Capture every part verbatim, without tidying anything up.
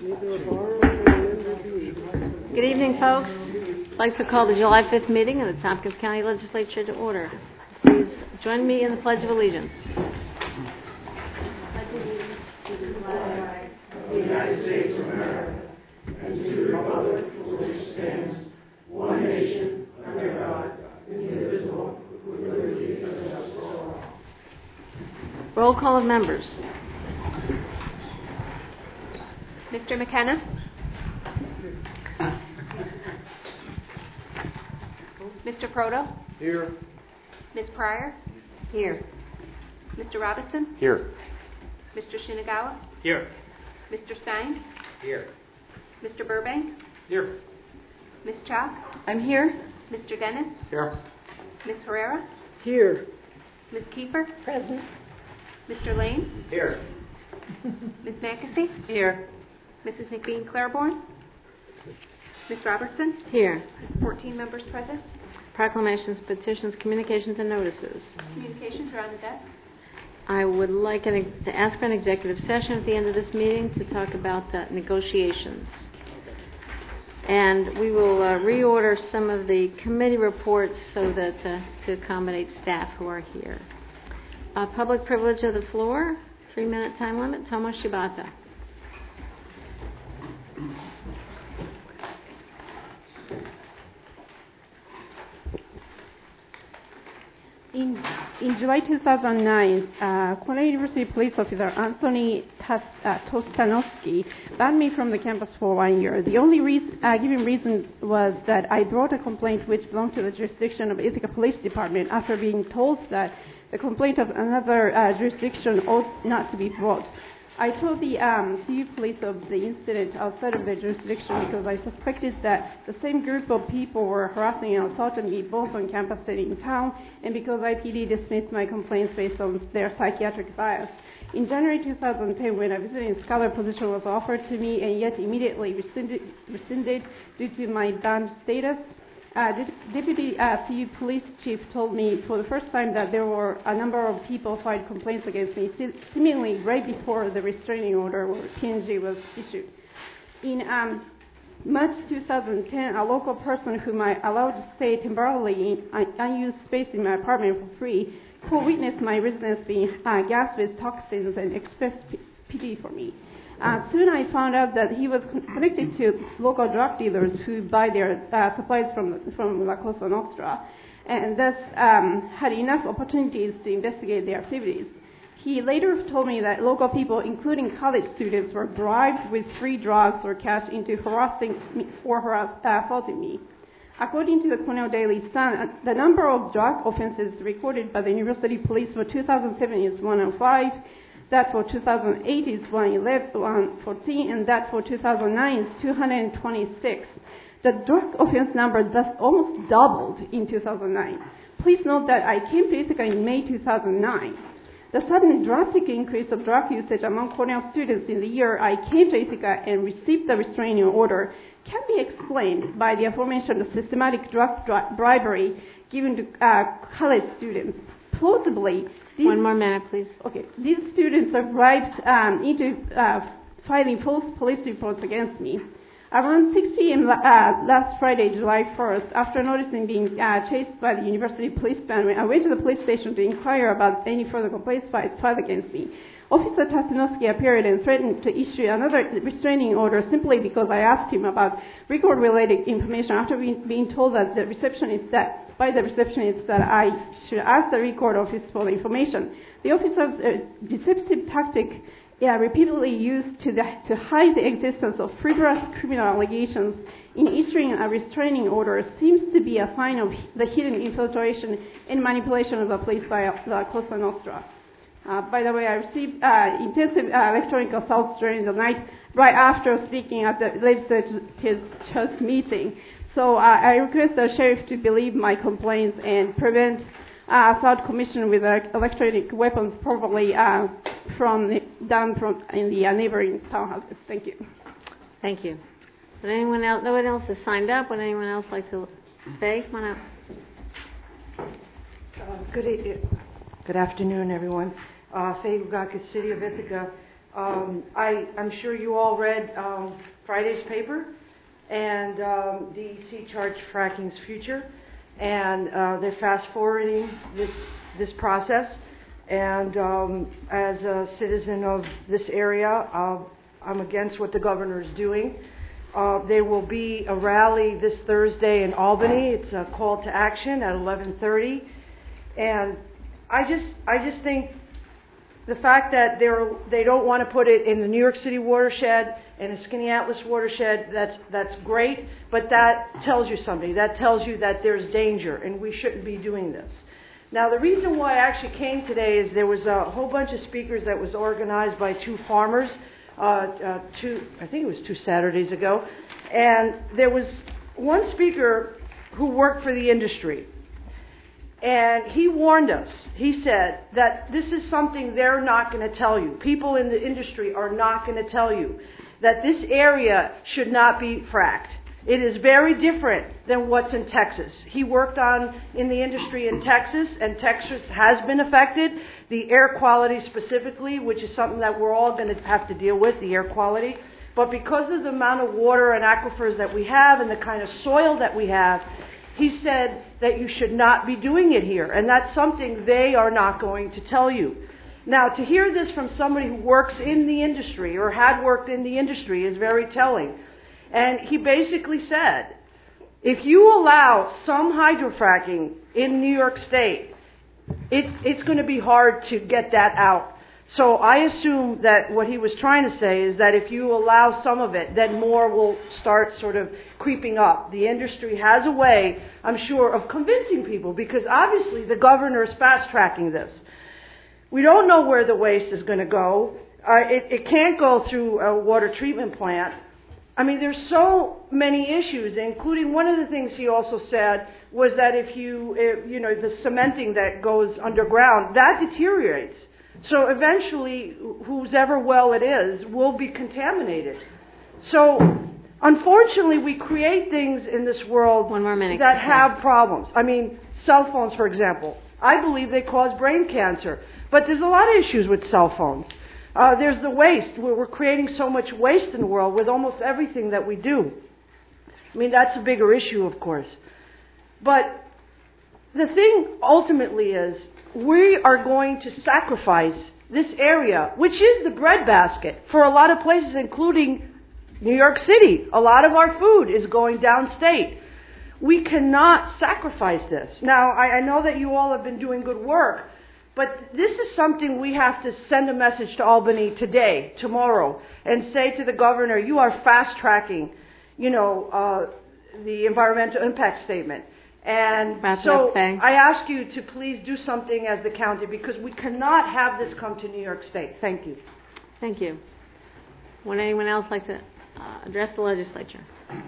Good evening, folks. I'd like to call the July fifth meeting of the Tompkins County Legislature to order. Please join me in the Pledge of Allegiance. The United States of America, and to the republic for which stands one nation under God, indivisible, with liberty and justice for all. Roll call of members. Mister McKenna? Mister Proto? Here. Miz Pryor? Here. Mister Robinson? Here. Mister Shinagawa? Here. Mister Stein? Here. Mister Burbank? Here. Miz Chalk? I'm here. Mister Dennis? Here. Miz Herrera? Here. Miz Kiefer? Present. Mister Lane? Here. Miz Mackesy? Here. Missus McBean Claiborne? Miz Robertson? Here. fourteen members present. Proclamations, petitions, communications, and notices. Communications are on the desk. I would like an, to ask for an executive session at the end of this meeting to talk about the negotiations. And we will uh, reorder some of the committee reports so that uh, to accommodate staff who are here. Uh, public privilege of the floor, three-minute time limit. Tomo Shibata. In, in July two thousand nine, uh, Cornell University police officer Anthony Tas, uh, Tostanovsky banned me from the campus for one year. The only reason, uh, given reason was that I brought a complaint which belonged to the jurisdiction of Ithaca Police Department after being told that the complaint of another uh, jurisdiction ought not to be brought. I told the um, C U police of the incident outside of their jurisdiction because I suspected that the same group of people were harassing and assaulting me both on campus and in town, and because I P D dismissed my complaints based on their psychiatric bias. In January two thousand ten, when a visiting scholar position was offered to me and yet immediately rescinded, rescinded due to my banned status, Uh, the Deputy uh, C U Police Chief told me for the first time that there were a number of people filed complaints against me, seemingly right before the restraining order or P N G was issued. In um, March two thousand ten, a local person whom I allowed to stay temporarily in unused space in my apartment for free co-witnessed my residence being uh, gassed with toxins and expressed p- pity for me. Uh, soon I found out that he was con- connected to local drug dealers who buy their uh, supplies from from La Cosa Nostra, and thus um, had enough opportunities to investigate their activities. He later told me that local people, including college students, were bribed with free drugs or cash into harassing me, or harass, uh, assaulting me. According to the Cornell Daily Sun, uh, the number of drug offenses recorded by the University Police for two thousand seven is one oh five. That for two thousand eight is one fourteen, and that for two thousand nine is two hundred twenty-six. The drug offense number thus almost doubled in two thousand nine. Please note that I came to Ithaca in May two thousand nine. The sudden drastic increase of drug usage among Cornell students in the year I came to Ithaca and received the restraining order can be explained by the aforementioned systematic drug dri- bribery given to uh, college students. Plausibly, These, One more minute, please. Okay. These students are bribed um, into uh, filing false police reports against me. Around six p.m. Uh, last Friday, July first, after noticing being uh, chased by the university police band, I went to the police station to inquire about any further complaints filed against me. Officer Tasinovsky appeared and threatened to issue another restraining order simply because I asked him about record-related information after being, being told that the receptionist that by the receptionist that I should ask the record office for the information. The officer's uh, deceptive tactic yeah, repeatedly used to, the, to hide the existence of frivolous criminal allegations in issuing a restraining order seems to be a sign of the hidden infiltration and manipulation of the police by La Cosa Nostra. Uh, by the way, I received uh, intensive uh, electronic assaults during the night right after speaking at the legislature's meeting. So uh, I request the sheriff to believe my complaints and prevent uh, assault commission with uh, electronic weapons probably uh, from the, done from in the uh, neighboring townhouses. Thank you. Thank you. Would anyone else? No one else has signed up. Would anyone else like to say? Come on up. Uh, good evening. Good afternoon, everyone. Uh, Faye Rugakis, City of Ithaca. Um, I, I'm sure you all read um, Friday's paper and um, D E C charged fracking's future, and uh, they're fast forwarding this this process. And um, as a citizen of this area, uh, I'm against what the governor is doing. Uh, there will be a rally this Thursday in Albany. It's a call to action at eleven thirty, and I just I just think the fact that they're they don't want to put it in the New York City watershed and the Skaneateles watershed, that's that's great, but that tells you something. That tells you that there's danger, and we shouldn't be doing this. Now, the reason why I actually came today is there was a whole bunch of speakers that was organized by two farmers, uh, uh, two I think it was two Saturdays ago, and there was one speaker who worked for the industry. And he warned us. He said that this is something they're not going to tell you. People in the industry are not going to tell you that this area should not be fracked. It is very different than what's in Texas. He worked on in the industry in Texas, and Texas has been affected. The air quality specifically, which is something that we're all going to have to deal with, the air quality. But because of the amount of water and aquifers that we have and the kind of soil that we have, he said that you should not be doing it here, and that's something they are not going to tell you. Now, to hear this from somebody who works in the industry or had worked in the industry is very telling. And he basically said, if you allow some hydrofracking in New York State, it, it's going to be hard to get that out. So I assume that what he was trying to say is that if you allow some of it, then more will start sort of creeping up. The industry has a way, I'm sure, of convincing people, because obviously the governor is fast-tracking this. We don't know where the waste is going to go. Uh, it, it can't go through a water treatment plant. I mean, there's so many issues, including one of the things he also said was that if you, if, you know, the cementing that goes underground, that deteriorates. So eventually, whoever well it is will be contaminated. So, unfortunately, we create things in this world One more minute. that have problems. I mean, cell phones, for example. I believe they cause brain cancer. But there's a lot of issues with cell phones. Uh, there's the waste. We're, we're creating so much waste in the world with almost everything that we do. I mean, that's a bigger issue, of course. But the thing ultimately is, we are going to sacrifice this area, which is the breadbasket for a lot of places, including New York City. A lot of our food is going downstate. We cannot sacrifice this. Now, I, I know that you all have been doing good work, but this is something we have to send a message to Albany today, tomorrow, and say to the governor, you are fast-tracking, you know, uh, the environmental impact statement. And Wrap it so up, Faye. I ask you to please do something as the county, because we cannot have this come to New York State. Thank you. Thank you. Would anyone else like to uh, address the legislature?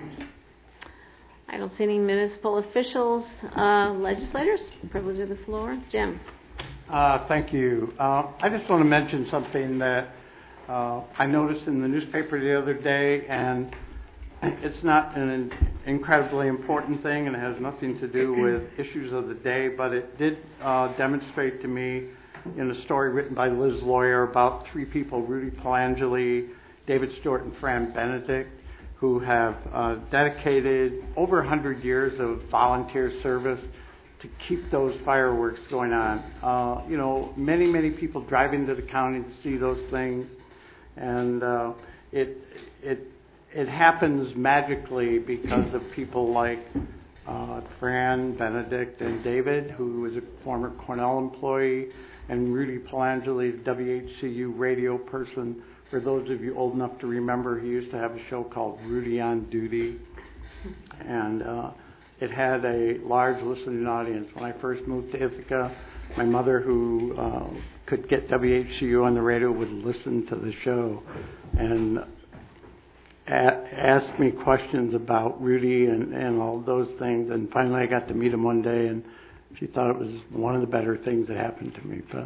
I don't see any municipal officials, uh, legislators. Privilege of the floor. Jim. Uh, thank you. Uh, I just want to mention something that uh, I noticed in the newspaper the other day, and it's not an incredibly important thing, and it has nothing to do with issues of the day, but it did uh, demonstrate to me in a story written by Liz Lawyer about three people, Rudy Pelangeli, David Stewart, and Fran Benedict, who have uh, dedicated over one hundred years of volunteer service to keep those fireworks going on. Uh, you know, many, many people drive into the county to see those things, and uh, it it it happens magically because of people like uh, Fran Benedict and David, who was a former Cornell employee, and Rudy Pelangeli, the W H C U radio person. For those of you old enough to remember, he used to have a show called Rudy on Duty, and uh, it had a large listening audience. When I first moved to Ithaca, my mother, who uh, could get W H C U on the radio, would listen to the show and a- ask me questions about Rudy and, and all those things. And finally I got to meet him one day, and she thought it was one of the better things that happened to me. But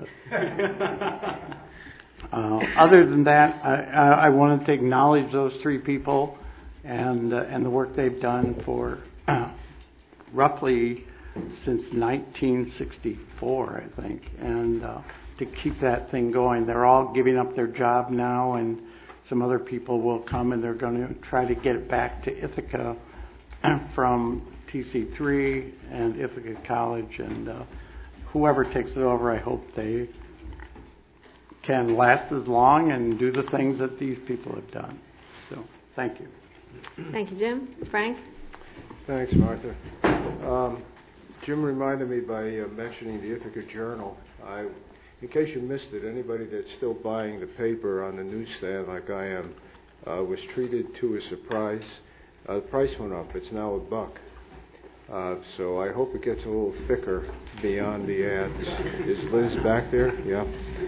uh, other than that, I, I, I wanted to acknowledge those three people and, uh, and the work they've done for uh, roughly since nineteen sixty-four, I think. And uh, to keep that thing going. They're all giving up their job now, and some other people will come and they're going to try to get it back to Ithaca from T C three and Ithaca College, and uh, whoever takes it over, I hope they can last as long and do the things that these people have done. So, thank you. Thank you, Jim. Frank? Thanks, Martha. Um, Jim reminded me by uh, mentioning the Ithaca Journal. I, in case you missed it, anybody that's still buying the paper on the newsstand like I am uh, was treated to a surprise. Uh, the price went up. It's now a buck. Uh, so I hope it gets a little thicker beyond the ads. Is Liz back there? Yeah.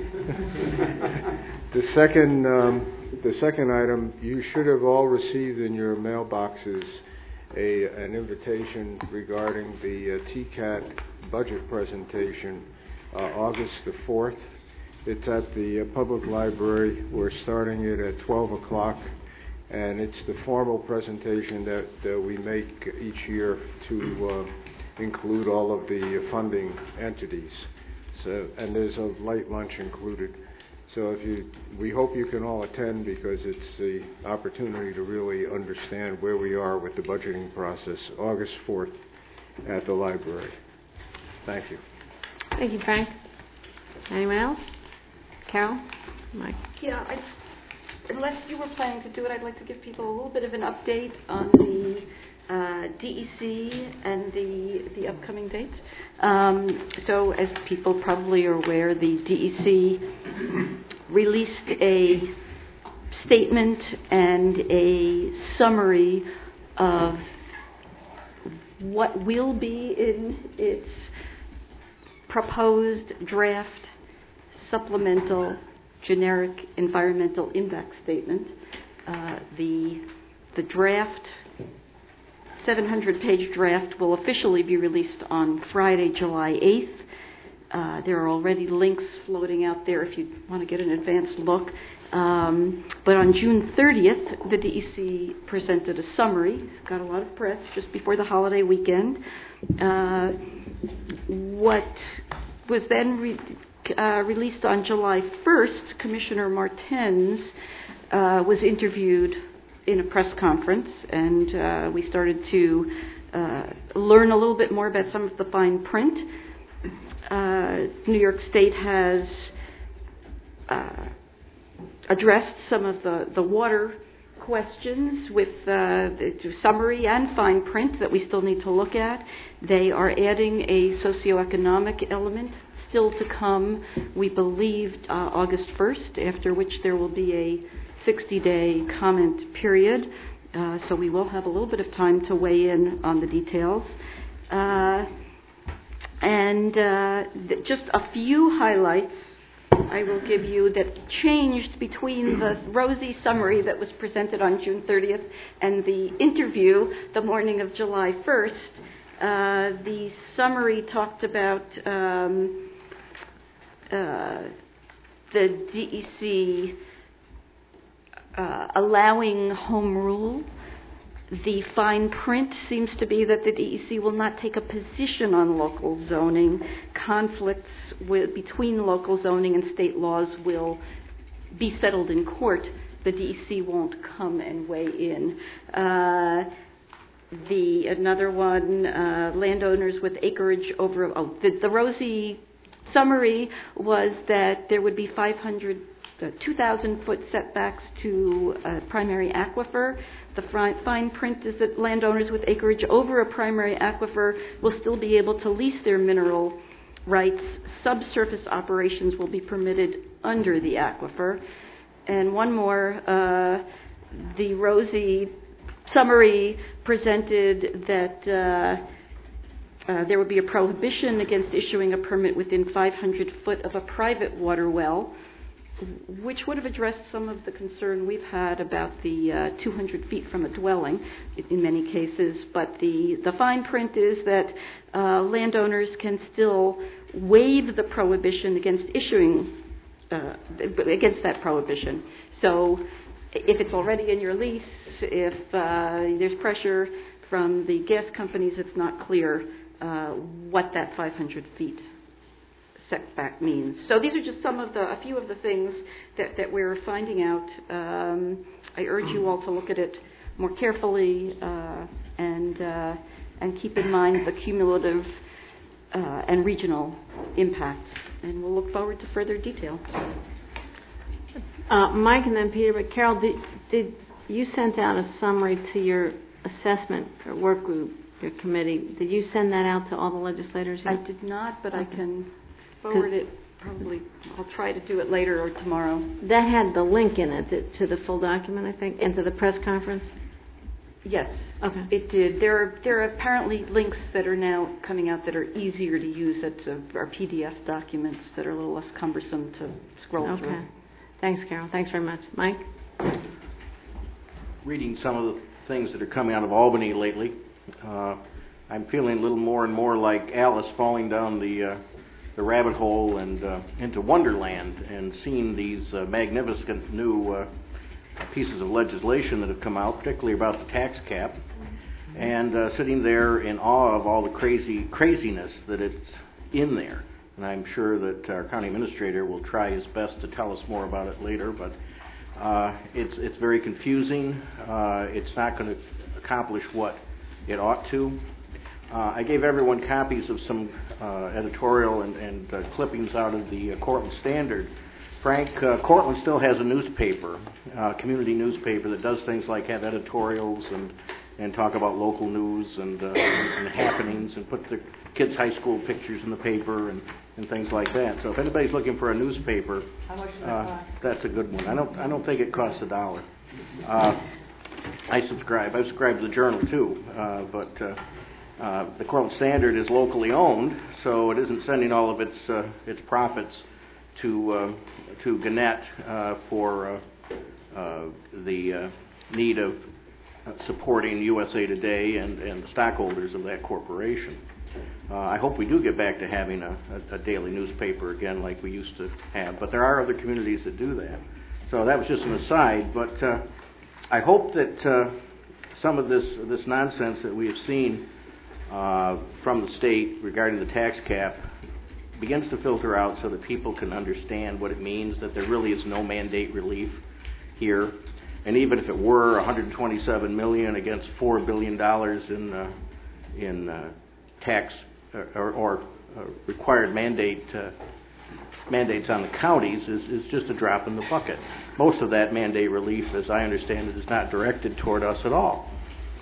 the second, um, the second item, you should have all received in your mailboxes a an invitation regarding the uh, T C A T budget presentation, uh, August the fourth. It's at the uh, public library. We're starting it at twelve o'clock. And it's the formal presentation that, that we make each year to uh, include all of the funding entities. So, and there's a light lunch included. So if you, we hope you can all attend because it's the opportunity to really understand where we are with the budgeting process, August fourth at the library. Thank you. Thank you, Frank. Anyone else? Carol? Mike? Yeah, I, unless you were planning to do it, I'd like to give people a little bit of an update on the uh, D E C and the the upcoming dates. Um, so, as people probably are aware, the D E C released a statement and a summary of what will be in its proposed draft supplemental generic environmental impact statement. Uh, the the draft, seven hundred page draft, will officially be released on Friday, July eighth. Uh, there are already links floating out there if you want to get an advanced look. Um, but on June thirtieth, the D E C presented a summary. It's got a lot of press just before the holiday weekend. Uh, what was then re- uh, released on July first, Commissioner Martens uh, was interviewed in a press conference, and uh, we started to uh, learn a little bit more about some of the fine print. Uh, New York State has uh, addressed some of the, the water questions with uh, the summary and fine print that we still need to look at. They are adding a socioeconomic element still to come, we believe, uh, August first, after which there will be a sixty-day comment period. Uh, so we will have a little bit of time to weigh in on the details. Uh, and uh, th- just a few highlights I will give you that changed between the rosy summary that was presented on June thirtieth and the interview the morning of July first. Uh, the summary talked about um, uh, the D E C uh, allowing home rule. The fine print seems to be that the D E C will not take a position on local zoning. Conflicts with, between local zoning and state laws will be settled in court. The D E C won't come and weigh in. Uh, the another one, uh, landowners with acreage over. Oh, the, the rosy summary was that there would be five hundred, uh, two thousand foot setbacks to a primary aquifer. The fine print is that landowners with acreage over a primary aquifer will still be able to lease their mineral rights. Subsurface operations will be permitted under the aquifer. And one more, uh, the rosy summary presented that uh, uh, there would be a prohibition against issuing a permit within five hundred foot of a private water well, which would have addressed some of the concern we've had about the uh, two hundred feet from a dwelling in many cases. But the, the fine print is that uh, landowners can still waive the prohibition against issuing, uh, against that prohibition. So if it's already in your lease, if uh, there's pressure from the gas companies, it's not clear uh, what that five hundred feet setback means. So these are just some of the, a few of the things that, that we're finding out. Um, I urge you all to look at it more carefully uh, and uh, and keep in mind the cumulative uh, and regional impacts. And we'll look forward to further detail. Uh, Mike and then Peter, but Carol, did, did you sent out a summary to your assessment or work group, your committee? Did you send that out to all the legislators yet? I did not, but I can forward it. Probably, I'll try to do it later or tomorrow. That had the link in it to, to the full document, I think, and to the press conference? Yes, Okay. it did. There are there are apparently links that are now coming out that are easier to use. That uh, are P D F documents that are a little less cumbersome to scroll Okay. through. Thanks, Carol. Thanks very much. Mike? Reading some of the things that are coming out of Albany lately, uh, I'm feeling a little more and more like Alice falling down the uh, the rabbit hole and uh, into Wonderland, and seeing these uh, magnificent new uh, pieces of legislation that have come out, particularly about the tax cap, and uh, sitting there in awe of all the crazy craziness that it's in there. And I'm sure that our county administrator will try his best to tell us more about it later, but uh, it's it's very confusing. Uh, it's not going to accomplish what it ought to. Uh, I gave everyone copies of some uh, editorial and, and uh, clippings out of the uh, Cortland Standard. Frank, uh, Cortland still has a newspaper, uh, community newspaper that does things like have editorials and, and talk about local news and, uh, and happenings, and put the kids' high school pictures in the paper and, and things like that. So if anybody's looking for a newspaper, How much does that uh, cost? that's a good one. I don't I don't think it costs a dollar. Uh, I subscribe. I subscribe to the Journal too, uh, but uh, uh, the Cortland Standard is locally owned, so it isn't sending all of its uh, its profits to uh, to Gannett uh, for uh, uh, the uh, need of uh, supporting U S A Today and, and the stockholders of that corporation. Uh, I hope we do get back to having a, a, a daily newspaper again like we used to have, but there are other communities that do that. So that was just an aside, but uh, I hope that uh, some of this this nonsense that we have seen uh, from the state regarding the tax cap begins to filter out so that people can understand what it means, that there really is no mandate relief here. And even if it were one hundred twenty-seven million dollars against four billion dollars in uh, in uh, tax or, or uh, required mandate uh, mandates on the counties, is, is just a drop in the bucket. Most of that mandate relief, as I understand it, is not directed toward us at all.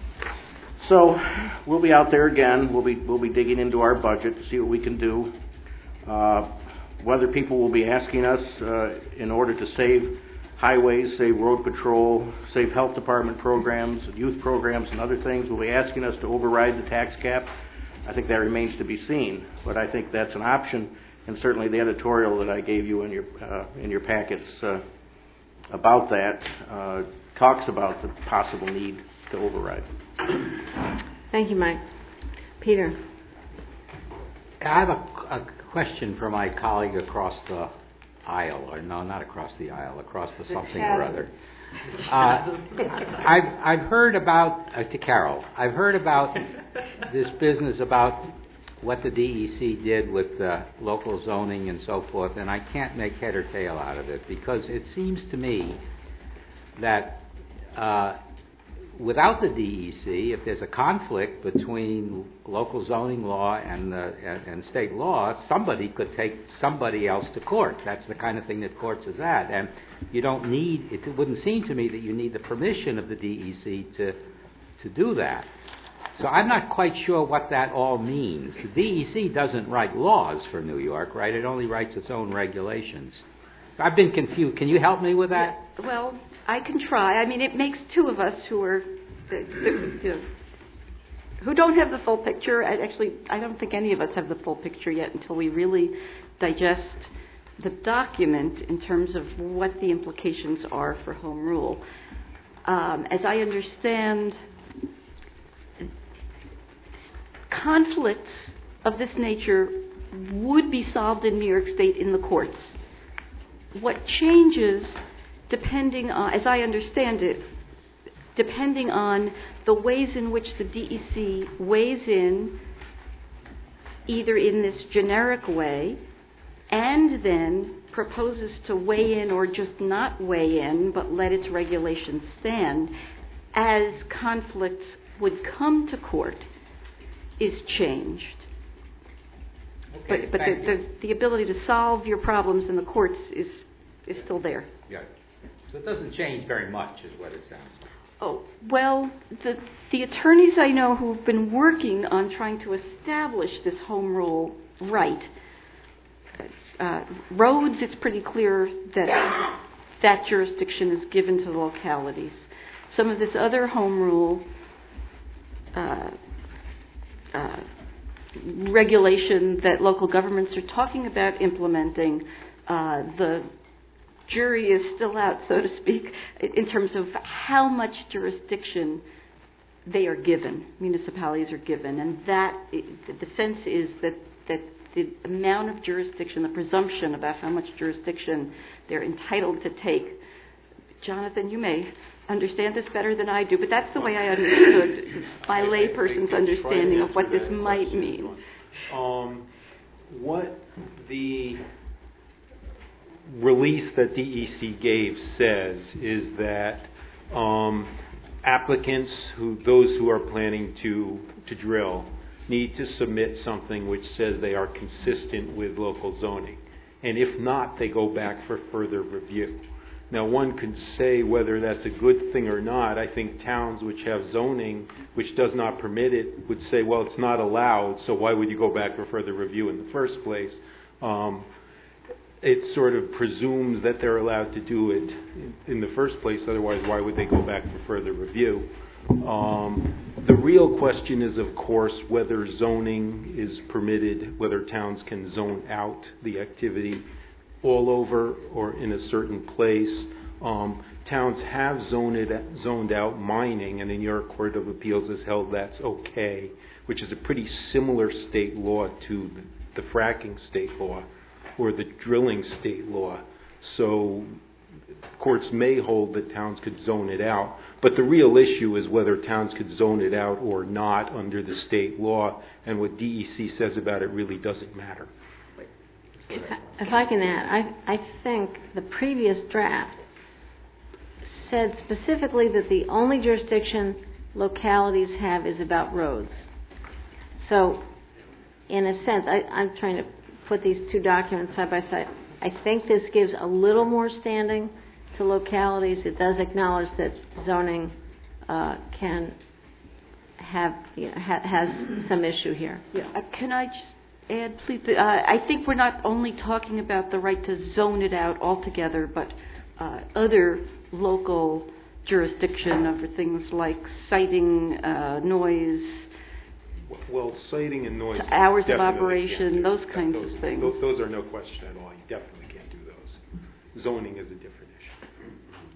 So we'll be out there again. We'll be we'll be digging into our budget to see what we can do. Uh, whether people will be asking us uh, in order to save highways, save road patrol, save health department programs, youth programs, and other things, will be asking us to override the tax cap. I think that remains to be seen, but I think that's an option, and certainly the editorial that I gave you in your uh, in your packets uh, about that uh, talks about the possible need to override. Thank you, Mike. Peter? I have a, a question for my colleague across the aisle, or no, not across the aisle, across the something or other. Uh, I've I've heard about uh, to Carol. I've heard about this business about what the D E C did with uh, local zoning and so forth, and I can't make head or tail out of it, because it seems to me that uh, without the D E C, if there's a conflict between local zoning law and, uh, and, and state law, somebody could take somebody else to court. That's the kind of thing that courts is at. And you don't need, it wouldn't seem to me that you need the permission of the D E C to, to do that. So I'm not quite sure what that all means. The D E C doesn't write laws for New York, right? It only writes its own regulations. I've been confused. Can you help me with that? Well, I can try. I mean, it makes two of us who are the, the, the, who don't have the full picture. I actually, I don't think any of us have the full picture yet until we really digest the document in terms of what the implications are for home rule. Um, as I understand, conflicts of this nature would be solved in New York State in the courts. What changes, depending on, as I understand it, depending on the ways in which the D E C weighs in, either in this generic way and then proposes to weigh in or just not weigh in, but let its regulations stand, as conflicts would come to court, is changed. Okay, But, but the, thank you. the, the ability to solve your problems in the courts is, is still there. Yeah. So it doesn't change very much, is what it sounds like. Oh, well, the, the attorneys I know who've been working on trying to establish this home rule right, uh, roads, it's pretty clear that that jurisdiction is given to the localities. Some of this other home rule uh, uh, regulation that local governments are talking about implementing, uh, the jury is still out, so to speak, in terms of how much jurisdiction they are given, municipalities are given. And that, the sense is that, that the amount of jurisdiction, the presumption about how much jurisdiction they're entitled to take, Jonathan, you may understand this better than I do, but that's the way I understood my layperson's understanding of what this might mean. Um, what the release that D E C gave says is that um, applicants, who those who are planning to to drill, need to submit something which says they are consistent with local zoning, and if not, they go back for further review. Now, one could say whether that's a good thing or not. I think towns which have zoning which does not permit it would say, well, it's not allowed, so why would you go back for further review in the first place? Um, it sort of presumes that they're allowed to do it in, in the first place, otherwise why would they go back for further review? Um, the real question is, of course, whether zoning is permitted, whether towns can zone out the activity all over or in a certain place. Um, towns have zoned, it, zoned out mining, and the New York Court of Appeals has held that's okay, which is a pretty similar state law to the, the fracking state law or the drilling state law. So courts may hold that towns could zone it out, but the real issue is whether towns could zone it out or not under the state law, and what D E C says about it really doesn't matter. If I, if I can add, I, I think the previous draft said specifically that the only jurisdiction localities have is about roads. So, in a sense, I, I'm trying to put these two documents side by side. I think this gives a little more standing to localities. It does acknowledge that zoning uh, can have, you know, ha- has some issue here. Yeah. Uh, can I just add, please? Uh, I think we're not only talking about the right to zone it out altogether, but uh, other local jurisdiction over things like sighting, uh, noise, Well, sighting and noise, hours of definitely operation, can't do. those That- kinds those, of things. Those, those are no question at all. You definitely can't do those. Zoning is a different issue.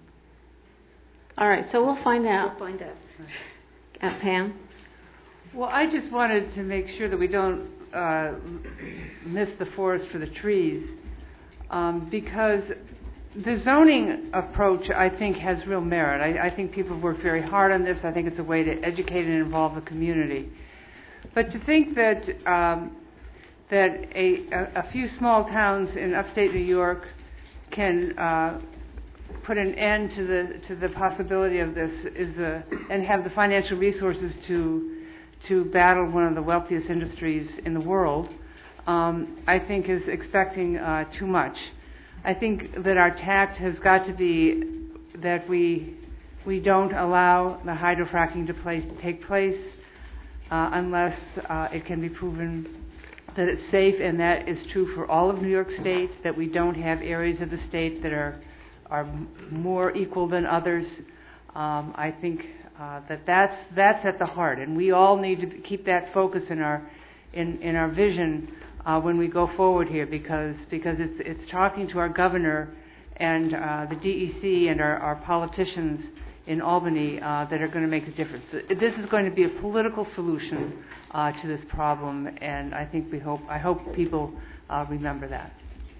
All right, so we'll find out. We'll find out. Uh, Pam? Well, I just wanted to make sure that we don't uh, miss the forest for the trees, um, because the zoning approach, I think, has real merit. I, I think people have worked very hard on this. I think it's a way to educate and involve the community. But to think that um, that a, a, a few small towns in upstate New York can uh, put an end to the to the possibility of this is a, and have the financial resources to to battle one of the wealthiest industries in the world, um, I think is expecting uh, too much. I think that our tact has got to be that we we don't allow the hydrofracking to place take place uh, unless uh, it can be proven that it's safe, and that is true for all of New York State. That we don't have areas of the state that are are more equal than others. Um, I think uh, that that's that's at the heart, and we all need to keep that focus in our in in our vision uh, when we go forward here, because because it's it's talking to our governor and uh, the D E C and our, our politicians in Albany uh, that are going to make a difference. This is going to be a political solution uh, to this problem, and I think we hope I hope people uh, remember that.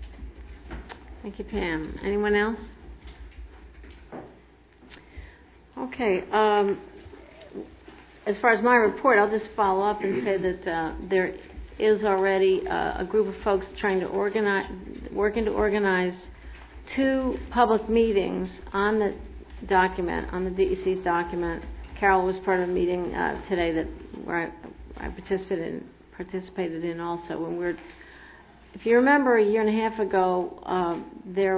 Thank you, Pam. Anyone else? Okay. Um, as far as my report, I'll just follow up and say that uh, there is already uh, a group of folks trying to organize, working to organize two public meetings on the document, on the D E C's document. Carol was part of a meeting uh, today that where I, I participated in, participated in also. When we're, if you remember, a year and a half ago, um, there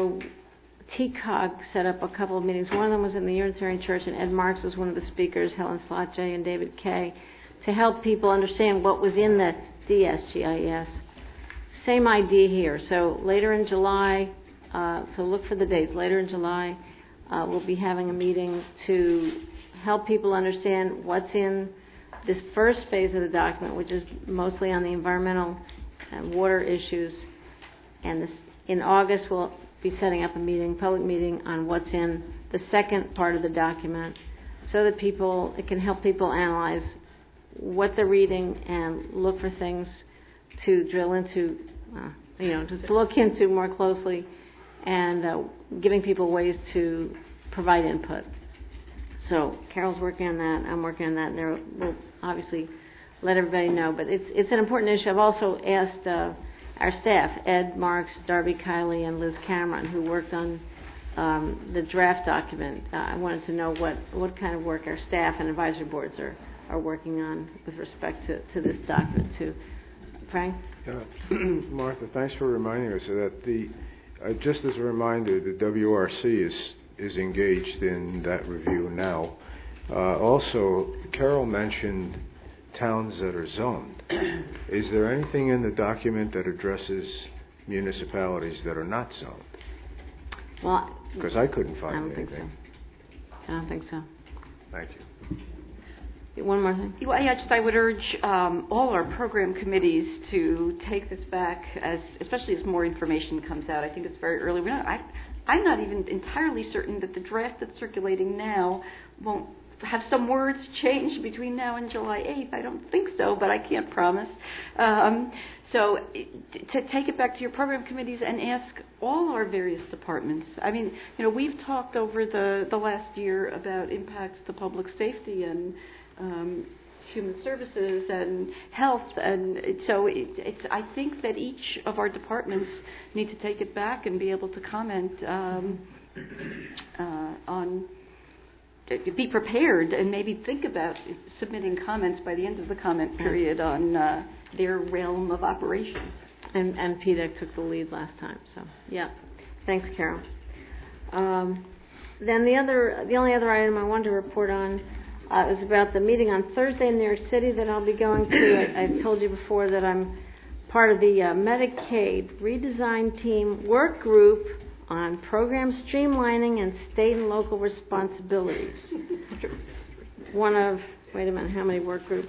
T C O G set up a couple of meetings. One of them was in the Unitarian Church, and Ed Marks was one of the speakers, Helen Slotjay and David Kay, to help people understand what was in the D S G I S. Same idea here. So later in July, uh, so look for the dates. Later in July, uh, we'll be having a meeting to help people understand what's in this first phase of the document, which is mostly on the environmental and water issues. And this, in August, we'll be setting up a meeting, public meeting, on what's in the second part of the document, so that people, it can help people analyze what they're reading and look for things to drill into, uh, you know, to look into more closely, and uh, giving people ways to provide input. So Carol's working on that. I'm working on that, and there, we'll obviously let everybody know. But it's it's an important issue. I've also asked uh, our staff, Ed Marks, Darby Kiley, and Liz Cameron, who worked on um, the draft document. Uh, I wanted to know what, what kind of work our staff and advisory boards are, are working on with respect to, to this document too. Frank? Uh, Martha, thanks for reminding us of that. The, uh, just as a reminder, the W R C is is engaged in that review now. Uh, also, Carol mentioned towns that are zoned. Is there anything in the document that addresses municipalities that are not zoned? Well, because I couldn't find I don't anything. think so. I don't think so. Thank you. One more thing. Well, yeah, just I would urge um, all our program committees to take this back, as especially as more information comes out. I think it's very early. We're not, I, I'm not even entirely certain that the draft that's circulating now won't have some words changed between now and July eighth. I don't think so, but I can't promise. Um, so to take it back to your program committees and ask all our various departments. I mean, you know, we've talked over the, the last year about impacts to public safety and um, human services and health, and so it, it's, I think that each of our departments need to take it back and be able to comment um, uh, on, be prepared and maybe think about submitting comments by the end of the comment period on uh, their realm of operations. And, and P D E C took the lead last time, so yeah. Thanks, Carol. Um, then the other, the only other item I wanted to report on Uh, it was about the meeting on Thursday in New York City that I'll be going to. I, I've told you before that I'm part of the uh, Medicaid redesign team work group on program streamlining and state and local responsibilities. One of, wait a minute, how many work groups?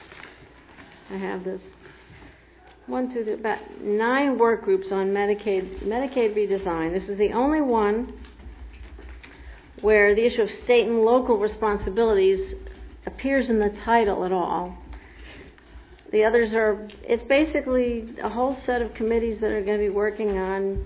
I have this. One, two, three, about nine work groups on Medicaid, Medicaid redesign. This is the only one where the issue of state and local responsibilities appears in the title at all. The others are, it's basically a whole set of committees that are going to be working on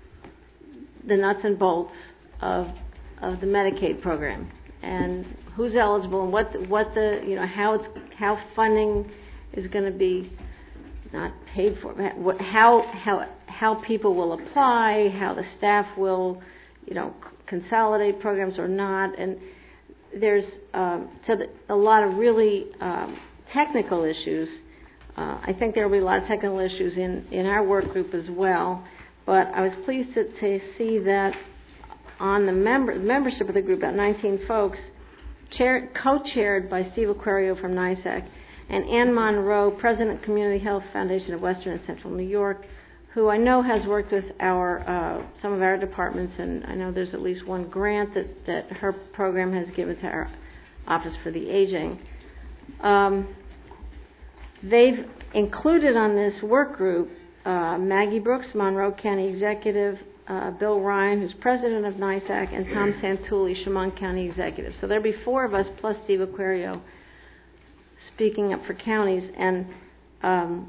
the nuts and bolts of of the Medicaid program and who's eligible and what the, what the you know how it's how funding is going to be not paid for, how how how people will apply, how the staff will you know consolidate programs or not, and there's um, so the, a lot of really um, technical issues. Uh, I think there will be a lot of technical issues in, in our work group as well, but I was pleased to, to see that on the member membership of the group, about nineteen folks, chair, co-chaired by Steve Aquario from NYSEC, and Ann Monroe, President, Community Health Foundation of Western and Central New York, who I know has worked with our uh, some of our departments, and I know there's at least one grant that, that her program has given to our Office for the Aging. Um, they've included on this work group uh, Maggie Brooks, Monroe County Executive, uh, Bill Ryan, who's President of NYSEC, and Tom Santulli, Chemung County Executive. So there'll be four of us plus Steve Aquario speaking up for counties, and um,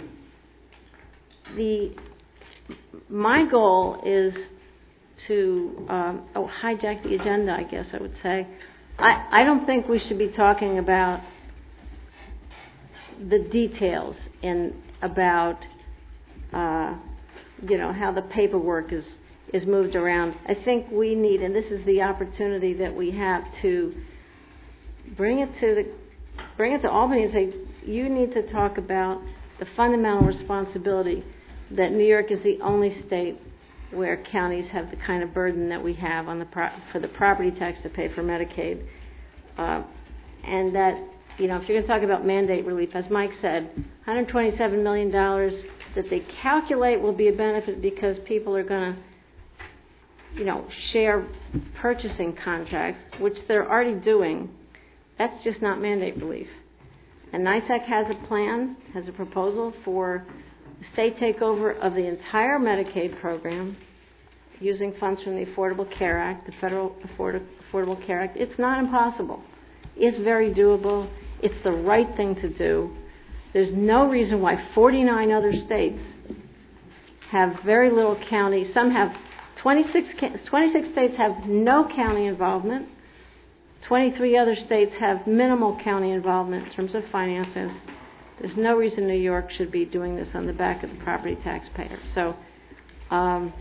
The my goal is to um, oh hijack the agenda, I guess I would say. I, I don't think we should be talking about the details in about, uh, you know, how the paperwork is, is moved around. I think we need, and this is the opportunity that we have to bring it to the, bring it to Albany and say, you need to talk about the fundamental responsibility that New York is the only state where counties have the kind of burden that we have on the pro- for the property tax to pay for Medicaid, uh, and that, you know, if you're going to talk about mandate relief, as Mike said, one hundred twenty-seven million dollars that they calculate will be a benefit because people are going to, you know, share purchasing contracts, which they're already doing. That's just not mandate relief. And NYSEC has a plan, has a proposal for the state takeover of the entire Medicaid program using funds from the Affordable Care Act, the Federal Afford- Affordable Care Act. It's not impossible. It's very doable. It's the right thing to do. There's no reason why forty-nine other states have very little county. Some have twenty-six, twenty-six states have no county involvement. twenty-three other states have minimal county involvement in terms of finances. There's no reason New York should be doing this on the back of the property taxpayer. So um,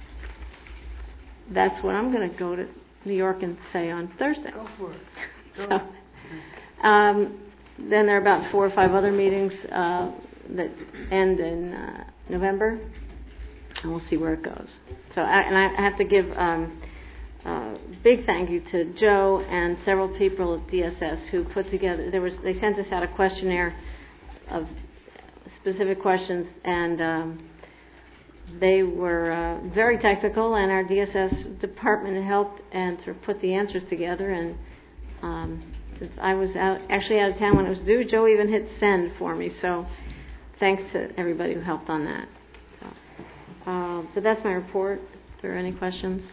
that's what I'm going to go to New York and say on Thursday. Go for it. Go. So, um, then there are about four or five other meetings uh, that end in uh, November, and we'll see where it goes. So, I, and I have to give um, uh, big thank you to Joe and several people at D S S who put together. There was they sent us out a questionnaire of specific questions, and um, they were uh, very technical, and our D S S department helped and sort of put the answers together. And um, since I was out, actually out of town when it was due, Joe even hit send for me. So thanks to everybody who helped on that. So, uh, so that's my report. Are there any questions?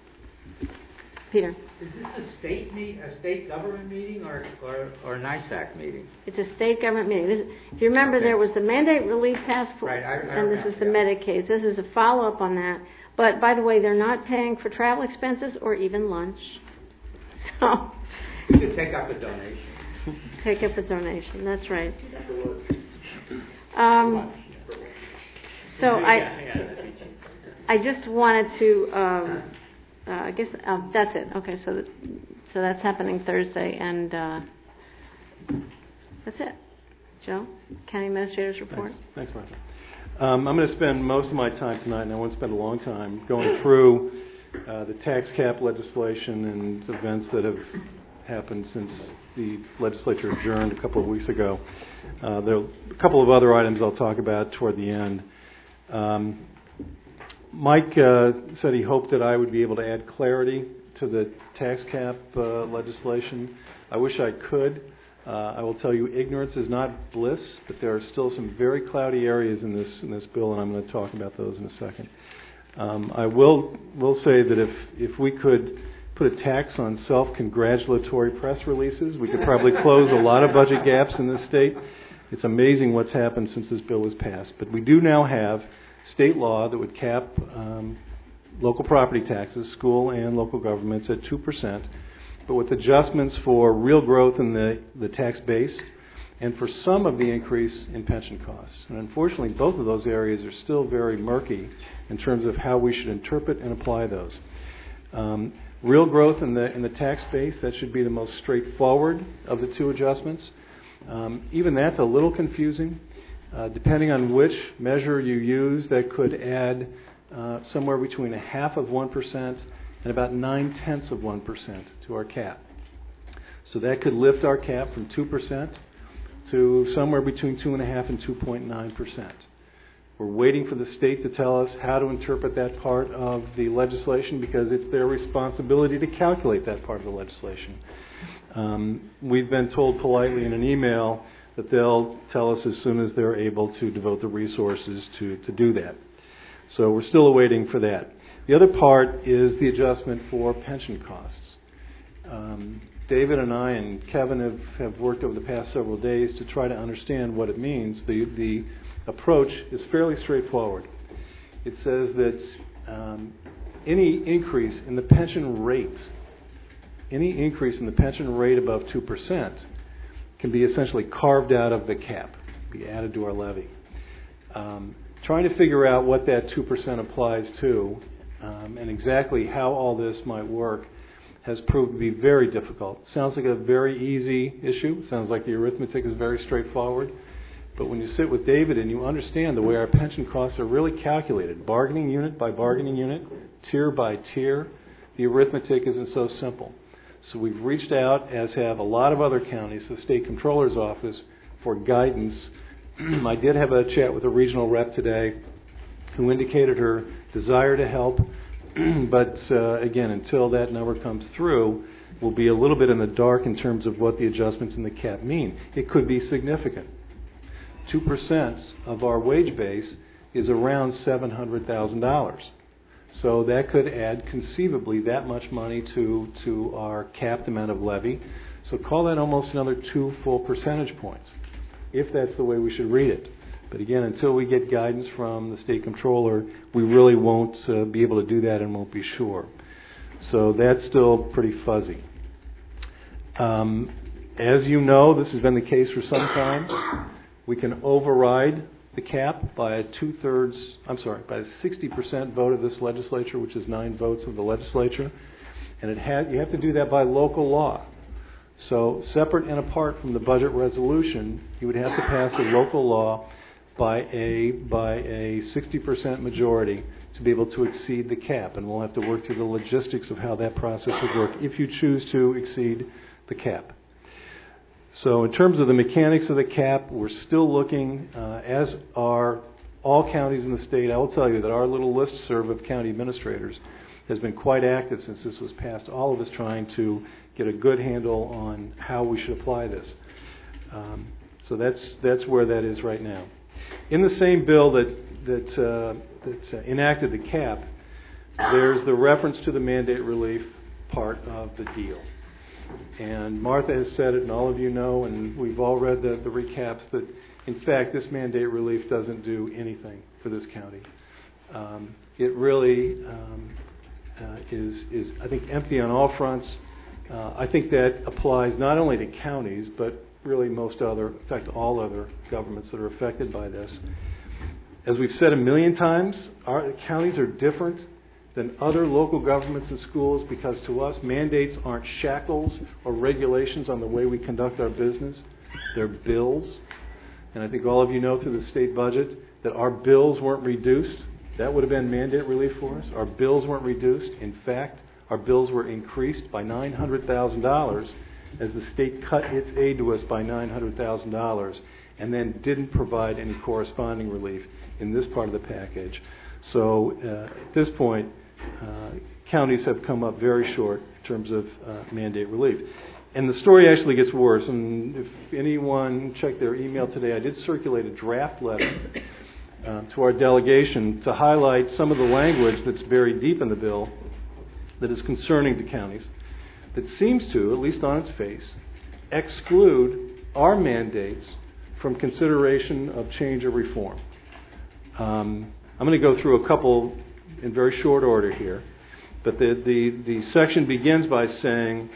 Peter. Is this a state meet, a state government meeting, or or, or NYSEC meeting? It's a state government meeting. This, if you remember, Okay. there was the mandate relief task force, Right, I- I and this remember, is the yeah. Medicaid. This is a follow-up on that. But by the way, they're not paying for travel expenses or even lunch. So You could take up a donation. take up a donation. That's right. Um, so I, I just wanted to. Um, Uh, I guess um, that's it. Okay, so that, so that's happening Thursday, and uh, that's it. Joe, County Administrator's report. Thanks, Thanks Martha. Um, I'm going to spend most of my time tonight, and I won't spend a long time, going through uh, the tax cap legislation and events that have happened since the legislature adjourned a couple of weeks ago. Uh, there are a couple of other items I'll talk about toward the end. Um, Mike uh, said he hoped that I would be able to add clarity to the tax cap uh, legislation. I wish I could. Uh, I will tell you, ignorance is not bliss, but there are still some very cloudy areas in this in this bill, and I'm going to talk about those in a second. Um, I will will say that if if we could put a tax on self-congratulatory press releases, we could probably close a lot of budget gaps in this state. It's amazing what's happened since this bill was passed. But we do now have state law that would cap um, local property taxes, school and local governments, at two percent, but with adjustments for real growth in the, the tax base and for some of the increase in pension costs. And unfortunately, both of those areas are still very murky in terms of how we should interpret and apply those. Um, real growth in the in the tax base, that should be the most straightforward of the two adjustments. Um, even that's a little confusing. Uh, depending on which measure you use, that could add uh, somewhere between a half of one percent and about nine-tenths of one percent to our cap. So that could lift our cap from two percent to somewhere between two point five and two point nine percent. We're waiting for the state to tell us how to interpret that part of the legislation because it's their responsibility to calculate that part of the legislation. Um, we've been told politely in an email that they'll tell us as soon as they're able to devote the resources to, to do that. So we're still awaiting for that. The other part is the adjustment for pension costs. Um, David and I and Kevin have, have worked over the past several days to try to understand what it means. The, the approach is fairly straightforward. It says that um, any increase in the pension rate, any increase in the pension rate above two percent can be essentially carved out of the cap, be added to our levy. Um, trying to figure out what that two percent applies to um, and exactly how all this might work has proved to be very difficult. Sounds like a very easy issue. Sounds like the arithmetic is very straightforward. But when you sit with David and you understand the way our pension costs are really calculated, bargaining unit by bargaining unit, tier by tier, the arithmetic isn't so simple. So we've reached out, as have a lot of other counties, to the State Comptroller's Office for guidance. I did have a chat with a regional rep today who indicated her desire to help, but uh, again, until that number comes through, we'll be a little bit in the dark in terms of what the adjustments in the cap mean. It could be significant. two percent of our wage base is around seven hundred thousand dollars. So that could add conceivably that much money to, to our capped amount of levy. So call that almost another two full percentage points, if that's the way we should read it. But again, until we get guidance from the State Comptroller, we really won't uh, be able to do that and won't be sure. So that's still pretty fuzzy. Um, as you know, this has been the case for some time. We can override the cap by a two-thirds, I'm sorry, by a sixty percent vote of this legislature, which is nine votes of the legislature. And it had, you have to do that by local law. So separate and apart from the budget resolution, you would have to pass a local law by a by a sixty percent majority to be able to exceed the cap. And we'll have to work through the logistics of how that process would work if you choose to exceed the cap. So in terms of the mechanics of the cap, we're still looking, uh, as are all counties in the state. I will tell you that our little listserv of county administrators has been quite active since this was passed, all of us trying to get a good handle on how we should apply this. Um, so that's that's where that is right now. In the same bill that, that, uh, that uh, enacted the cap, there's the reference to the mandate relief part of the deal. And Martha has said it, and all of you know, and we've all read the, the recaps, that in fact this mandate relief doesn't do anything for this county. Um, it really um, uh, is, is, I think, empty on all fronts. Uh, I think that applies not only to counties, but really most other, in fact, all other governments that are affected by this. As we've said a million times, our counties are different than other local governments and schools because to us, mandates aren't shackles or regulations on the way we conduct our business. They're bills. And I think all of you know through the state budget that our bills weren't reduced. That would have been mandate relief for us. Our bills weren't reduced. In fact, our bills were increased by nine hundred thousand dollars as the state cut its aid to us by nine hundred thousand dollars and then didn't provide any corresponding relief in this part of the package. So uh, at this point, uh, counties have come up very short in terms of uh, mandate relief. And the story actually gets worse. And if anyone checked their email today, I did circulate a draft letter uh, to our delegation to highlight some of the language that's buried deep in the bill that is concerning to counties, that seems to, at least on its face, exclude our mandates from consideration of change or reform. Um, I'm going to go through a couple in very short order here, but the the, the section begins by saying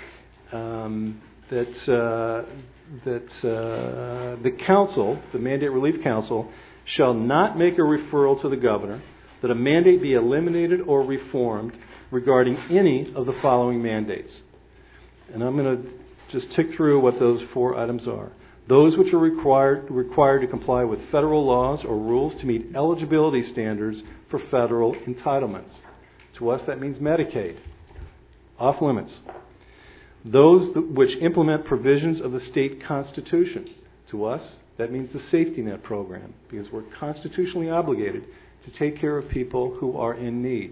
um, that uh, that uh, the council, the Mandate Relief Council, shall not make a referral to the governor that a mandate be eliminated or reformed regarding any of the following mandates. And I'm going to just tick through what those four items are. Those which are required required to comply with federal laws or rules to meet eligibility standards for federal entitlements. To us, that means Medicaid. Off limits. Those th- which implement provisions of the state constitution. To us, that means the safety net program, because we're constitutionally obligated to take care of people who are in need.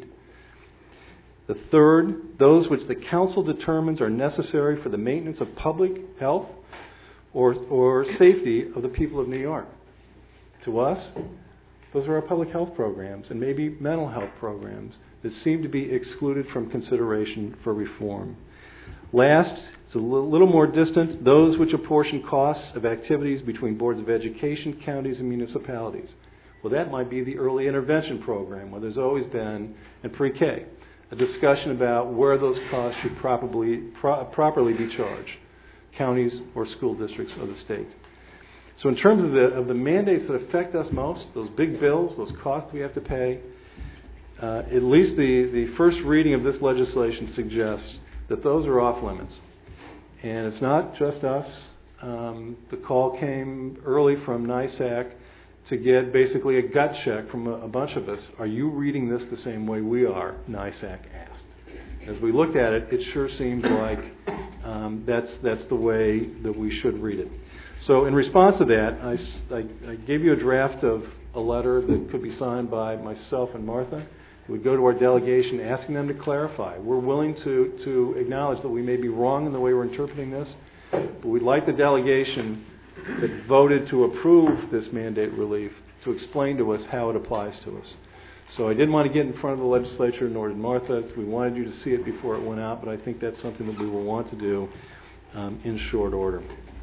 The third, those which the council determines are necessary for the maintenance of public health or, or safety of the people of New York. To us, those are our public health programs and maybe mental health programs that seem to be excluded from consideration for reform. Last, it's a little more distant, those which apportion costs of activities between boards of education, counties, and municipalities. Well, that might be the early intervention program, where there's always been, in pre-K, a discussion about where those costs should properly, pro- properly be charged, counties or school districts of the state. So in terms of the of the mandates that affect us most, those big bills, those costs we have to pay, uh, at least the, the first reading of this legislation suggests that those are off limits. And it's not just us. Um, the call came early from NISAC to get basically a gut check from a, a bunch of us. Are you reading this the same way we are? NISAC asked. As we looked at it, it sure seemed like um, that's that's the way that we should read it. So in response to that, I, I, I gave you a draft of a letter that could be signed by myself and Martha. It would go to our delegation asking them to clarify. We're willing to, to acknowledge that we may be wrong in the way we're interpreting this, but we'd like the delegation that voted to approve this mandate relief to explain to us how it applies to us. So I didn't want to get in front of the legislature, nor did Martha. We wanted you to see it before it went out, but I think that's something that we will want to do um, in short order.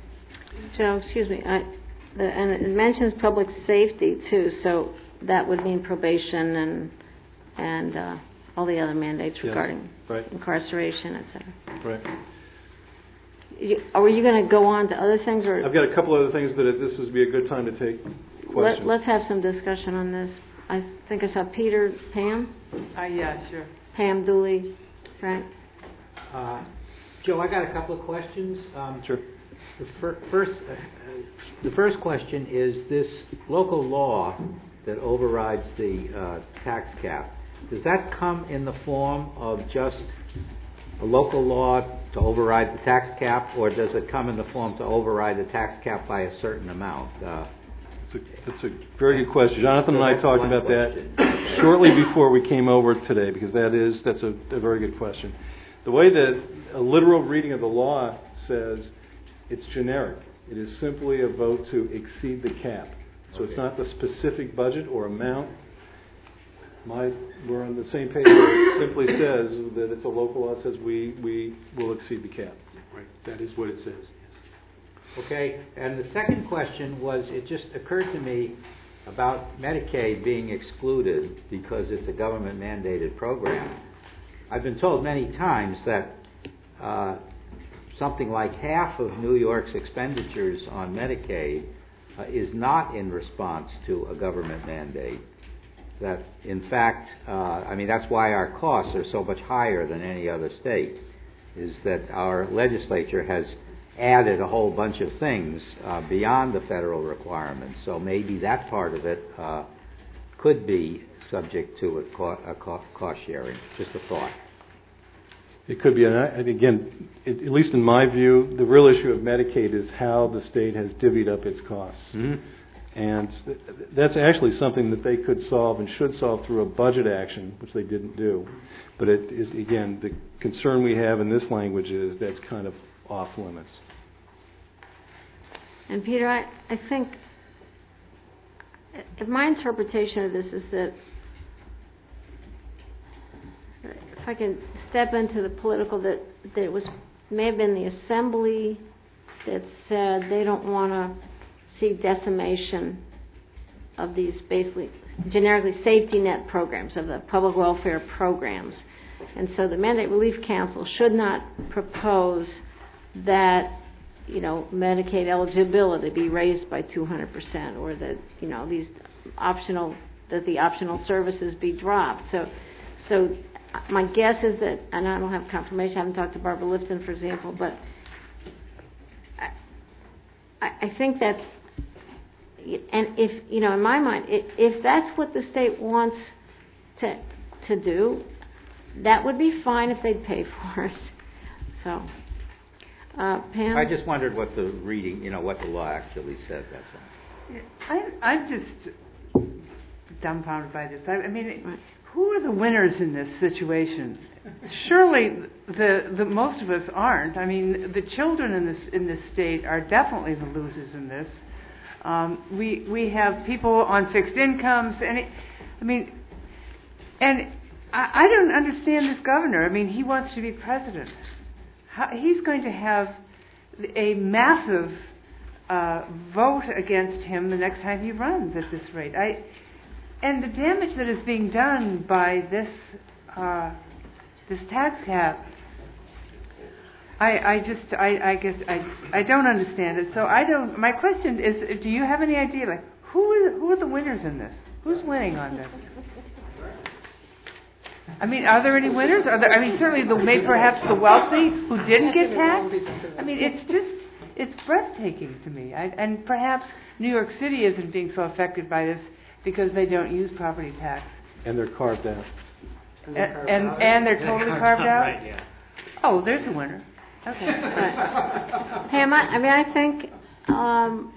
Joe, excuse me, I, the, and it mentions public safety too, so that would mean probation and and uh, all the other mandates Yes, regarding right. incarceration, et cetera. Right. You, are you going to go on to other things, or I've got a couple other things, but it, this would be a good time to take questions. let, let's have some discussion on this. I think I saw Peter, Pam, Uh, yeah, sure. Pam Dooley, Frank. Uh, Joe, I got a couple of questions. Um, Sure. The fir- first, uh, the first question is this local law that overrides the uh, tax cap. Does that come in the form of just a local law to override the tax cap, or does it come in the form to override the tax cap by a certain amount? Uh, That's a, that's a very good question. Jonathan So and I that's talked one about question. that shortly before we came over today, because that is that's a, a very good question. The way that a literal reading of the law says, it's generic. It is simply a vote to exceed the cap. So Okay. it's not the specific budget or amount. My, we're on the same page. It simply says that it's a local law that says we, we will exceed the cap. Right, that is what it says. Yes. Okay, and the second question was, it just occurred to me about Medicaid being excluded because it's a government mandated program. I've been told many times that uh, something like half of New York's expenditures on Medicaid uh, is not in response to a government mandate. That, in fact, uh, I mean, that's why our costs are so much higher than any other state, is that our legislature has added a whole bunch of things uh, beyond the federal requirements. So maybe that part of it uh, could be subject to a, co- a co- cost sharing. Just a thought. It could be, and, I, and again, it, at least in my view, the real issue of Medicaid is how the state has divvied up its costs. Mm-hmm. And th- that's actually something that they could solve and should solve through a budget action, which they didn't do. But it is, again, the concern we have in this language is that's kind of off limits. And Peter, I, I think if my interpretation of this is that if I can step into the political, that, that it was may have been the assembly that said they don't want to see decimation of these basically generically safety net programs, of the public welfare programs. And so the Mandate Relief Council should not propose that, you know, Medicaid eligibility be raised by two hundred percent, or that, you know, these optional, that the optional services be dropped. So, so my guess is that, and I don't have confirmation, I haven't talked to Barbara Lifton, for example, but I, I think that's, and if, you know, in my mind, if, if that's what the state wants to to do, that would be fine if they'd pay for it. So, uh, Pam? I just wondered what the reading, you know, what the law actually said, that's all. I, I'm just dumbfounded by this. I, I mean, right. Who are the winners in this situation? Surely the, the most of us aren't. I mean, the children in this in this state are definitely the losers in this. Um, we we have people on fixed incomes, and it, I mean, and I, I don't understand this governor. I mean, he wants to be president. How, he's going to have a massive uh, vote against him the next time he runs at this rate. I and the damage that is being done by this uh, this tax cap. I, I just, I, I guess, I, I don't understand it. So I don't, my question is, do you have any idea, like, who is, who are the winners in this? Who's winning on this? I mean, are there any winners? Are there, I mean, certainly the, maybe perhaps the wealthy who didn't get taxed. I mean, it's just, it's breathtaking to me. I, and perhaps New York City isn't being so affected by this because they don't use property tax. And they're carved out. And, and, and they're totally carved out? Right, yeah. Oh, there's a winner. Okay. Right. Pam, I, I mean, I think, um,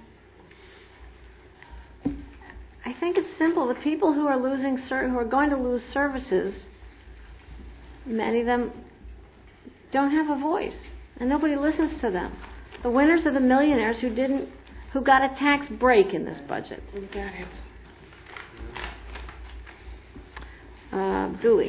I think it's simple. The people who are losing, ser- who are going to lose services, many of them don't have a voice, and nobody listens to them. The winners are the millionaires who didn't, who got a tax break in this budget. Got it. Uh, Julie.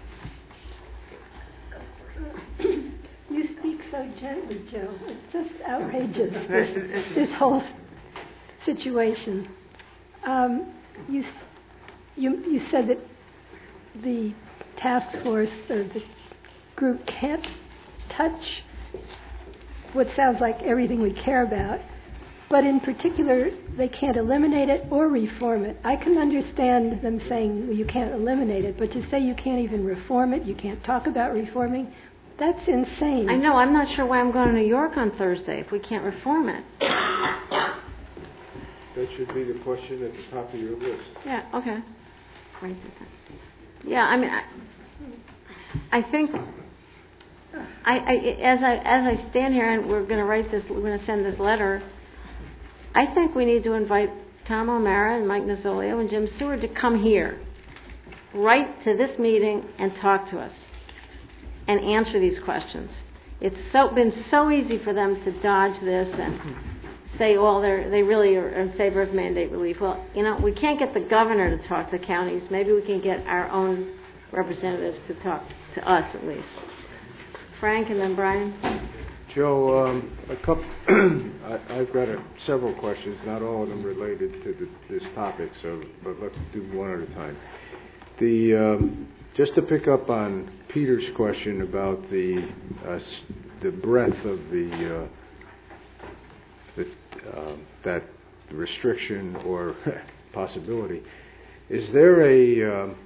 You speak so gently, Joe. It's just outrageous, this, this whole situation. Um, you, you, you said that the task force or the group can't touch what sounds like everything we care about, but in particular, they can't eliminate it or reform it. I can understand them saying, well, you can't eliminate it, but to say you can't even reform it, you can't talk about reforming, that's insane. I know. I'm not sure why I'm going to New York on Thursday if we can't reform it. That should be the question at the top of your list. Yeah, okay. Yeah, I mean, I, I think, I, I, as I as I stand here and we're going to write this, we're going to send this letter, I think we need to invite Tom O'Mara and Mike Nozzolio and Jim Seward to come here, right to this meeting, and talk to us and answer these questions. It's so been so easy for them to dodge this and say, well, they they really are in favor of mandate relief. Well, you know, we can't get the governor to talk to counties. Maybe we can get our own representatives to talk to us at least. Frank and then Brian. Joe, um, a couple. I, I've got a, several questions, not all of them related to the, this topic. So, but let's do one at a time. The um, just to pick up on Peter's question about the uh, the breadth of the. Uh, The, uh, that restriction or possibility. Is there a um,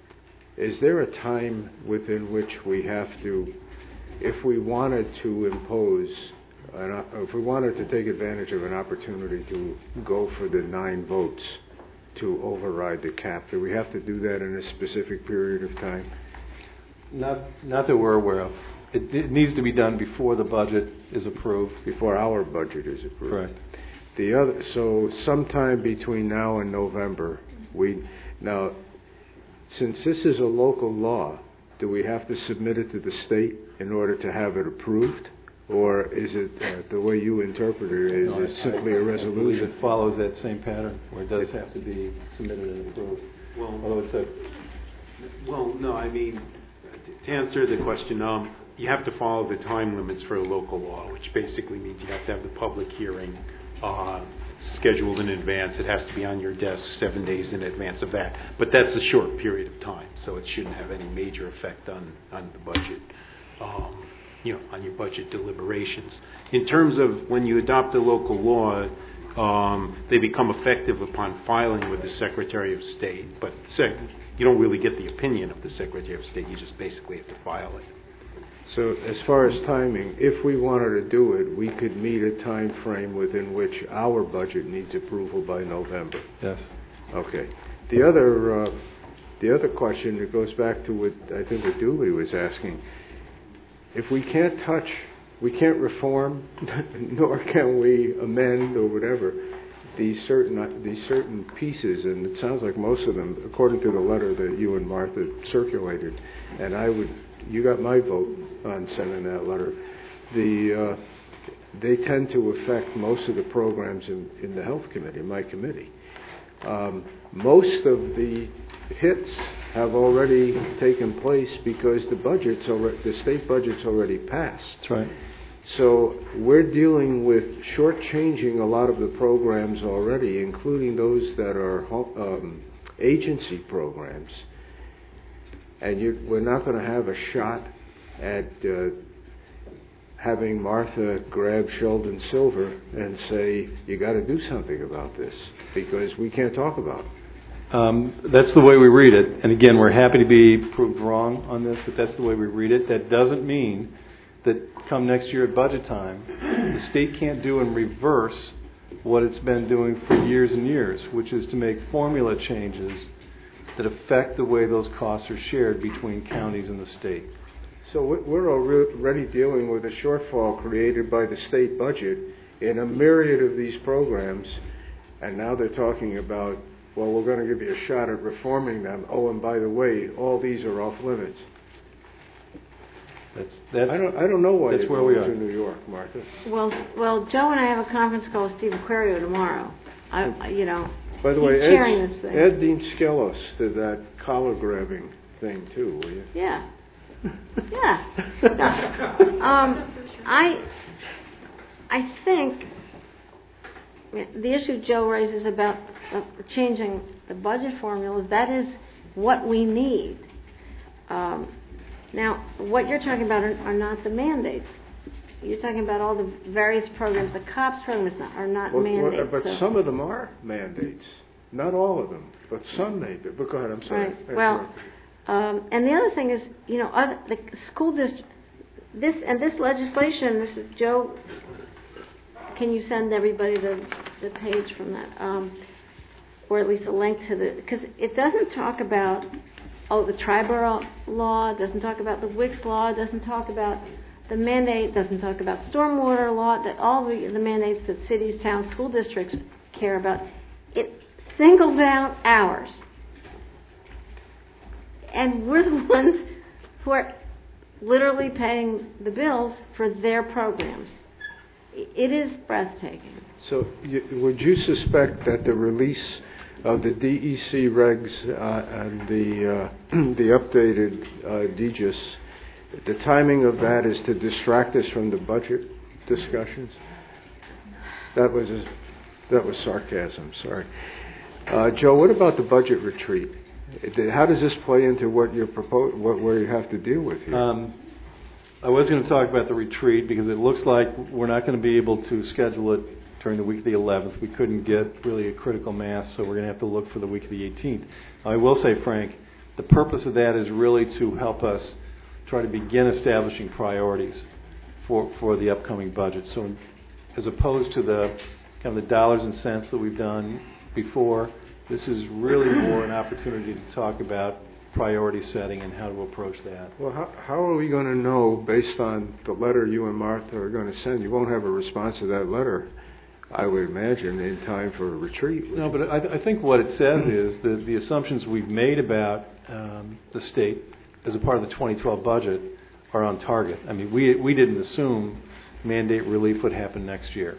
is there a time within which we have to, if we wanted to impose, an, if we wanted to take advantage of an opportunity to go for the nine votes to override the cap, do we have to do that in a specific period of time? Not, not that we're aware of. It, it needs to be done before the budget is approved. Before our budget is approved. Correct. The other, so sometime between now and November, we now, since this is a local law, do we have to submit it to the state in order to have it approved, or is it uh, the way you interpret it? Is no, it simply I, a I resolution? believe it follows that same pattern, where it does have to be submitted and approved. Well, although it's a well, no, I mean, to answer the question, um, you have to follow the time limits for a local law, which basically means you have to have the public hearing uh, scheduled in advance. It has to be on your desk seven days in advance of that. But that's a short period of time, so it shouldn't have any major effect on, on the budget, um, you know, on your budget deliberations. In terms of when you adopt a local law, um, they become effective upon filing with the Secretary of State. But sec- you don't really get the opinion of the Secretary of State. You just basically have to file it. So as far as timing, if we wanted to do it, we could meet a time frame within which our budget needs approval by November. yes. Okay. The other, uh, the other question that goes back to what I think what Dooley was asking. If we can't touch, we can't reform, nor can we amend or whatever these certain these certain pieces, and it sounds like most of them, according to the letter that you and Martha circulated, and I would. You got my vote on sending that letter. The uh, they tend to affect most of the programs in, in the health committee, my committee. Um, most of the hits have already taken place because the budget's already, the state budget's already passed. That's right. So we're dealing with shortchanging a lot of the programs already, including those that are um, agency programs. And you, we're not going to have a shot at uh, having Martha grab Sheldon Silver and say, you got to do something about this because we can't talk about it. Um, that's the way we read it. And again, we're happy to be proved wrong on this, but that's the way we read it. That doesn't mean that come next year at budget time, the state can't do in reverse what it's been doing for years and years, which is to make formula changes that affect the way those costs are shared between counties and the state. So we're already dealing with a shortfall created by the state budget in a myriad of these programs, and now they're talking about, well, we're going to give you a shot at reforming them. Oh, and by the way, all these are off limits. That's, that's, I don't. I don't know why that's you're where going we are. to New York, Martha. Well, well, Joe and I have a conference call with Steve Aquario tomorrow. I, I- you know, By the he's way, chairing Ed, this thing. Ed Dean Skelos did that collar grabbing thing too, will you? Yeah. Yeah. No. Um, I, I think the issue Joe raises about uh, changing the budget formulas, that is what we need. Um, now, what you're talking about are, are not the mandates. You're talking about all the various programs. The COPS programs not, are not Well, mandates. well, but so. some of them are mandates. Not all of them, but some may be. But go ahead, I'm sorry. Right. I Well, interrupted. um, and the other thing is, you know, other, the school district, this and this legislation. This is Joe. Can you send everybody the the page from that, um, or at least a link to the? Because it doesn't talk about oh the Triborough law. It doesn't talk about the W I C S law. It doesn't talk about the mandate. It doesn't talk about stormwater law. That all the, the mandates that cities, towns, school districts care about. It singles out ours. And we're the ones who are literally paying the bills for their programs. It is breathtaking. So, you, would you suspect that the release of the D E C regs uh, and the uh, the updated uh, D G I S, the timing of that is to distract us from the budget discussions? That was a, that was sarcasm. Sorry, uh, Joe. What about the budget retreat? How does this play into what you're propose, what where you have to deal with here? Um, I was going to talk about the retreat because it looks like we're not going to be able to schedule it during the week of the eleventh. We couldn't get really a critical mass, so we're going to have to look for the week of the eighteenth. I will say, Frank, the purpose of that is really to help us try to begin establishing priorities for for the upcoming budget. So, as opposed to the kind of the dollars and cents that we've done before, this is really more an opportunity to talk about priority setting and how to approach that. Well, how, how are we going to know, based on the letter you and Martha are going to send? You won't have a response to that letter, I would imagine, in time for a retreat. No, but I, I think what it says is that the assumptions we've made about um, the state as a part of the twenty twelve budget are on target. I mean, we we didn't assume mandate relief would happen next year.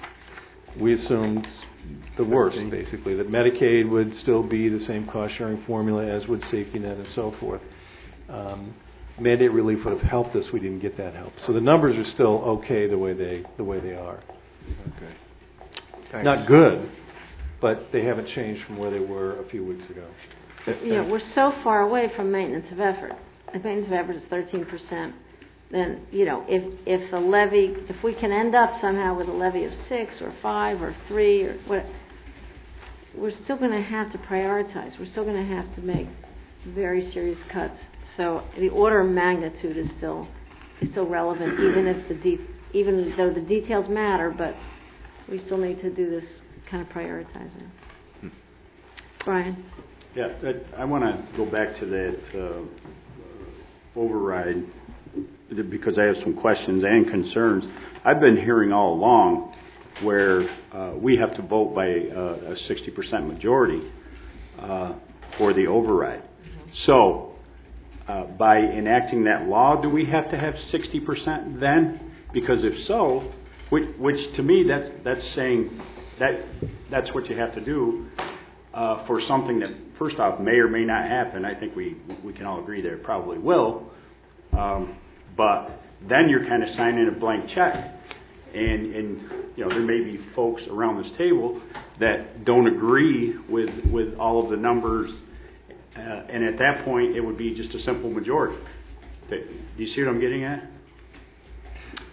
We assumed the worst, basically, that Medicaid would still be the same cost-sharing formula as would safety net and so forth. Um, mandate relief would have helped us. We didn't get that help. So the numbers are still okay the way they the way they are. Okay. Thanks. Not good, but they haven't changed from where they were a few weeks ago. You know, we're so far away from maintenance of effort. If maintenance of effort is thirteen percent, then, you know, if if the levy, if we can end up somehow with a levy of six or five or three or what, we're still going to have to prioritize. We're still going to have to make very serious cuts. So the order of magnitude is still is still relevant, even if the de- even though the details matter, but we still need to do this kind of prioritizing. Hmm. Brian? Yeah, that, I want to go back to that uh, override because I have some questions and concerns. I've been hearing all along where uh, we have to vote by uh, a sixty percent majority uh, for the override. So, uh, by enacting that law, do we have to have sixty percent then? Because if so, which, which to me that's that's saying that that's what you have to do uh, for something that, first off, may or may not happen. I think we we can all agree that it probably will. Um, but then you're kind of signing a blank check, and and you know there may be folks around this table that don't agree with with all of the numbers, uh, and at that point it would be just a simple majority. Do you see what I'm getting at?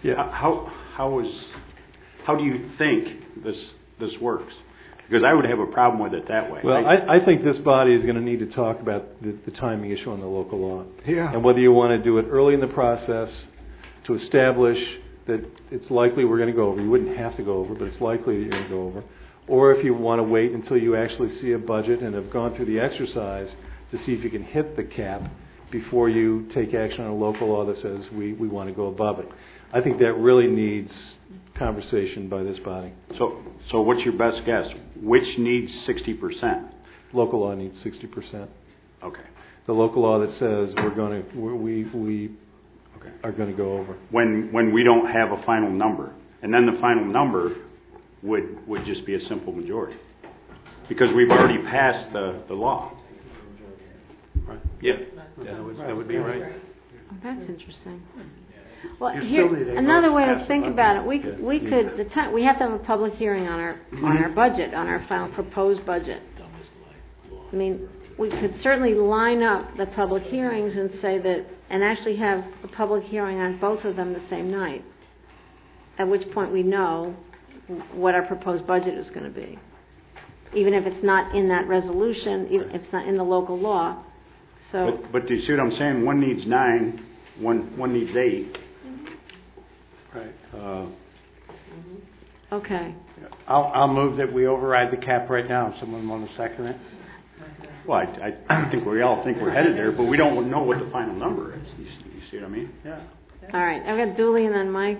Yeah. H- How, how is, how do you think this, this works? Because I would have a problem with it that way. Well, I, I think this body is going to need to talk about the, the timing issue on the local law. Yeah. And whether you want to do it early in the process to establish that it's likely we're going to go over. You wouldn't have to go over, but it's likely that you're going to go over. Or if you want to wait until you actually see a budget and have gone through the exercise to see if you can hit the cap before you take action on a local law that says we, we want to go above it. I think that really needs conversation by this body. So, so what's your best guess? Which needs sixty percent? Local law needs sixty percent. Okay. The local law that says we're going to we we okay. are going to go over. When when we don't have a final number, and then the final number would would just be a simple majority, because we've already passed the the law. Right. Yeah. Yeah, that would, that would be right. Oh, that's interesting. Well, You here, still need a another vote way to to pass think the about it, we, budget. we could, the time, we have to have a public hearing on our, on our budget, on our final proposed budget. I mean, we could certainly line up the public hearings and say that, and actually have a public hearing on both of them the same night, at which point we know what our proposed budget is going to be. Even if it's not in that resolution, even if it's not in the local law. So, But, but do you see what I'm saying? One needs nine, one one needs eight. Right. Uh, okay. I'll, I'll move that we override the cap right now. Someone want to second it? well, I, I think we all think we're headed there, but we don't know what the final number is. You, see- you see what I mean? Yeah. All right, I've got Dooley and then Mike.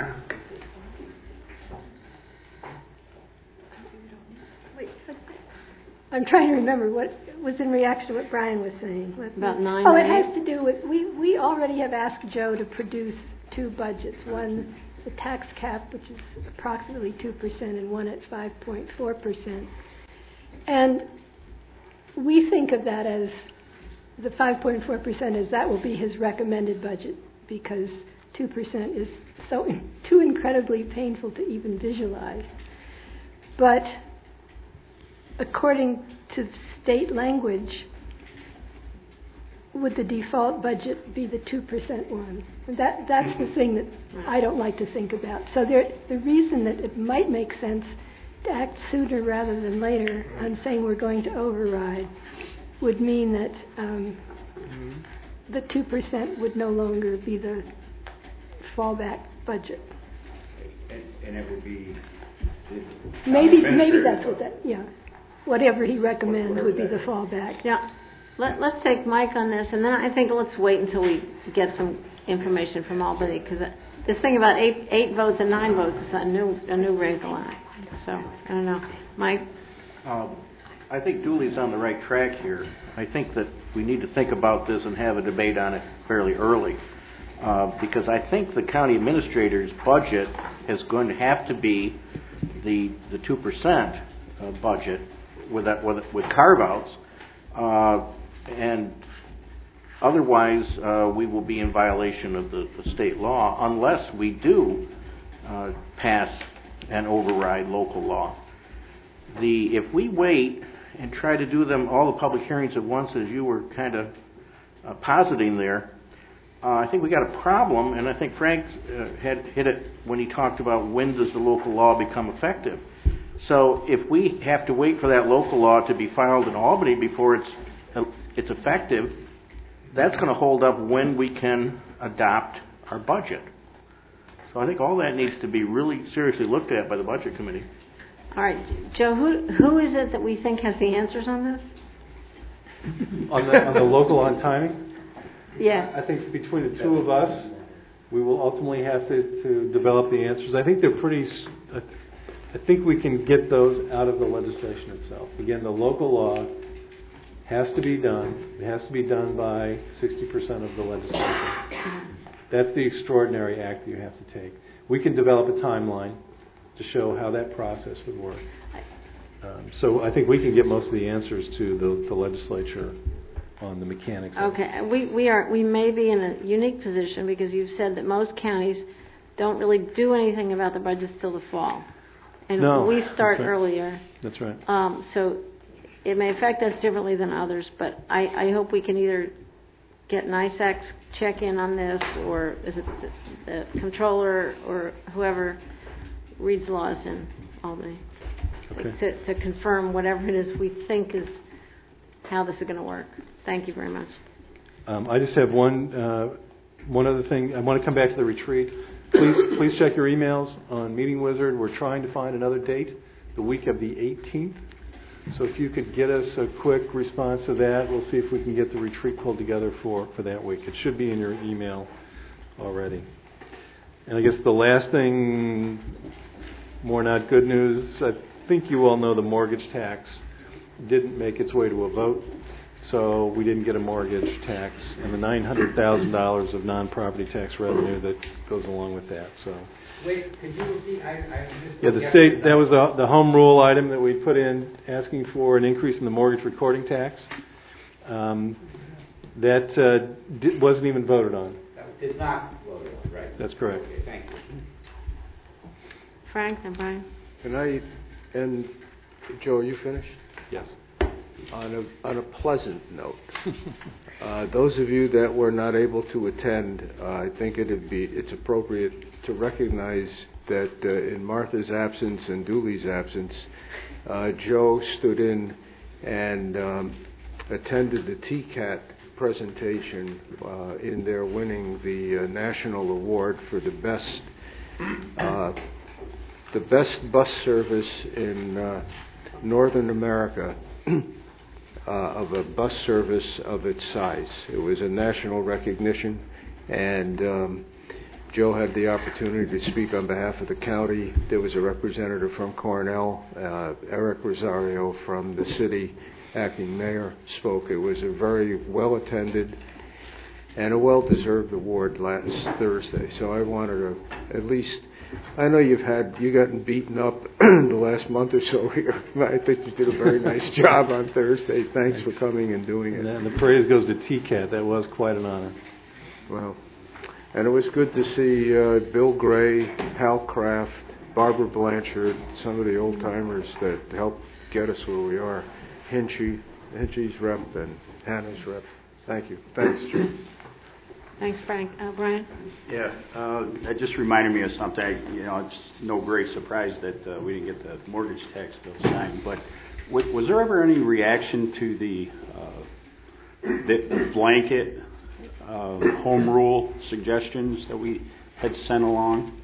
Wait, I'm trying to remember what was in reaction to what Brian was saying. Let me- About nine Oh, it and has to do with, we, we already have asked Joe to produce two budgets. One, the tax cap, which is approximately two percent, and one at five point four percent. And we think of that as, the five point four percent as that will be his recommended budget, because two percent is so too incredibly painful to even visualize. But according to state language, would the default budget be the two percent one? And that, that's the thing that I don't like to think about. So there, the reason that it might make sense to act sooner rather than later on saying we're going to override would mean that um, the two percent would no longer be the fallback budget. And, and it would be... Maybe, maybe that's what that, yeah. Whatever he recommends Whatever would be that the is. fallback. Yeah, let, let's take Mike on this, and then I think let's wait until we get some information from Albany, because this thing about eight eight votes and nine votes is a new a new rate line. So I don't know, Mike. Um, I think Dooley's on the right track here. I think that we need to think about this and have a debate on it fairly early, uh, because I think the county administrator's budget is going to have to be the the two percent uh, budget with that with, with carve-outs, uh, and otherwise uh, we will be in violation of the, the state law unless we do uh, pass and override local law. The if we wait and try to do them all the public hearings at once, as you were kind of uh, positing there, uh, I think we got a problem, and I think Frank uh, had hit it when he talked about when does the local law become effective. So if we have to wait for that local law to be filed in Albany before it's uh, it's effective, that's going to hold up when we can adopt our budget. So I think all that needs to be really seriously looked at by the Budget Committee. All right, Joe, who who is it that we think has the answers on this? on the on the local on timing, Yeah. I think between the two of us, we will ultimately have to, to develop the answers. I think they're pretty. s- I think we can get those out of the legislation itself. Again, the local law has to be done. It has to be done by sixty percent of the legislation. That's the extraordinary act that you have to take. We can develop a timeline to show how that process would work. Um, so I think we can get most of the answers to the, the legislature on the mechanics of it. Okay, we we are we may be in a unique position because you've said that most counties don't really do anything about the budgets till the fall, and No, we start that's right. earlier. That's right. Um, so it may affect us differently than others, but I, I hope we can either get an I SAC check-in on this, or is it the, the controller or whoever reads laws in Albany? Okay. To, to confirm whatever it is we think is how this is going to work. Thank you very much. Um, I just have one uh, one other thing. I want to come back to the retreat. Please please check your emails on Meeting Wizard. We're trying to find another date, the week of the eighteenth. So if you could get us a quick response to that, we'll see if we can get the retreat pulled together for, for that week. It should be in your email already. And I guess the last thing, more not good news, I think you all know the mortgage tax didn't make its way to a vote, so we didn't get a mortgage tax, and the nine hundred thousand dollars of non-property tax revenue that goes along with that. So. Wait, could you repeat? I, I just Yeah, the state, that was the, the home rule item that we put in, asking for an increase in the mortgage recording tax. Um, that uh, di- wasn't even voted on. That did not vote on, right? That's correct. Okay, thank you. Frank and Brian. Can I, and Joe, are you finished? Yes. On a, on a pleasant note, uh, those of you that were not able to attend, uh, I think it'd be, it's appropriate to recognize that uh, in Martha's absence and Dooley's absence, uh, Joe stood in and um, attended the T CAT presentation uh, in there, winning the uh, national award for the best uh, the best bus service in uh, Northern America. Uh, of a bus service of its size. It was a national recognition, and um, Joe had the opportunity to speak on behalf of the county. There was a representative from Cornell, uh, Eric Rosario from the city, acting mayor, spoke. It was a very well-attended and a well-deserved award last Thursday. So I wanted to at least, I know you've had, you gotten beaten up the last month or so here. I think you did a very nice job on Thursday. Thanks for coming and doing it. And the praise goes to T CAT. That was quite an honor. Well, and it was good to see uh, Bill Gray, Hal Kraft, Barbara Blanchard, some of the old-timers that helped get us where we are. Hinchy, Hinchy's rep and Hannah's rep. Thank you. Thanks, Joe. Thanks, Frank. Uh, Brian? Yeah, uh, that just reminded me of something. I, you know, it's no great surprise that uh, we didn't get the mortgage tax bill signed, but was, was there ever any reaction to the, uh, the blanket uh, home rule suggestions that we had sent along?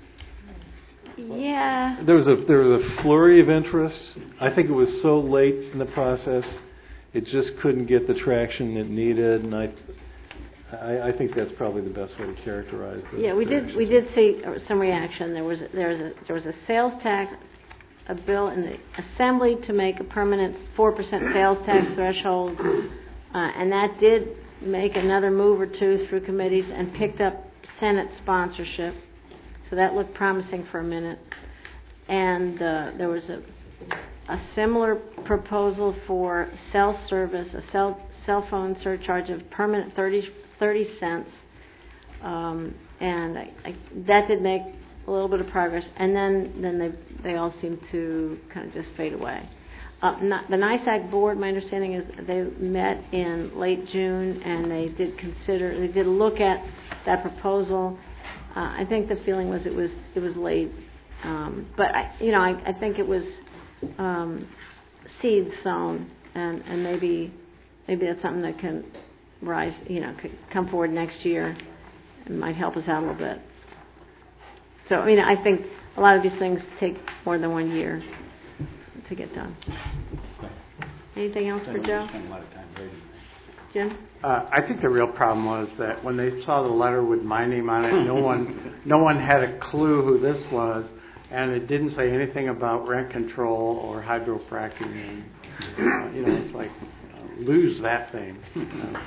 Yeah. There was a there was a flurry of interest. I think it was so late in the process, it just couldn't get the traction it needed, and I. I, I think that's probably the best way to characterize it. Yeah, we did. We did see some reaction. There was there was a there was a sales tax, a bill in the assembly to make a permanent four percent sales tax threshold, uh, and that did make another move or two through committees and picked up Senate sponsorship. So that looked promising for a minute. And uh, there was a a similar proposal for cell service, a cell cell phone surcharge of permanent thirty. thirty cents, um, and I, I, that did make a little bit of progress, and then, then they they all seem to kind of just fade away. Uh, not, the NISAC board, my understanding is they met in late June, and they did consider, they did look at that proposal. Uh, I think the feeling was it was it was late, um, but I, you know I, I think it was um, seed sown, and, and maybe maybe that's something that can rise, you know, could come forward next year and might help us out a little bit. So, I mean, I think a lot of these things take more than one year to get done. Anything else for Joe? Jim? Uh, I think the real problem was that when they saw the letter with my name on it, no one, no one had a clue who this was, and it didn't say anything about rent control or hydrofracking. And, uh, you know, it's like uh, lose that thing. You know.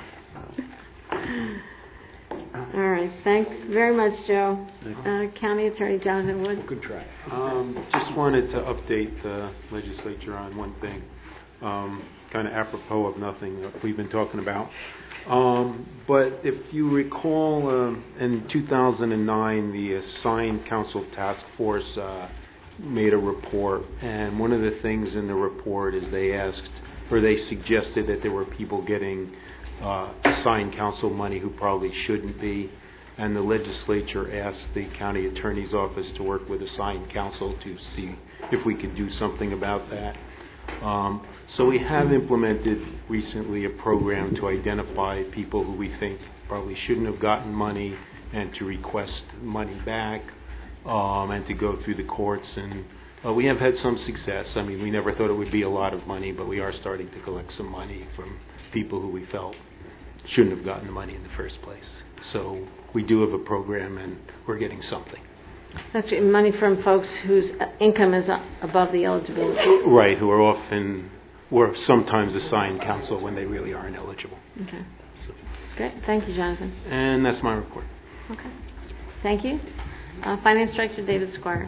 All right. Thanks very much, Joe. Uh, County Attorney Jonathan Wood. Good try. Um, just wanted to update the legislature on one thing, um, kind of apropos of nothing that we've been talking about. Um, but if you recall, um, in two thousand nine, the assigned council task force uh, made a report, and one of the things in the report is they asked, or they suggested that there were people getting uh, assigned council money who probably shouldn't be. And the legislature asked the county attorney's office to work with assigned counsel to see if we could do something about that. Um, so we have implemented recently a program to identify people who we think probably shouldn't have gotten money and to request money back um, and to go through the courts. And uh, we have had some success. I mean, we never thought it would be a lot of money, but we are starting to collect some money from people who we felt shouldn't have gotten the money in the first place. So we do have a program, and we're getting something. That's money from folks whose income is above the eligibility. Right, who are often, or sometimes assigned counsel when they really aren't eligible. Okay. So. Great. Thank you, Jonathan. And that's my report. Okay. Thank you. Uh, Finance Director David Squires.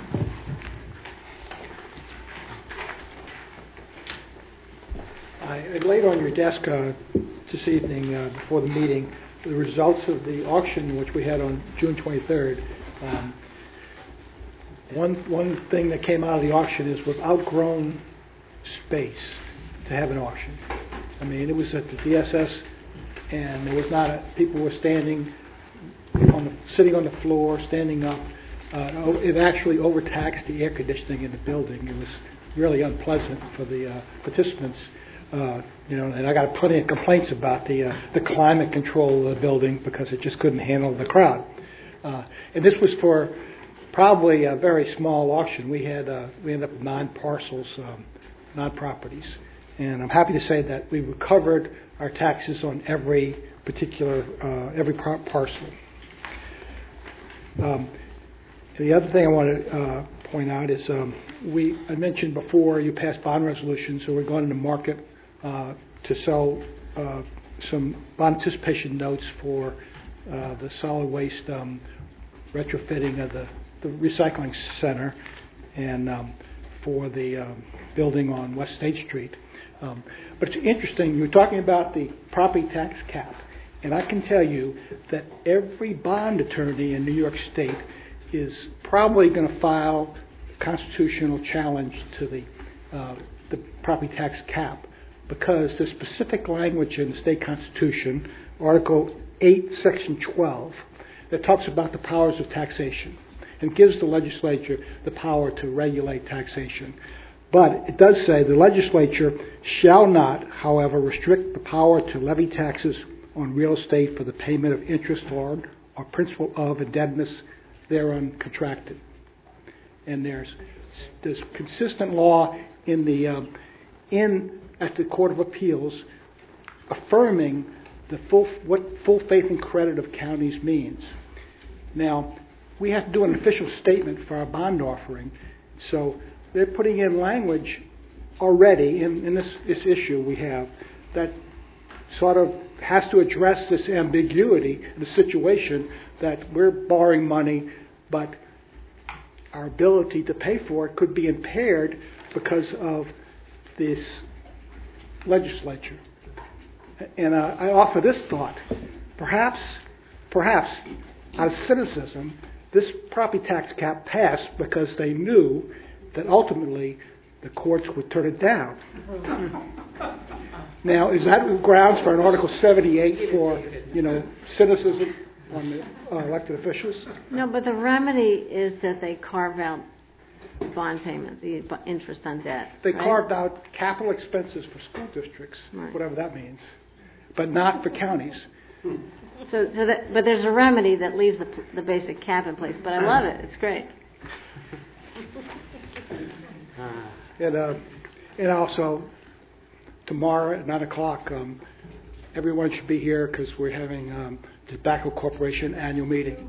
I I laid on your desk uh, this evening uh, before the meeting the results of the auction which we had on June twenty-third. Um, one one thing that came out of the auction is we've outgrown space to have an auction. I mean, it was at the D S S, and there was not a, people were standing on the, sitting on the floor, standing up. Uh, it actually overtaxed the air conditioning in the building. It was really unpleasant for the uh, participants. Uh, you know, and I got plenty of complaints about the uh, the climate control of the building because it just couldn't handle the crowd. Uh, and this was for probably a very small auction. We had uh, we ended up with nine parcels, um, nine properties, and I'm happy to say that we recovered our taxes on every particular uh, every par- parcel. Um, the other thing I want to uh, point out is um, we I mentioned before you passed bond resolutions, so we're going to market uh, to sell uh, some bond anticipation notes for uh, the solid waste um, retrofitting of the, the recycling center and um, for the um, building on West State Street. Um, but it's interesting, you were talking about the property tax cap, and I can tell you that every bond attorney in New York State is probably going to file a constitutional challenge to the uh, the property tax cap because the specific language in the state constitution, Article eight, Section twelve, that talks about the powers of taxation and gives the legislature the power to regulate taxation. But it does say the legislature shall not, however, restrict the power to levy taxes on real estate for the payment of interest on or principal of indebtedness thereon contracted. And there's there's consistent law in the um, in at the Court of Appeals affirming the full what full faith and credit of counties means. Now we have to do an official statement for our bond offering, so they're putting in language already in, in this, this issue we have that sort of has to address this ambiguity in the situation that we're borrowing money, but our ability to pay for it could be impaired because of this legislature. And uh, I offer this thought: perhaps, perhaps, out of cynicism, this property tax cap passed because they knew that ultimately the courts would turn it down. Now, is that grounds for an Article seventy-eight for, you know, cynicism on the uh, elected officials? No, but the remedy is that they carve out bond payment, the interest on debt. They right? carved out capital expenses for school districts, right. whatever that means, but not for counties. So, so that, but there's a remedy that leaves the, the basic cap in place. But I love it; it's great. And uh, and also tomorrow at nine o'clock, um, everyone should be here because we're having um, the Tobacco Corporation annual meeting.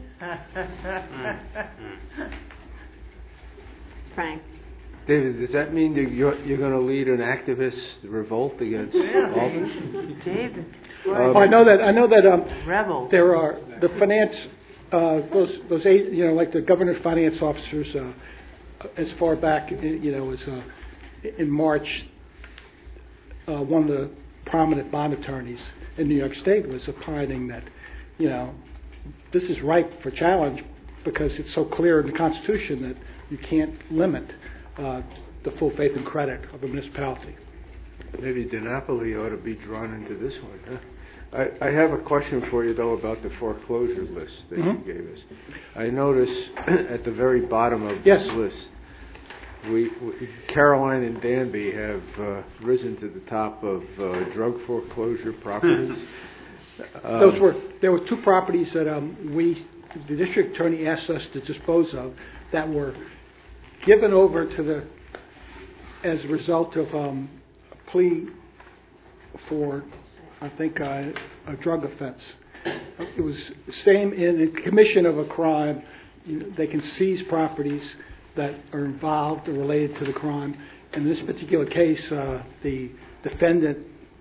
Frank. David, does that mean that you're, you're going to lead an activist revolt against Albany? David. Um, I know that. I know that. Um, Rebel. There are the finance, uh, those those eight, you know, like the governor's finance officers, uh, as far back, you know, as uh, in March, uh, one of the prominent bond attorneys in New York State was opining that, you know, this is ripe for challenge because it's so clear in the Constitution that you can't limit uh, the full faith and credit of a municipality. Maybe DiNapoli ought to be drawn into this one, huh? I, I have a question for you, though, about the foreclosure list that Mhm. you gave us. I notice at the very bottom of Yes. this list, we, we Caroline and Danby have uh, risen to the top of uh, drug foreclosure properties. um, Those were, there were two properties that um, we, the district attorney asked us to dispose of that were given over to the, as a result of um, a plea for, I think, uh, a drug offense. It was same in the commission of a crime. You know, they can seize properties that are involved or related to the crime. In this particular case, uh, the defendant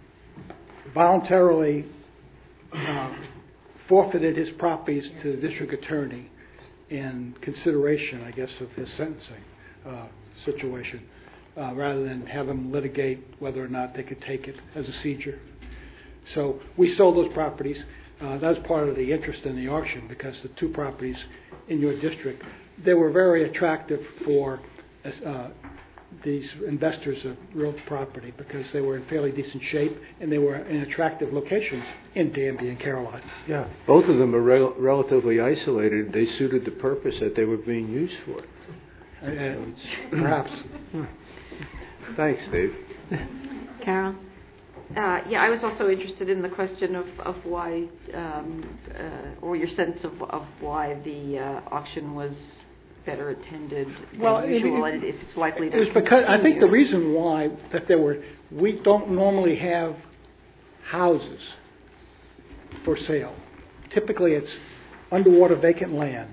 voluntarily uh, forfeited his properties to the district attorney in consideration, I guess, of his sentencing uh, situation, uh, rather than have him litigate whether or not they could take it as a seizure. So we sold those properties. Uh, that was part of the interest in the auction, because the two properties in your district, they were very attractive for uh, these investors of real property, because they were in fairly decent shape and they were in attractive locations in Danby and Caroline. Yeah, both of them are rel- relatively isolated. They suited the purpose that they were being used for. Uh, perhaps. Thanks, Dave. Carol? Uh, yeah, I was also interested in the question of, of why, um, uh, or your sense of, of why the uh, auction was better attended than Well, usual, it, and if it's likely to it was because I think the continue. reason why that there were, we don't normally have houses for sale. Typically, it's underwater vacant land,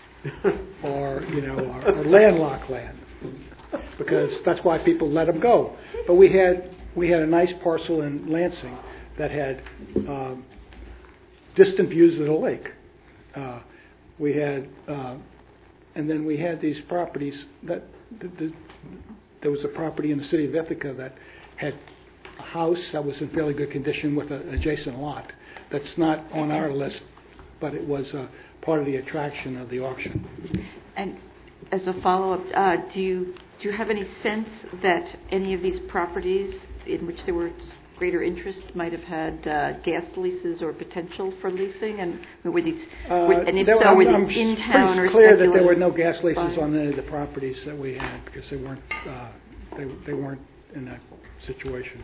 or you know, or, or landlocked land, because that's why people let them go. But we had we had a nice parcel in Lansing that had um, distant views of the lake. Uh, we had. Uh, And then we had these properties that the, the, there was a property in the city of Ithaca that had a house that was in fairly good condition with an adjacent lot. That's not on our list, but it was uh, part of the attraction of the auction. And as a follow-up, uh, do you do you have any sense that any of these properties in which there were greater interest might have had uh, gas leases or potential for leasing, and were these, Uh, were, and if there so, were, were they I'm in pretty town or clear that there were speculative no gas leases buying? on any of the properties that we had, because they weren't uh, they they weren't in that situation.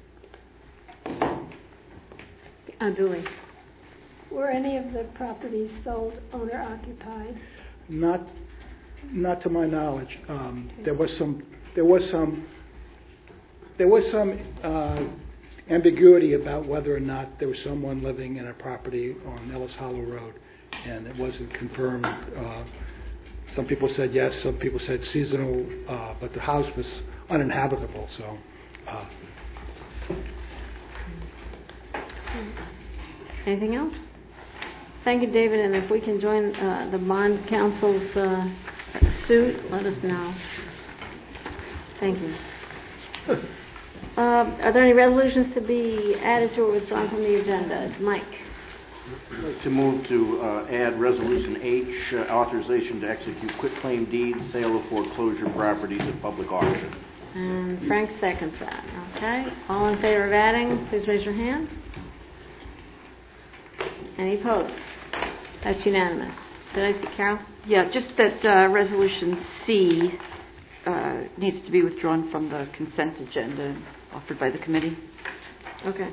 Uh, Julie? Were any of the properties sold owner occupied? Not, not to my knowledge. Um, there was some, there was some, there was some uh, ambiguity about whether or not there was someone living in a property on Ellis Hollow Road, and it wasn't confirmed. Uh, some people said yes, some people said seasonal, uh, but the house was uninhabitable. So. Uh, Anything else? Thank you, David, and if we can join uh, the bond counsel's uh, suit, let us know. Thank you. Uh, are there any resolutions to be added to or withdrawn from the agenda? Mike? I'd like to move to uh, add Resolution H, uh, authorization to execute quitclaim deeds, sale of foreclosure properties at public auction. And Frank seconds that. Okay. All in favor of adding, please raise your hand. Any opposed? That's unanimous. Did I see Carol? Yeah, just that uh, Resolution C uh, needs to be withdrawn from the consent agenda offered by the committee. Okay.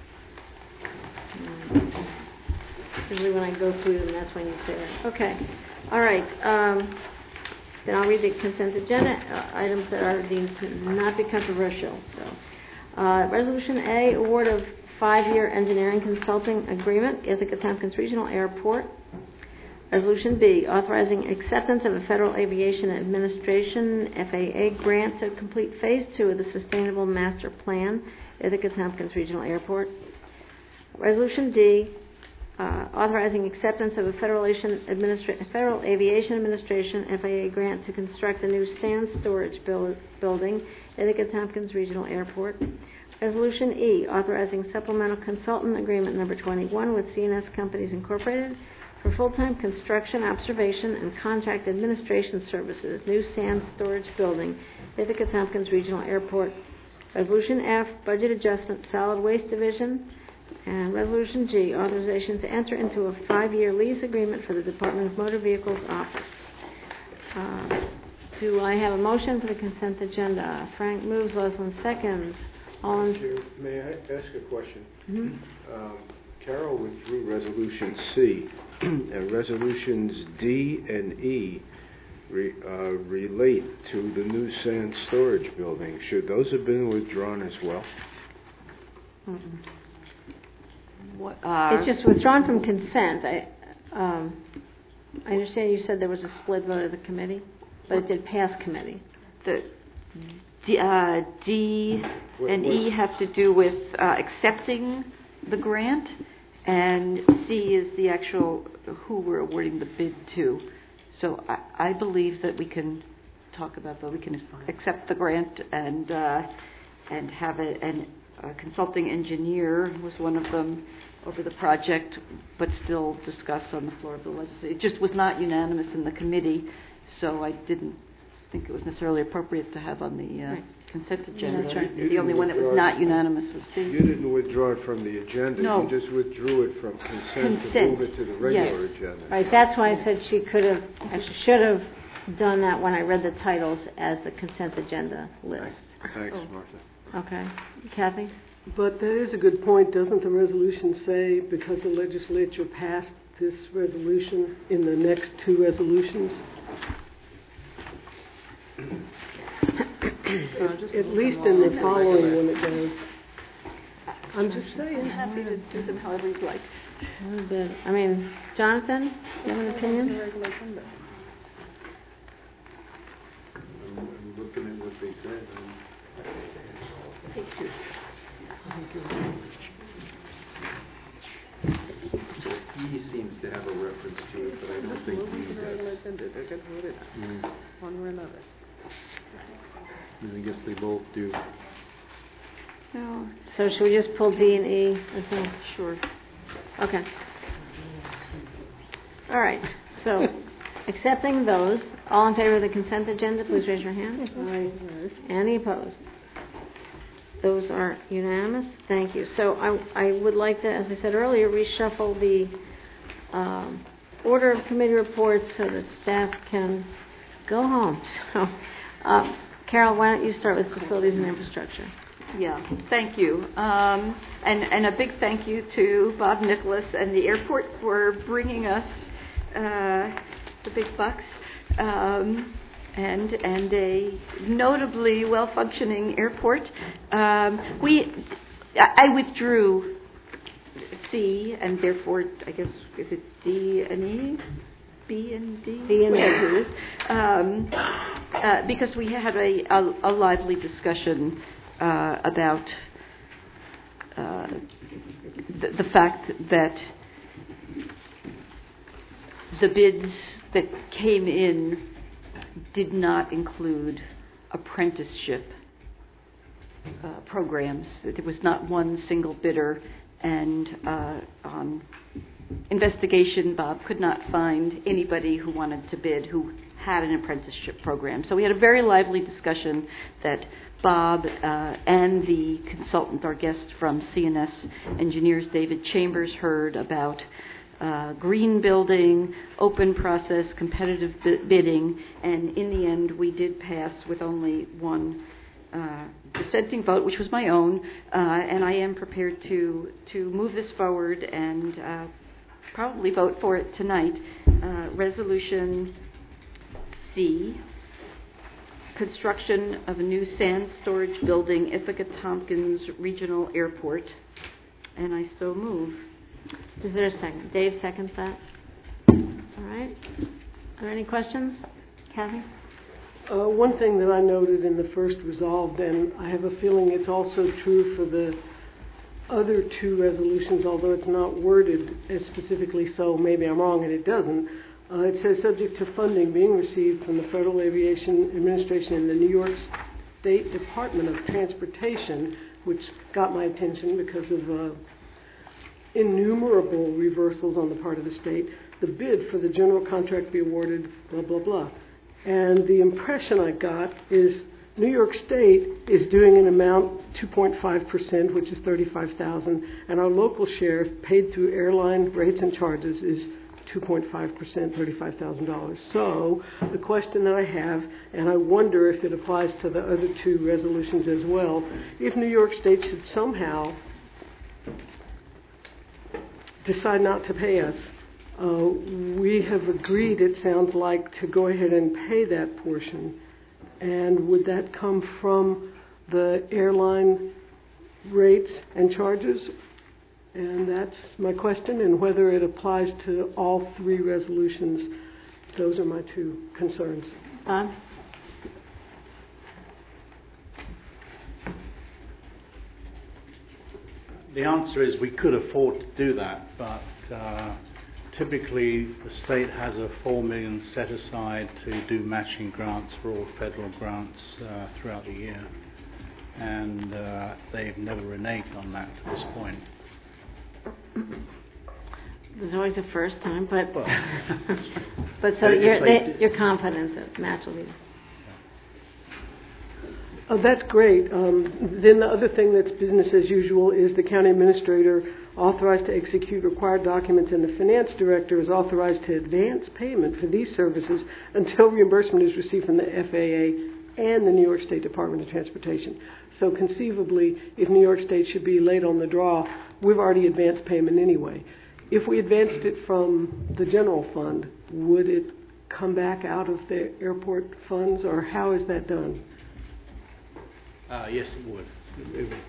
Usually when I go through them, that's when you say that. Okay. All right. Um, then I'll read the consent agenda uh, items that are deemed to not be controversial. So, uh, Resolution A, award of five-year engineering consulting agreement, Ithaca Tompkins Regional Airport. Resolution B, authorizing acceptance of a Federal Aviation Administration F A A grant to complete Phase two of the Sustainable Master Plan, Ithaca Tompkins Regional Airport. Resolution D, uh, authorizing acceptance of a Federal, Administra- Federal Aviation Administration F A A grant to construct a new sand storage build- building, Ithaca Tompkins Regional Airport. Resolution E, authorizing supplemental consultant agreement number twenty-one with C and S Companies Incorporated for full-time construction, observation, and contract administration services, new sand storage building, Ithaca Tompkins Regional Airport. Resolution F, budget adjustment, solid waste division, And Resolution G, authorization to enter into a five-year lease agreement for the Department of Motor Vehicles office. Uh, do I have a motion for the consent agenda? Frank moves, Leslin seconds. All in... Chair, may I ask a question? Mm-hmm. Um, Carol withdrew Resolution C, and Resolutions D and E re, uh, relate to the new sand storage building. Should those have been withdrawn as well? Mm-mm. What, uh, It's just withdrawn from consent. I, um, I understand you said there was a split vote of the committee, but it did pass committee. The D, uh, D and E have to do with uh, accepting the grant, and C is the actual who we're awarding the bid to. So I, I believe that we can talk about that. We can accept the grant and uh, and have a, an, a consulting engineer was one of them over the project, but still discussed on the floor of the legislature. It just was not unanimous in the committee, so I didn't think it was necessarily appropriate to have on the uh, right. consent agenda. That's right. The only one that was not unanimous was C. You didn't withdraw it from the agenda. No. You just withdrew it from consent, Consent. to move it to the regular Yes. agenda. Right, that's why I said she could have, actually should have done that when I read the titles as the consent agenda list. Thanks, Oh. Martha. Okay. Kathy? But that is a good point. Doesn't the resolution say because the legislature passed this resolution in the next two resolutions? at, at least in the following one it does. I'm just saying. I'm happy to do them however you'd like. Very good. I mean, Jonathan, do you have an opinion? I'm looking at what they said. He seems to have a reference to it, but I don't think he does. Mm. One way or another. I guess they both do. No. So should we just pull D and E as well? Sure. Okay. All right. So, accepting those, all in favor of the consent agenda, please raise your hand. Aye. Any opposed? Those are unanimous. Thank you. So I, I would like to, as I said earlier, reshuffle the um, order of committee reports so that staff can go home. So, uh, Carol, why don't you start with facilities and infrastructure? Yeah, thank you. Um, and, and a big thank you to Bob Nicholas and the airport for bringing us uh, the big bucks. Um, and and a notably well-functioning airport. Um, we, I withdrew C, and therefore, I guess, is it D and E? B and D? D and E. Um, uh, because we had a, a, a lively discussion uh, about uh, the, the fact that the bids that came in did not include apprenticeship uh, programs. There was not one single bidder, and uh, on investigation, Bob could not find anybody who wanted to bid who had an apprenticeship program. So we had a very lively discussion that Bob uh, and the consultant, our guest from C N S Engineers, David Chambers, heard about Uh, green building, open process, competitive b- bidding, and in the end we did pass with only one uh, dissenting vote, which was my own, uh, and I am prepared to, to move this forward and uh, probably vote for it tonight. Uh, resolution C, construction of a new sand storage building, Ithaca Tompkins Regional Airport, and I so move. Is there a second? Dave seconds that. All right. Are there any questions? Kathy? Uh, one thing that I noted in the first resolved, and I have a feeling it's also true for the other two resolutions, although it's not worded as specifically so, maybe I'm wrong and it doesn't. Uh, it says subject to funding being received from the Federal Aviation Administration and the New York State Department of Transportation, which got my attention because of uh, innumerable reversals on the part of the state. The bid for the general contract be awarded, blah, blah, blah. And the impression I got is New York State is doing an amount two point five percent, which is thirty-five thousand dollars, and our local share, paid through airline rates and charges, is two point five percent, thirty-five thousand dollars. So the question that I have, and I wonder if it applies to the other two resolutions as well, if New York State should somehow decide not to pay us, uh, we have agreed, it sounds like, to go ahead and pay that portion. And would that come from the airline rates and charges? And that's my question, and whether it applies to all three resolutions. Those are my two concerns. Bob? The answer is we could afford to do that, but uh, typically the state has a four million dollars set aside to do matching grants for all federal grants uh, throughout the year, and uh, they've never reneged on that to this point. There's always a first time, but Well, but so if you're they they, you're confident that match will be. Oh, that's great. Um, then the other thing that's business as usual is the county administrator authorized to execute required documents, and the finance director is authorized to advance payment for these services until reimbursement is received from the F A A and the New York State Department of Transportation. So conceivably, if New York State should be late on the draw, we've already advanced payment anyway. If we advanced it from the general fund, would it come back out of the airport funds, or how is that done? uh, yes, it would. It would.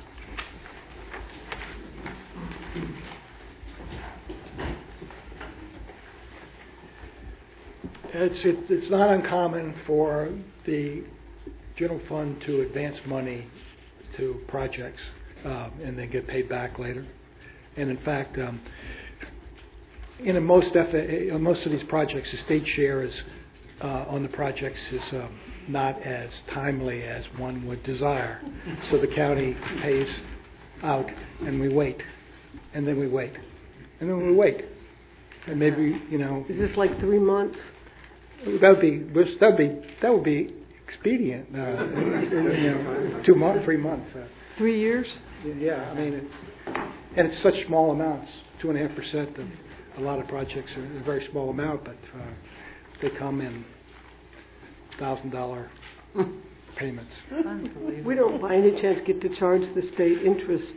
It's, it, it's not uncommon for the general fund to advance money to projects um, and then get paid back later. And in fact, um, in most F A A, on most of these projects, the state share is uh, on the projects is um, not as timely as one would desire. So the county pays out, and we wait, and then we wait, and then we wait, and maybe you know. Is this like three months? That would be that would be that would be expedient. Uh, you know, two months, three months. Uh, Three years? Yeah, I mean, it's, and it's such small amounts. Two and a half percent of a lot of projects are a very small amount, but uh, they come in thousand dollar payments. We don't by any chance get to charge the state interest.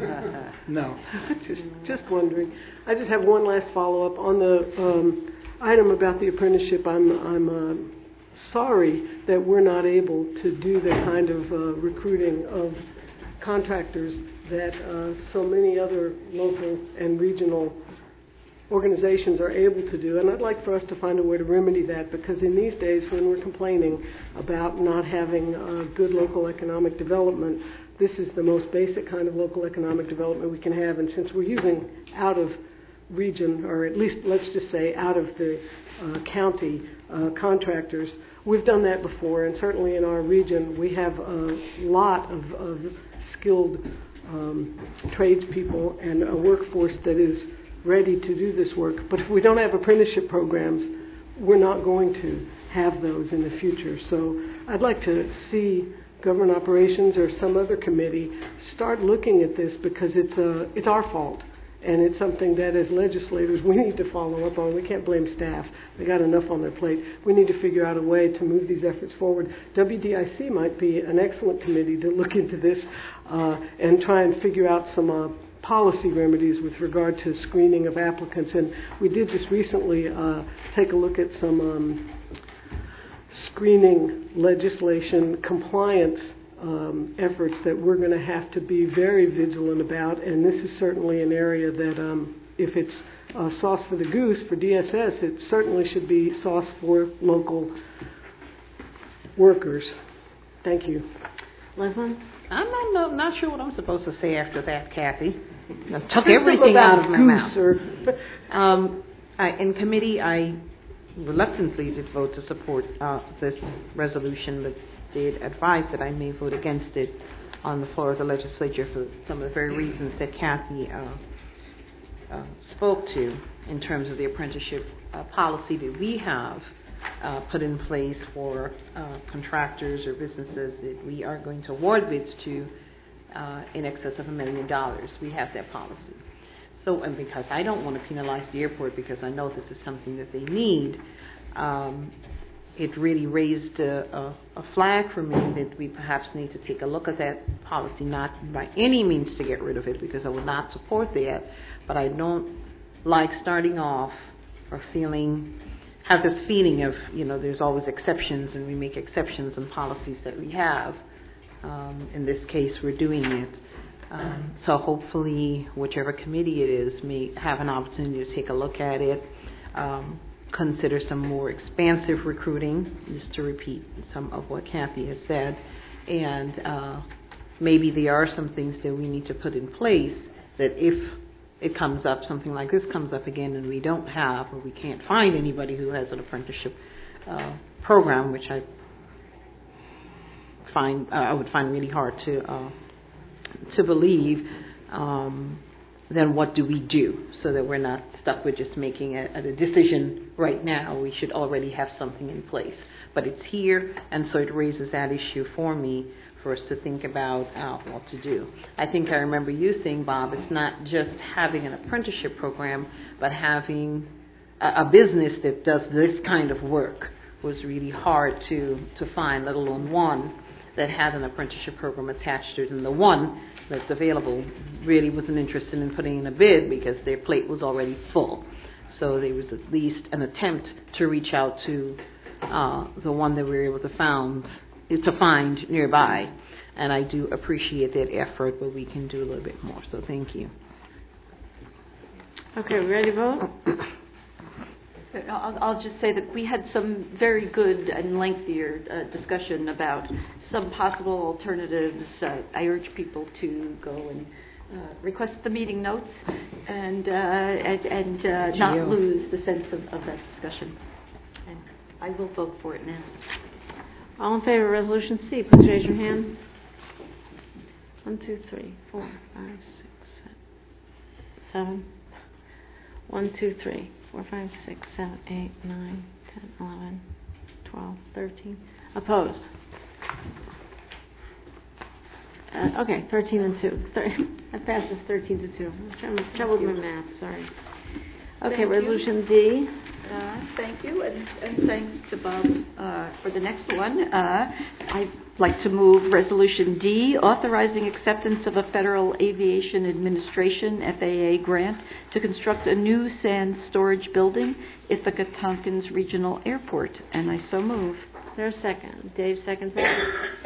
No. just, just wondering. I just have one last follow up on the um, item about the apprenticeship. I'm, I'm uh, sorry that we're not able to do the kind of uh, recruiting of contractors that uh, so many other local and regional organizations are able to do. And I'd like for us to find a way to remedy that, because in these days when we're complaining about not having uh, good local economic development, this is the most basic kind of local economic development we can have. And since we're using out of region, or at least let's just say out of the uh, county uh, contractors, we've done that before, and certainly in our region we have a lot of, of skilled um, tradespeople and a workforce that is ready to do this work. But if we don't have apprenticeship programs, we're not going to have those in the future. So I'd like to see government operations or some other committee start looking at this, because it's uh, it's our fault. And it's something that as legislators we need to follow up on. We can't blame staff. They got enough on their plate. We need to figure out a way to move these efforts forward. W D I C might be an excellent committee to look into this uh, and try and figure out some uh, policy remedies with regard to screening of applicants. And we did just recently uh, take a look at some um, screening legislation compliance Um, efforts that we're going to have to be very vigilant about, and this is certainly an area that um, if it's uh, sauce for the goose for D S S, it certainly should be sauce for local workers. Thank you. Leslie? I'm not, not, not sure what I'm supposed to say after that, Kathy. I took everything out of my mouth. um, I, in committee, I reluctantly did vote to support uh, this resolution, but did advise that I may vote against it on the floor of the legislature for some of the very reasons that Kathy uh, uh, spoke to in terms of the apprenticeship uh, policy that we have uh, put in place for uh, contractors or businesses that we are going to award bids to uh, in excess of a million dollars. We have that policy. So, and because I don't want to penalize the airport because I know this is something that they need, um, it really raised a, a, a flag for me that we perhaps need to take a look at that policy, not by any means to get rid of it because I would not support that, but I don't like starting off or feeling, have this feeling of, you know, there's always exceptions and we make exceptions in policies that we have. Um, in this case, we're doing it. Um, so hopefully, whichever committee it is may have an opportunity to take a look at it, um, consider some more expansive recruiting, just to repeat some of what Kathy has said, and uh, maybe there are some things that we need to put in place that if it comes up, something like this comes up again and we don't have or we can't find anybody who has an apprenticeship uh, program, which I find uh, I would find really hard to uh, to believe, um, then what do we do so that we're not stuck with just making a, a decision right now? We should already have something in place. But it's here, and so it raises that issue for me for us to think about uh, what to do. I think I remember you saying, Bob, it's not just having an apprenticeship program, but having a, a business that does this kind of work was really hard to, to find, let alone one that had an apprenticeship program attached to it, and the one that's available really wasn't interested in putting in a bid because their plate was already full. So there was at least an attempt to reach out to uh, the one that we were able to found to find nearby, and I do appreciate that effort, but we can do a little bit more. So thank you. Okay, we ready to vote? I'll, I'll just say that we had some very good and lengthier uh, discussion about some possible alternatives. Uh, I urge people to go and uh, request the meeting notes and uh, and, and uh, not lose the sense of, of that discussion. And I will vote for it now. All in favor of Resolution C, please raise your hand. One, two, three, four, five, six, seven. One, two, three. Four, five, six, seven, eight, nine, ten, eleven, twelve, thirteen. Opposed? Uh, okay, thirteen and two. Thir- that passes thirteen to two. I'm having trouble with my math, sorry. Okay, Thank Resolution you. D. Uh, thank you, and, and thanks to Bob uh, for the next one. Uh, I'd like to move Resolution D, authorizing acceptance of a Federal Aviation Administration F A A grant to construct a new sand storage building, Ithaca Tompkins Regional Airport, and I so move. Is there a second? Dave seconds it.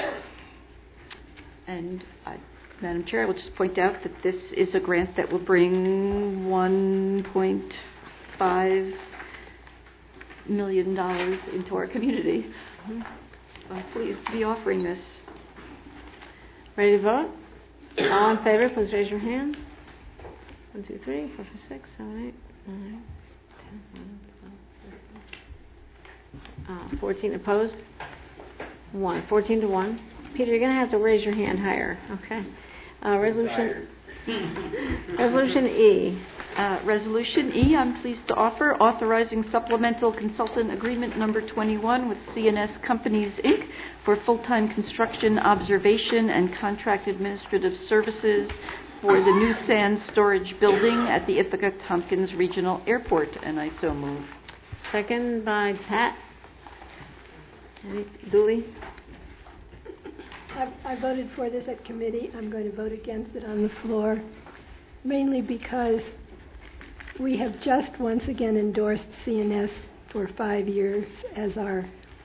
And I, Madam Chair, I will just point out that this is a grant that will bring one point five million dollars into our community. Mm-hmm. I'm pleased to be offering this. Ready to vote? All in favor, please raise your hand. One, two, three, four, five, six, seven, eight, nine, ten, eleven, twelve, thirteen. Uh, fourteen opposed. One. Fourteen to one. Peter, you're going to have to raise your hand higher. Okay. Uh, resolution. Resolution E. Uh, Resolution E, I'm pleased to offer, authorizing supplemental consultant agreement number twenty-one with C N S Companies, Incorporated for full-time construction, observation, and contract administrative services for the new sand storage building at the Ithaca Tompkins Regional Airport, and I so move. Second by Pat. Any, Dooley? I, I voted for this at committee. I'm going to vote against it on the floor, mainly because we have just once again endorsed C N S for five years as our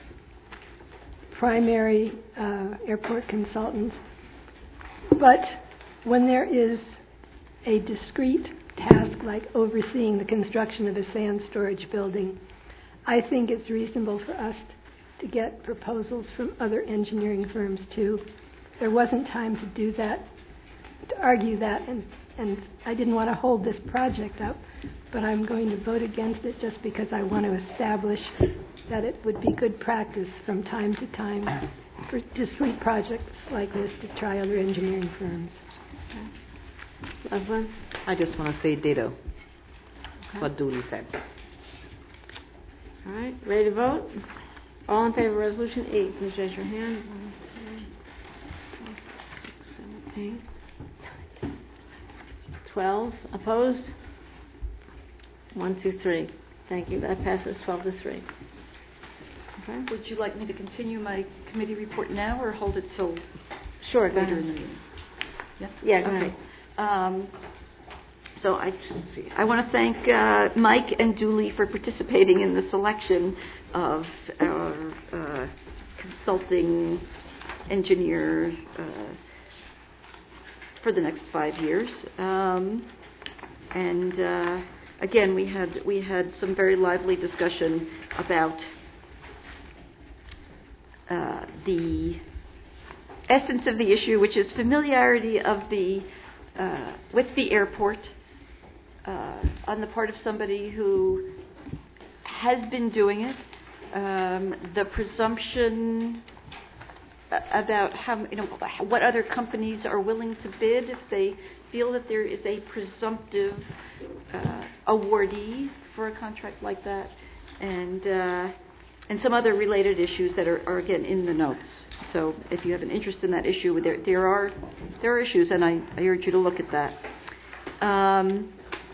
primary uh, airport consultant. But when there is a discrete task like overseeing the construction of a sand storage building, I think it's reasonable for us to get proposals from other engineering firms too. There wasn't time to do that, to argue that, and, and I didn't want to hold this project up, but I'm going to vote against it just because I want to establish that it would be good practice from time to time for discrete projects like this to try other engineering firms. Leslie? I just want to say ditto Okay. what Dooley said. All right, ready to vote? All in favor of Resolution eight, please raise your hand. One, two, four, six, seven, eight. Twelve. Opposed? One, two, three. Thank you. That passes twelve to three. Okay. Would you like me to continue my committee report now or hold it till Sure, go later ahead. in the meeting? Yeah? Yeah, go okay. Um, so I, I want to thank uh, Mike and Julie for participating in the selection of our uh, consulting engineer uh, for the next five years. Um, and uh, again, we had we had some very lively discussion about uh, the essence of the issue, which is familiarity of the uh, with the airport uh, on the part of somebody who has been doing it. Um, the presumption about how you know what other companies are willing to bid if they feel that there is a presumptive uh, awardee for a contract like that, and uh, and some other related issues that are, are again in the notes. So if you have an interest in that issue, there there are there are issues, and I, I urge you to look at that. Um,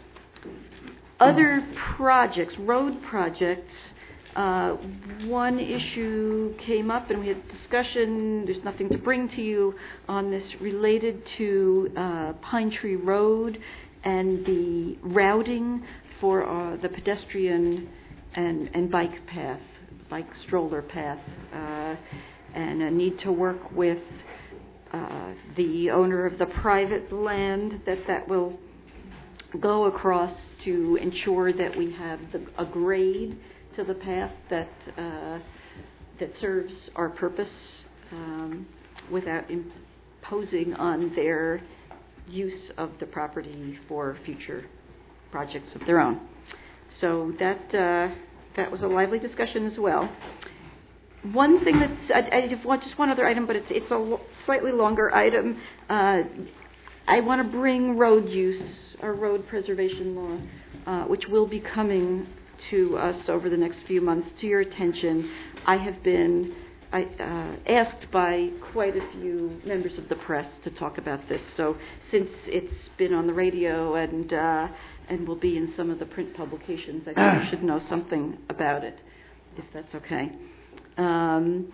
other projects, road projects. Uh, one issue came up, and we had discussion. There's nothing to bring to you on this related to uh, Pine Tree Road and the routing for uh, the pedestrian and, and bike path, bike stroller path, uh, and a need to work with uh, the owner of the private land that that will go across to ensure that we have the, a grade to the path that uh, that serves our purpose um, without imposing on their use of the property for future projects of their own. So that uh, that was a lively discussion as well. One thing that's I, I just want just one other item, but it's it's a l- slightly longer item. Uh, I want to bring road use or road preservation law, uh, which will be coming to us over the next few months, to your attention. I have been I, uh, asked by quite a few members of the press to talk about this. So since it's been on the radio and uh, and will be in some of the print publications, I think you should know something about it, if that's okay. Um,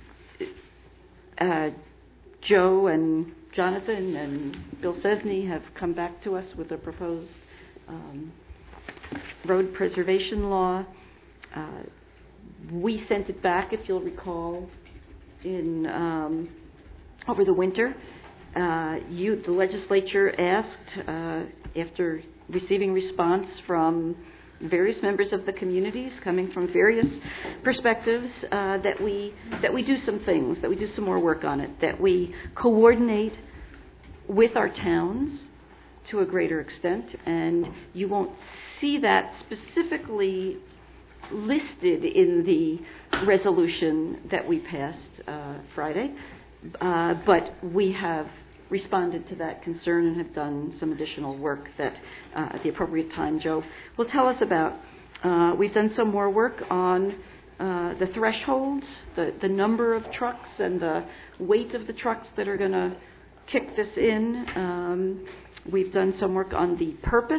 uh, Joe and Jonathan and Bill Cesney have come back to us with a proposed um, road preservation law. Uh, we sent it back, if you'll recall, in um, over the winter. Uh, you, the legislature, asked uh, after receiving response from various members of the communities, coming from various perspectives, uh, that we that we do some things, that we do some more work on it, that we coordinate with our towns to a greater extent, and you won't see that specifically listed in the resolution that we passed uh, Friday, uh, but we have responded to that concern and have done some additional work that uh, at the appropriate time Joe will tell us about. Uh, we've done some more work on uh, the thresholds, the, the number of trucks and the weight of the trucks that are going to kick this in. Um, we've done some work on the purpose.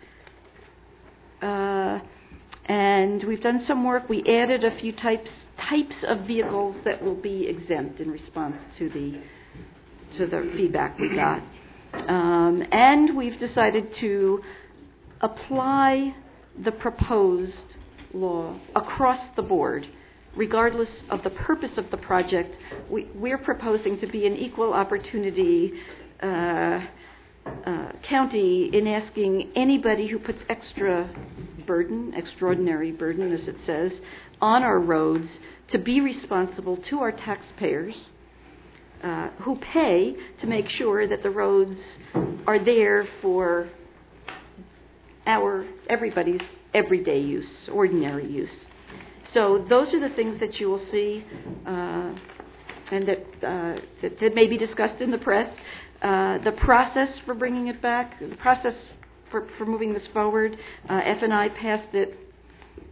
Uh, and we've done some work. We added a few types types of vehicles that will be exempt in response to the to the feedback we got. Um, and we've decided to apply the proposed law across the board, regardless of the purpose of the project. We, we're proposing to be an equal opportunity uh, uh, county in asking anybody who puts extra burden, extraordinary burden as it says, on our roads to be responsible to our taxpayers uh, who pay to make sure that the roads are there for our, everybody's everyday use, ordinary use. So those are the things that you will see uh, and that, uh, that that may be discussed in the press. Uh, the process for bringing it back, the process for, for moving this forward, uh, F and I passed it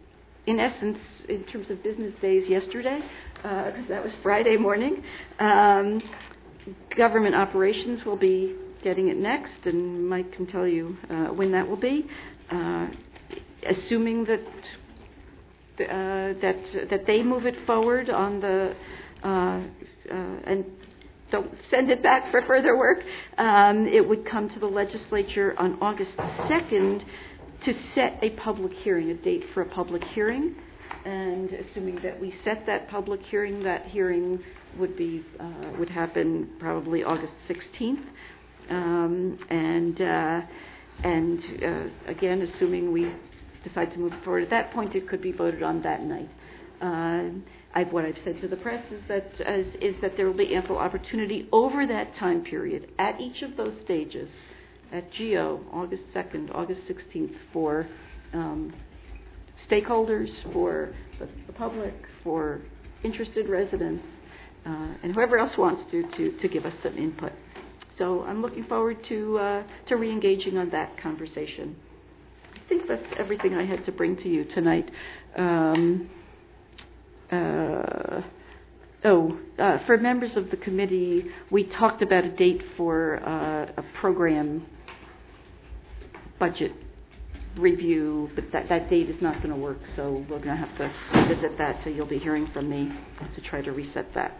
in essence, in terms of business days yesterday, because that was Friday morning. Um, government operations will be getting it next, and Mike can tell you uh, when that will be. Uh, assuming that uh, that that they move it forward on the uh, uh, and don't send it back for further work, um, it would come to the legislature on August second to set a public hearing, a date for a public hearing. And assuming that we set that public hearing, that hearing would be uh, would happen probably August sixteenth. Um, and uh, and uh, again, assuming we decide to move forward at that point, it could be voted on that night. Uh, I've, what I've said to the press is that as, is that there will be ample opportunity over that time period at each of those stages, at G O, August second, August sixteenth, for um, stakeholders, for the, the public, for interested residents, uh, and whoever else wants to, to, to give us some input. So I'm looking forward to uh, to re-engaging on that conversation. I think that's everything I had to bring to you tonight. Um, uh, oh, uh, for members of the committee, we talked about a date for uh, a program budget review, but that, that date is not going to work, so we're going to have to revisit that, so you'll be hearing from me to try to reset that.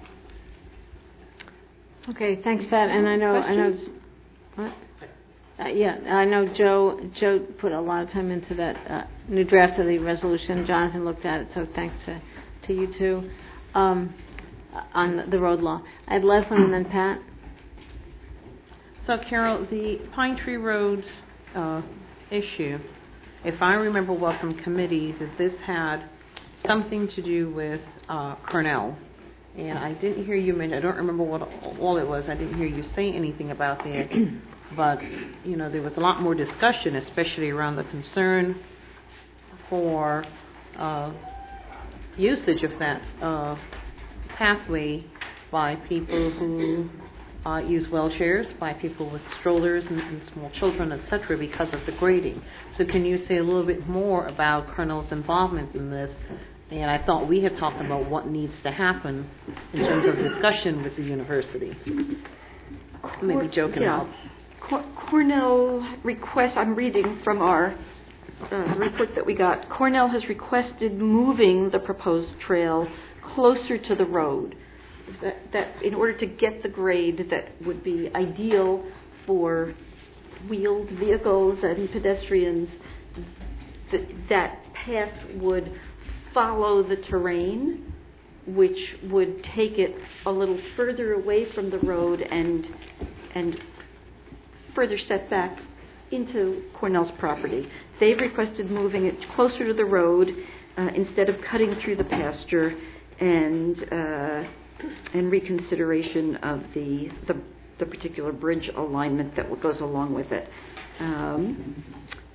Okay, thanks, Pat. And I know, I know, what? Uh, yeah, I know Joe. Joe put a lot of time into that uh, new draft of the resolution. Jonathan looked at it, so thanks to to you too. Um, on the road law, I had Leslie and then Pat. So, Carol, the Pine Tree Road uh, issue, if I remember well from committees, is this had something to do with uh, Cornell. And I didn't hear you mention, I don't remember what all it was, I didn't hear you say anything about that, but, you know, there was a lot more discussion, especially around the concern for uh, usage of that uh, pathway by people who uh, use wheelchairs, by people with strollers and, and small children, et cetera, because of the grading. So can you say a little bit more about Cornell's involvement in this? And I thought we had talked about what needs to happen in terms of discussion with the university. Maybe Joe can yeah. help. Cor- Cornell request, I'm reading from our uh, report that we got. Cornell has requested moving the proposed trail closer to the road. That, that in order to get the grade that would be ideal for wheeled vehicles and pedestrians, that, that path would follow the terrain, which would take it a little further away from the road and and further set back into Cornell's property. They've requested moving it closer to the road uh, instead of cutting through the pasture, and uh, and reconsideration of the, the the particular bridge alignment that goes along with it. Um,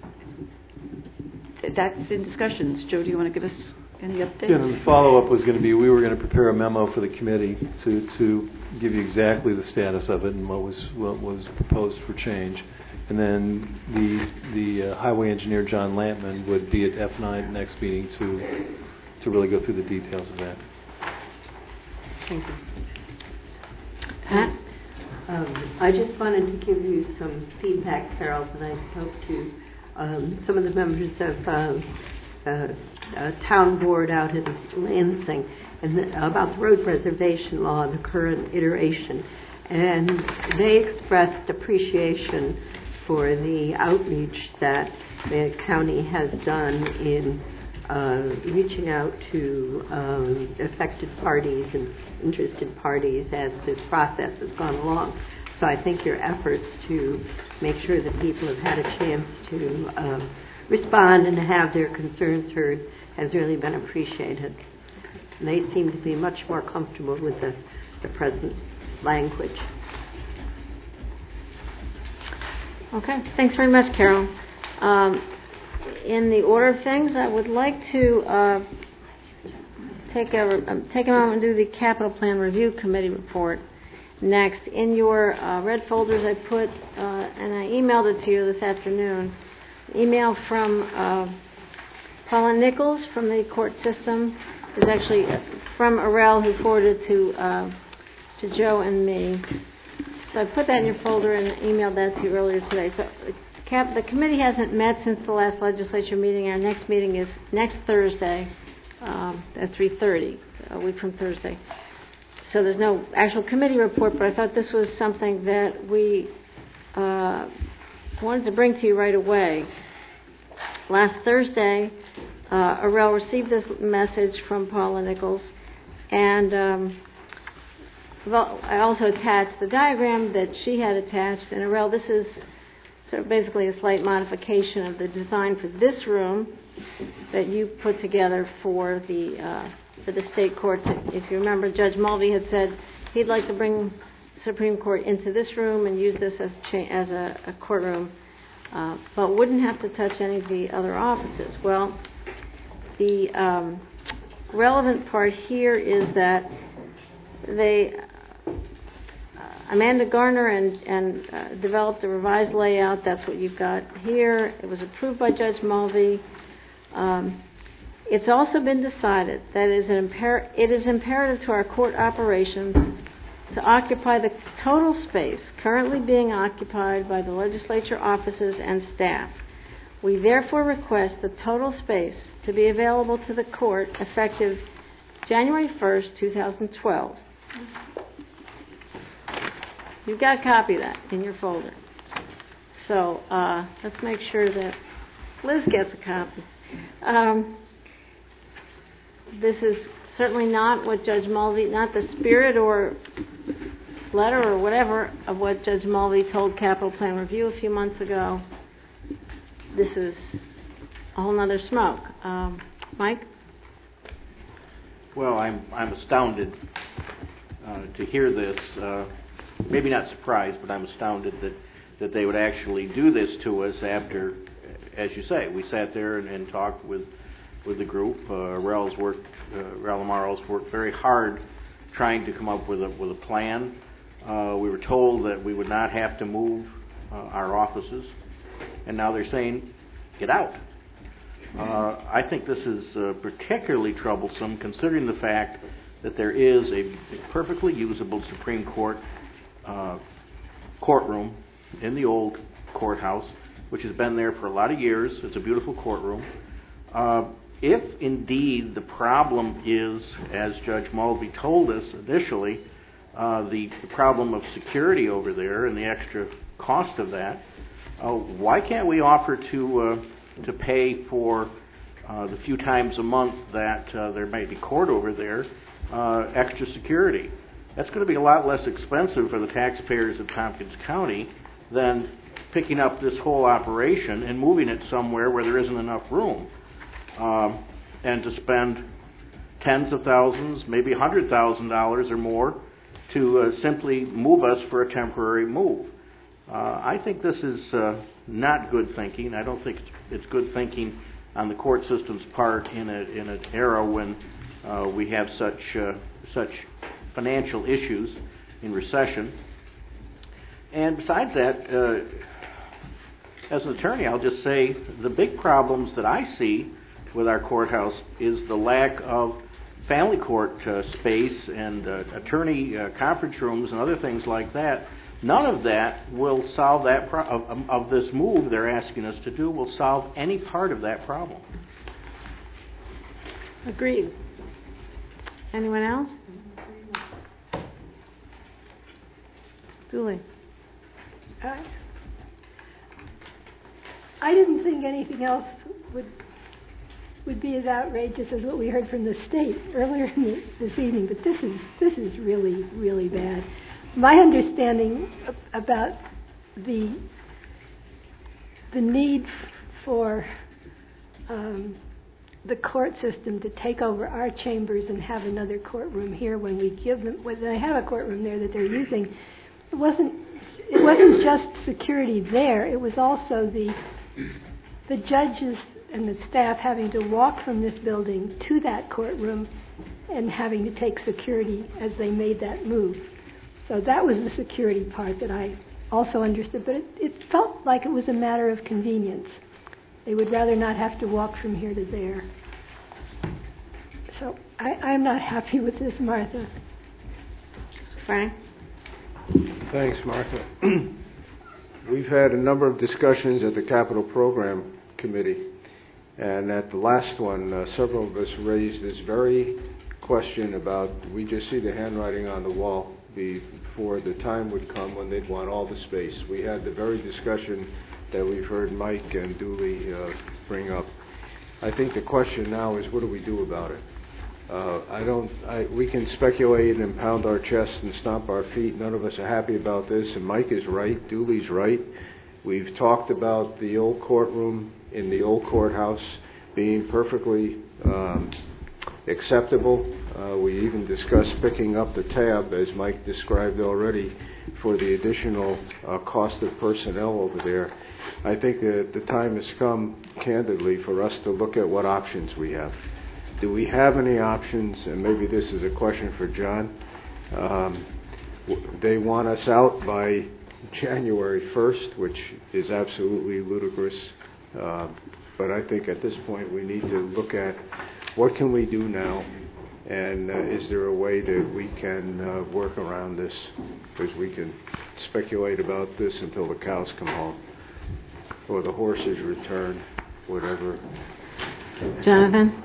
that's in discussions. Joe, do you want to give us any updates? Yeah, and the follow-up was going to be, we were going to prepare a memo for the committee to, to give you exactly the status of it and what was what was proposed for change. And then the the uh, highway engineer, John Lampman, would be at F nine next meeting to to really go through the details of that. Thank you. Pat? Um, I just wanted to give you some feedback, Carol, that I spoke to um, some of the members of um, uh, a town board out in Lansing and the, about the road preservation law, the current iteration, and they expressed appreciation for the outreach that the county has done in uh, reaching out to um, affected parties and interested parties as this process has gone along. So I think your efforts to make sure that people have had a chance to um, respond and have their concerns heard has really been appreciated. And they seem to be much more comfortable with the, the present language. Okay, thanks very much, Carol. Um, in the order of things, I would like to uh, take a um, take a moment and do the Capital Plan Review Committee report next. In your uh, red folders, I put, uh, and I emailed it to you this afternoon, email from uh, Paula Nichols from the court system is actually from Arel, who forwarded to uh, to Joe and me. So I put that in your folder and emailed that to you earlier today. So Cap, the committee hasn't met since the last legislature meeting. Our next meeting is next Thursday um, at three thirty, a week from Thursday. So there's no actual committee report, but I thought this was something that we uh, wanted to bring to you right away. Last Thursday, uh, Arel received this message from Paula Nichols, and um, well, I also attached the diagram that she had attached. And Arel, this is sort of basically a slight modification of the design for this room that you put together for the uh, for the state courts. If you remember, Judge Mulvey had said he'd like to bring Supreme Court into this room and use this as cha- as a, a courtroom, uh, but wouldn't have to touch any of the other offices. Well, the um, relevant part here is that they uh, Amanda Garner and, and uh, developed a revised layout. That's what you've got here. It was approved by Judge Mulvey. Um, it's also been decided that it is, an imper- it is imperative to our court operations to occupy the total space currently being occupied by the legislature offices and staff. We therefore request the total space to be available to the court effective January first, twenty twelve. You've got a copy of that in your folder. So uh, let's make sure that Liz gets a copy. Um, this is certainly not what Judge Mulvey, not the spirit or letter or whatever of what Judge Mulvey told Capital Plan Review a few months ago. This is a whole nother smoke. Um, Mike? Well, I'm I'm astounded uh, to hear this. Uh, maybe not surprised, but I'm astounded that, that they would actually do this to us after, as you say, we sat there and, and talked with with the group. Uh, Rel's worked, uh, Rel Amaro's worked very hard trying to come up with a with a plan. Uh, we were told that we would not have to move uh, our offices, and now they're saying, get out. Uh, I think this is uh, particularly troublesome considering the fact that there is a perfectly usable Supreme Court uh, courtroom in the old courthouse, which has been there for a lot of years. It's a beautiful courtroom. Uh, if indeed the problem is, as Judge Mulvey told us initially, uh, the, the problem of security over there and the extra cost of that, uh, why can't we offer to uh, to pay for uh, the few times a month that uh, there may be court over there, uh, extra security? That's going to be a lot less expensive for the taxpayers of Tompkins County than picking up this whole operation and moving it somewhere where there isn't enough room, um, and to spend tens of thousands, maybe one hundred thousand dollars or more to uh, simply move us for a temporary move. Uh, I think this is uh, not good thinking. I don't think it's, it's good thinking on the court system's part in a in an era when uh, we have such uh, such financial issues in recession. And besides that, uh, as an attorney, I'll just say the big problems that I see with our courthouse is the lack of family court uh, space and uh, attorney uh, conference rooms and other things like that. None of that will solve that pro- of, of this move they're asking us to do will solve any part of that problem. Agreed. Anyone else? Julie. Uh, I didn't think anything else would would be as outrageous as what we heard from the state earlier in the, this evening, but this is this is really really bad. My understanding about the the need for um, the court system to take over our chambers and have another courtroom here when we give them when they have a courtroom there that they're using, it wasn't it wasn't just security there. It was also the the judges and the staff having to walk from this building to that courtroom and having to take security as they made that move. So that was the security part that I also understood, but it, it felt like it was a matter of convenience. They would rather not have to walk from here to there. So I, I'm not happy with this, Martha. Frank? Thanks, Martha. We've had a number of discussions at the Capital Program Committee, and at the last one, uh, several of us raised this very question about, we just see the handwriting on the wall before the time would come when they'd want all the space. We had the very discussion that we've heard Mike and Dooley uh, bring up. I think the question now is, what do we do about it? Uh, I don't. I, we can speculate and pound our chests and stomp our feet. None of us are happy about this, and Mike is right. Dooley's right. We've talked about the old courtroom in the old courthouse being perfectly um, acceptable. Uh, we even discussed picking up the tab, as Mike described already, for the additional uh, cost of personnel over there. I think that the time has come, candidly, for us to look at what options we have. Do we have any options? And maybe this is a question for John. Um, they want us out by January first, which is absolutely ludicrous. Uh, but I think at this point we need to look at what can we do now, and uh, is there a way that we can uh, work around this? Because we can speculate about this until the cows come home, or the horses return, whatever. Jonathan?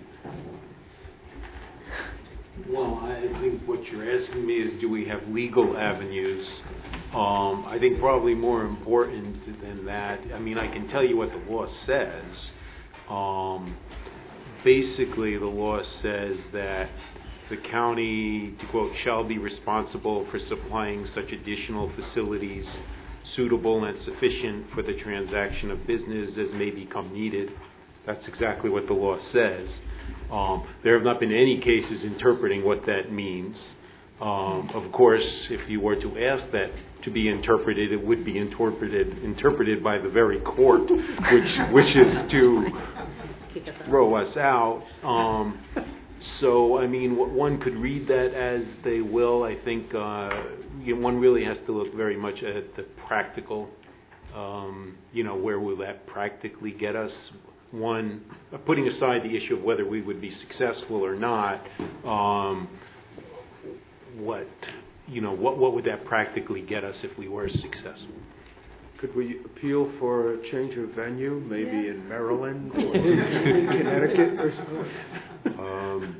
Well, I think what you're asking me is, do we have legal avenues? Um, I think probably more important than that, I mean, I can tell you what the law says. Um, basically, the law says that the county, to quote, shall be responsible for supplying such additional facilities suitable and sufficient for the transaction of business as may become needed. That's exactly what the law says. Um, there have not been any cases interpreting what that means. Um, of course, if you were to ask that to be interpreted, it would be interpreted interpreted by the very court, which wishes to throw us out. Um, so, I mean, one could read that as they will. I think uh, you know, one really has to look very much at the practical. Um, you know, where will that practically get us? One, putting aside the issue of whether we would be successful or not, um, what you know, what what would that practically get us if we were successful? Could we appeal for a change of venue, maybe yeah. in Maryland or in Connecticut or something? Um,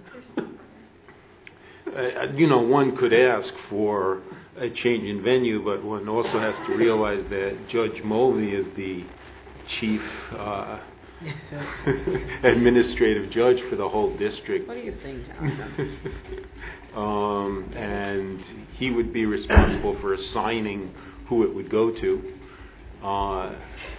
uh, you know, one could ask for a change in venue, but one also has to realize that Judge Mulvey is the chief uh, administrative judge for the whole district. What do you think, Jonathan? um, and he would be responsible for assigning who it would go to. Uh,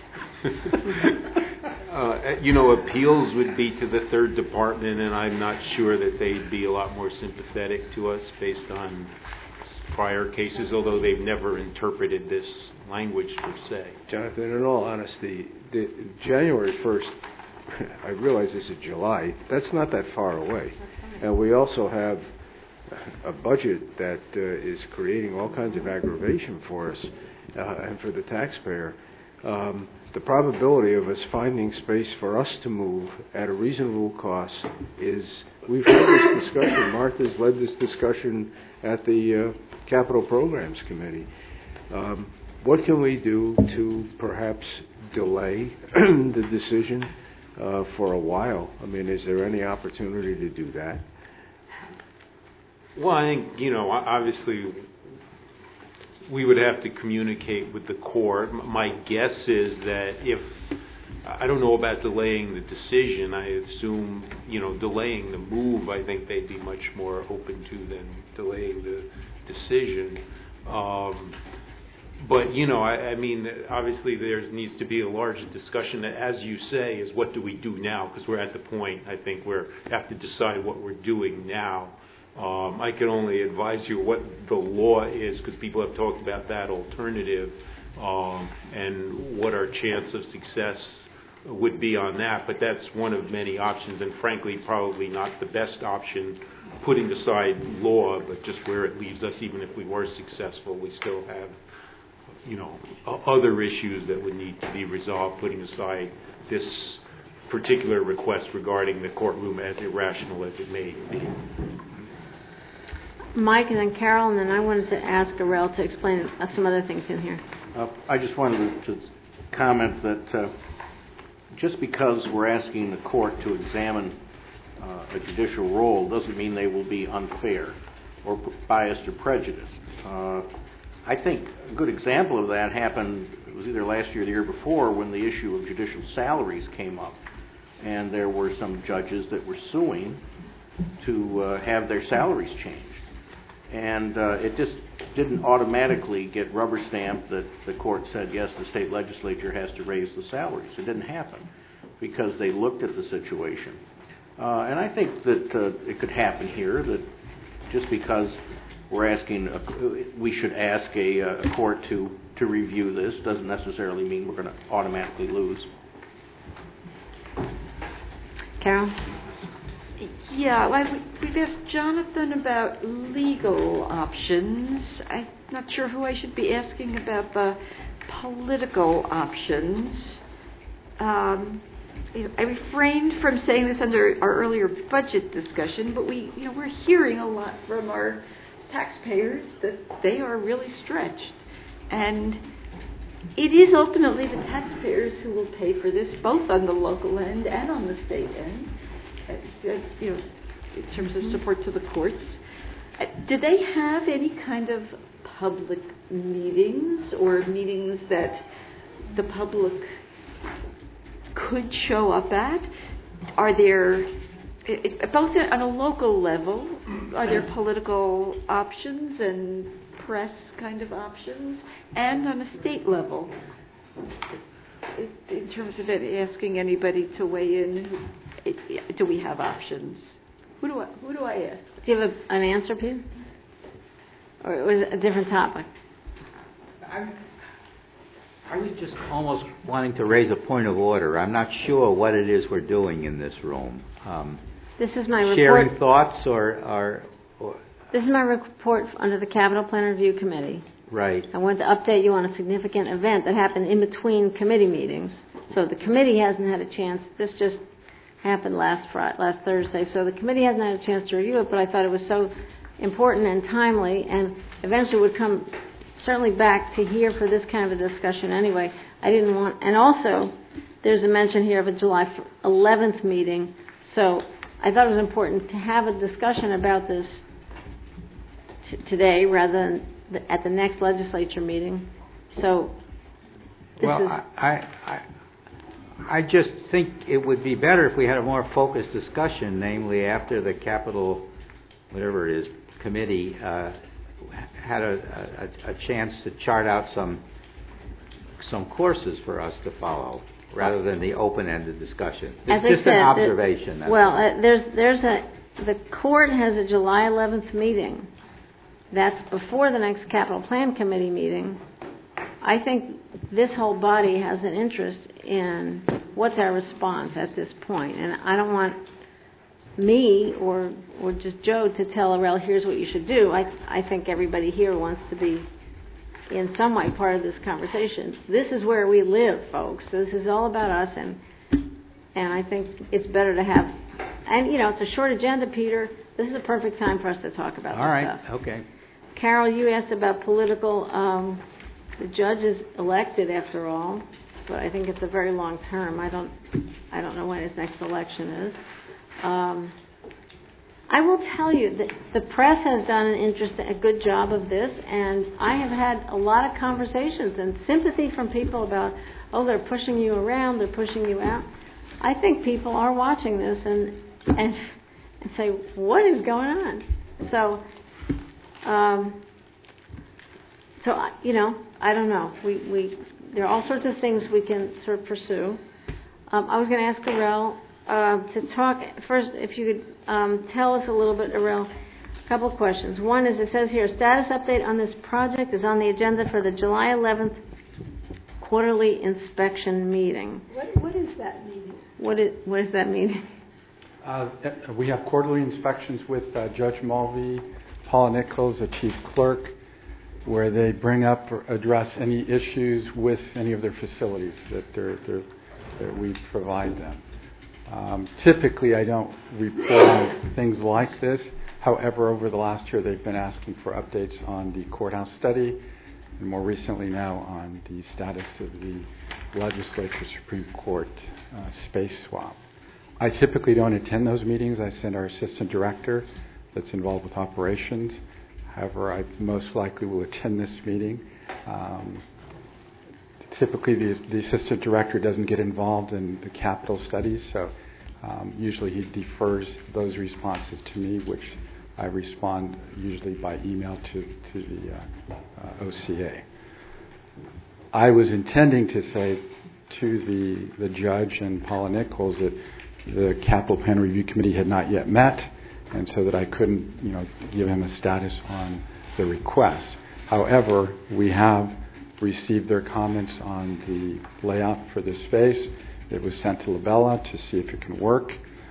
uh, you know, appeals would be to the third department, and I'm not sure that they'd be a lot more sympathetic to us based on prior cases, although they've never interpreted this language per se. Jonathan, in all honesty, the January first, I realize this is July, that's not that far away. And we also have a budget that uh, is creating all kinds of aggravation for us uh, and for the taxpayer. Um, the probability of us finding space for us to move at a reasonable cost is, we've had this discussion, Martha's led this discussion at the uh, Capital Programs Committee. Um, what can we do to perhaps delay the decision uh, for a while? I mean, is there any opportunity to do that? Well, I think, you know, obviously we would have to communicate with the court. My guess is that if, I don't know about delaying the decision, I assume, you know, delaying the move, I think they'd be much more open to than delaying the decision. Um, but, you know, I, I mean, obviously there needs to be a larger discussion that, as you say, is what do we do now? Because we're at the point, I think, where we have to decide what we're doing now. Um, I can only advise you what the law is, because people have talked about that alternative um, and what our chance of success would be on that. But that's one of many options, and frankly, probably not the best option, putting aside law, but just where it leaves us. Even if we were successful, we still have you know, o- other issues that would need to be resolved, putting aside this particular request regarding the courtroom, as irrational as it may be. Mike and then Carol, and then I wanted to ask Arel to explain uh, some other things in here. Uh, I just wanted to comment that uh, just because we're asking the court to examine uh, a judicial role doesn't mean they will be unfair or biased or prejudiced. Uh, I think a good example of that happened, it was either last year or the year before, when the issue of judicial salaries came up. And there were some judges that were suing to uh, have their salaries changed. And uh, it just didn't automatically get rubber stamped that the court said, yes, the state legislature has to raise the salaries. It didn't happen because they looked at the situation. Uh, and I think that uh, it could happen here, that just because we're asking, a, we should ask a, a court to, to review this doesn't necessarily mean we're going to automatically lose. Carol? Yeah, well, we've asked Jonathan about legal options. I'm not sure who I should be asking about the political options. Um, I refrained from saying this under our earlier budget discussion, but we, you know, we're hearing a lot from our taxpayers that they are really stretched, and it is ultimately the taxpayers who will pay for this, both on the local end and on the state end. Uh, you know, in terms of support to the courts. Uh, do they have any kind of public meetings or meetings that the public could show up at? Are there, it, both on a local level, are there political options and press kind of options, and on a state level, in terms of it, asking anybody to weigh in? It, do we have options? Who do I, who do I ask? Do you have a, an answer, Peter? Or was it a different topic? I'm, I was just almost wanting to raise a point of order. I'm not sure what it is we're doing in this room. Um, this is my report. Sharing thoughts or, or, or... This is my report under the Capital Plan Review Committee. Right. I wanted to update you on a significant event that happened in between committee meetings. So the committee hasn't had a chance. This just happened last Friday, last Thursday, so the committee hasn't had a chance to review it, but I thought it was so important and timely, and eventually would come certainly back to here for this kind of a discussion anyway. I didn't want, and also there's a mention here of a July eleventh meeting, so I thought it was important to have a discussion about this t- today rather than the, at the next legislature meeting. So this well, is... I, I, I I just think it would be better if we had a more focused discussion, namely after the capital, whatever it is, committee uh, had a, a, a chance to chart out some some courses for us to follow, rather than the open-ended discussion. It's As just I said, an observation. The, well, uh, there's there's a the court has a July eleventh meeting. That's before the next capital plan committee meeting. I think this whole body has an interest in what's our response at this point, and I don't want me or or just Joe to tell Arel, here's what you should do. I I think everybody here wants to be in some way part of this conversation. This is where we live, folks. So this is all about us, and and I think it's better to have, and you know, it's a short agenda, Peter. This is a perfect time for us to talk about all this right, stuff. okay. Carol, you asked about political. Um, the judge is elected after all, but I think it's a very long term. I don't, I don't know when his next election is. Um, I will tell you that the press has done an interest, a good job of this, and I have had a lot of conversations and sympathy from people about, oh, they're pushing you around, they're pushing you out. I think people are watching this and and, and say, what is going on? So, um, so you know, I don't know. We we there are all sorts of things we can sort of pursue. Um, I was going to ask Arel uh, to talk first. If you could um, tell us a little bit, Arel, a couple of questions. One is, it says here, status update on this project is on the agenda for the July eleventh quarterly inspection meeting. What what is that meeting? What is what is that meeting? Uh, we have quarterly inspections with uh, Judge Mulvey, Paula Nichols, the chief clerk, where they bring up or address any issues with any of their facilities that, they're, they're, that we provide them. Um, typically, I don't report on things like this. However, over the last year, they've been asking for updates on the courthouse study, and more recently now on the status of the legislature Supreme Court uh, space swap. I typically don't attend those meetings. I send our assistant director that's involved with operations. However, I most likely will attend this meeting. Um, typically, the, the assistant director doesn't get involved in the capital studies, so um, usually he defers those responses to me, which I respond usually by email to, to the uh, uh, O C A. I was intending to say to the, the judge and Paula Nichols that the Capital Plan Review Committee had not yet met, and so that I couldn't, you know, give him a status on the request. However, we have received their comments on the layout for this space. It was sent to Labella to see if it can work.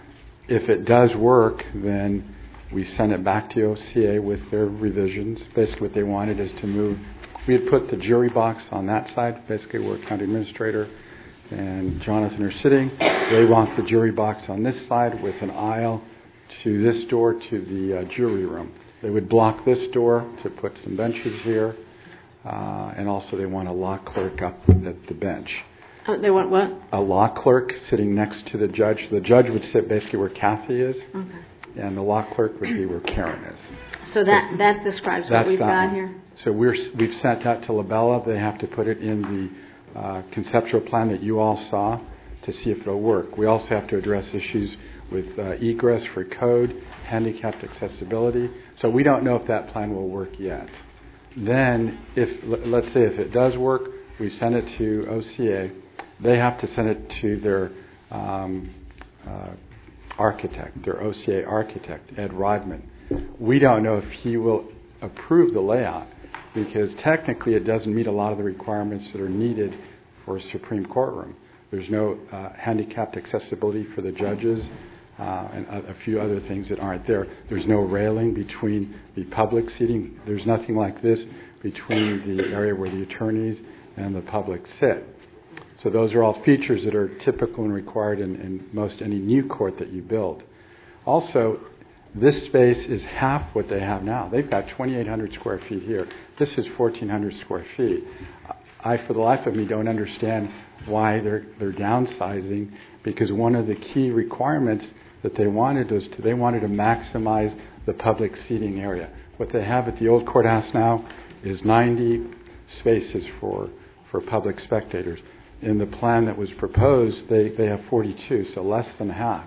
If it does work, then we send it back to O C A with their revisions. Basically what they wanted is to move, we had put the jury box on that side, basically where county administrator and Jonathan are sitting. They want the jury box on this side with an aisle to this door to the uh, jury room. They would block this door to put some benches here, uh, and also they want a law clerk up at the bench. Oh, they want what? A law clerk sitting next to the judge. The judge would sit basically where Kathy is, Okay. and the law clerk would be where Karen is. So that, that describes what That's we've that got one. here? So we're, we've sent that to Labella. They have to put it in the uh, conceptual plan that you all saw to see if it'll work. We also have to address issues with uh, egress for code, handicapped accessibility. So we don't know if that plan will work yet. Then, if l- let's say if it does work, we send it to O C A. They have to send it to their um, uh, architect, their O C A architect, Ed Rodman. We don't know if he will approve the layout because technically it doesn't meet a lot of the requirements that are needed for a Supreme Courtroom. There's no uh, handicapped accessibility for the judges uh, and a, a few other things that aren't there. There's no railing between the public seating. There's nothing like this between the area where the attorneys and the public sit. So those are all features that are typical and required in, in most any new court that you build. Also, this space is half what they have now. They've got twenty-eight hundred square feet here. This is fourteen hundred square feet. I, for the life of me, don't understand why they're they're downsizing, because one of the key requirements that they wanted was to, they wanted to maximize the public seating area. What they have at the old courthouse now is ninety spaces for for public spectators. In the plan that was proposed, they, they have forty-two, so less than half.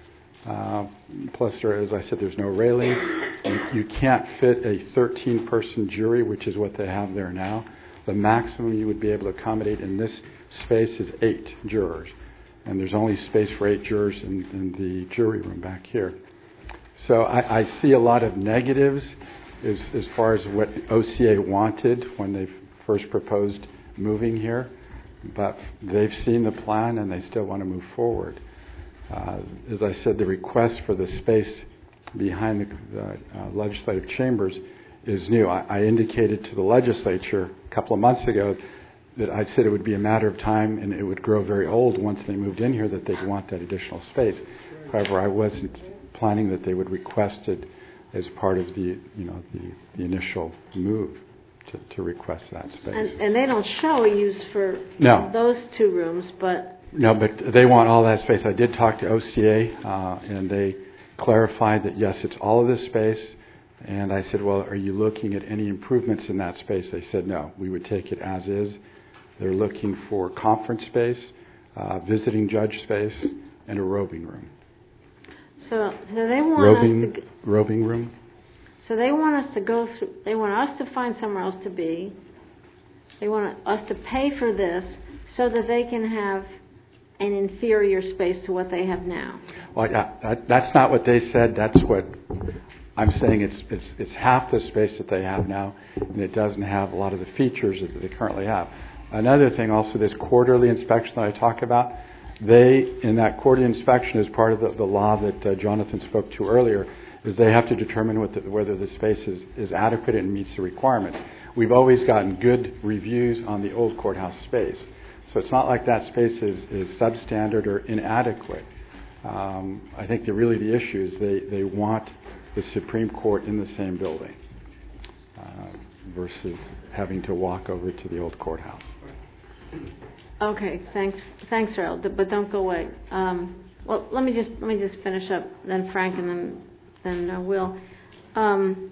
Uh, plus, there, as I said, there's no railing. You, you can't fit a thirteen-person jury, which is what they have there now. The maximum you would be able to accommodate in this space is eight jurors, and there's only space for eight jurors in, in the jury room back here. So I, I see a lot of negatives as, as far as what O C A wanted when they first proposed moving here, but they've seen the plan and they still want to move forward. Uh, as I said, the request for the space behind the, the uh, legislative chambers is new. I, I indicated to the legislature a couple of months ago that I said it would be a matter of time and it would grow very old once they moved in here, that they'd want that additional space. However, I wasn't planning that they would request it as part of the, you know, the, the initial move to, to request that space. And, and they don't show a use for No. those two rooms, but... No, but they want all that space. I did talk to O C A, uh, and they clarified that, yes, it's all of this space. And I said, well, are you looking at any improvements in that space? They said, no, we would take it as is. They're looking for conference space, uh, visiting judge space, and a robing room. So, so they want Robing, us to... robing room? So they want us to go through, they want us to find somewhere else to be. They want us to pay for this so that they can have an inferior space to what they have now. Well, yeah, that, that's not what they said. That's what I'm saying. It's, it's, it's half the space that they have now, and it doesn't have a lot of the features that they currently have. Another thing also, this quarterly inspection that I talk about, they, in that quarterly inspection, as part of the, the law that uh, Jonathan spoke to earlier, is they have to determine what the, whether the space is, is adequate and meets the requirements. We've always gotten good reviews on the old courthouse space. So it's not like that space is, is substandard or inadequate. Um, I think that really the issue is they, they want the Supreme Court in the same building uh, versus having to walk over to the old courthouse. Okay, thanks, thanks, Harold. But don't go away. Um, well, let me just let me just finish up. Then Frank, and then then uh, Will. Um,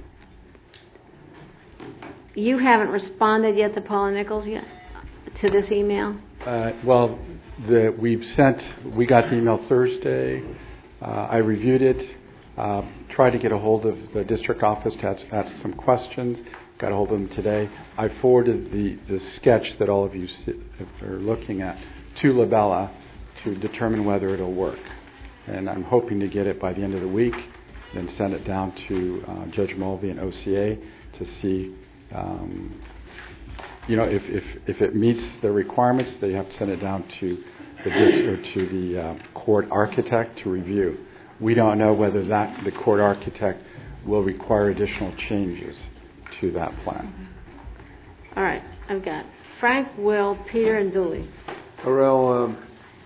you haven't responded yet to Paula Nichols yet to this email. Uh, well, the, we've sent. We got the email Thursday. Uh, I reviewed it. Uh, tried to get a hold of the district office to ask, ask some questions. Got a hold of them today. I forwarded the, the sketch that all of you sit, are looking at to Labella to determine whether it'll work. And I'm hoping to get it by the end of the week, then send it down to uh, Judge Mulvey and O C A to see, um, you know, if, if, if it meets the requirements, they have to send it down to the or to the uh, court architect to review. We don't know whether that the court architect will require additional changes to that plan. All right, I've got Frank, Will, Peter, and Dooley. Harel, um,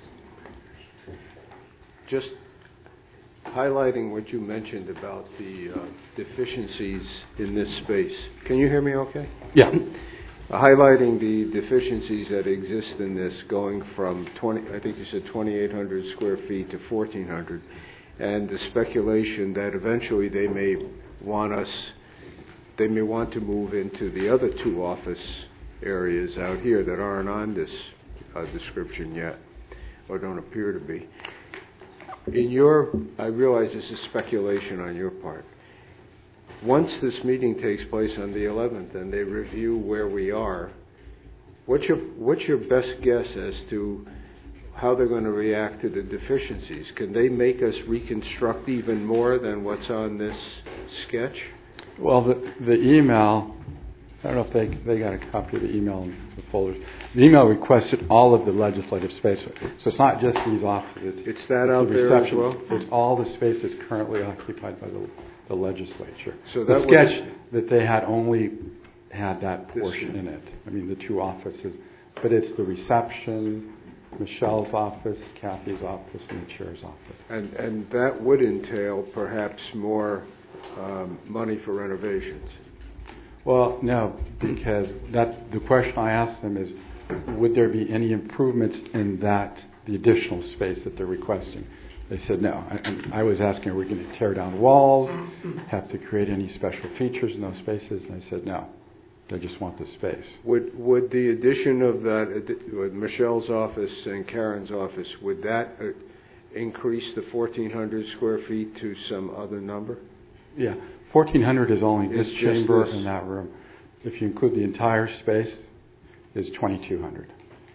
just highlighting what you mentioned about the uh, deficiencies in this space. Can you hear me okay? Yeah. Uh, highlighting the deficiencies that exist in this, going from twenty, I think you said twenty-eight hundred square feet to fourteen hundred, and the speculation that eventually they may want us They may want to move into the other two office areas out here that aren't on this uh, description yet, or don't appear to be. In your, I realize this is speculation on your part. Once this meeting takes place on the eleventh and they review where we are, what's your what's your best guess as to how they're going to react to the deficiencies? Can they make us reconstruct even more than what's on this sketch? Well, the, the email, I don't know if they they got a copy of the email in the folders. The email requested all of the legislative space. So it's not just these offices. It's that it's out the there as reception. well? It's all the spaces currently occupied by the, the legislature. So the that sketch was, that they had only had that portion in it. I mean, the two offices. But it's the reception, Michelle's office, Kathy's office, and the chair's office. And, and that would entail perhaps more um, money for renovations. Well, no, because that the question I asked them is, would there be any improvements in that, the additional space that they're requesting? They said no. I, I was asking, are we going to tear down walls, have to create any special features in those spaces? And I said no. They just want the space. Would would the addition of that, with Michelle's office and Karen's office, would that uh, increase the fourteen hundred square feet to some other number? Yeah, fourteen hundred is only this It's chamber this. and that room. If you include the entire space, is twenty-two hundred.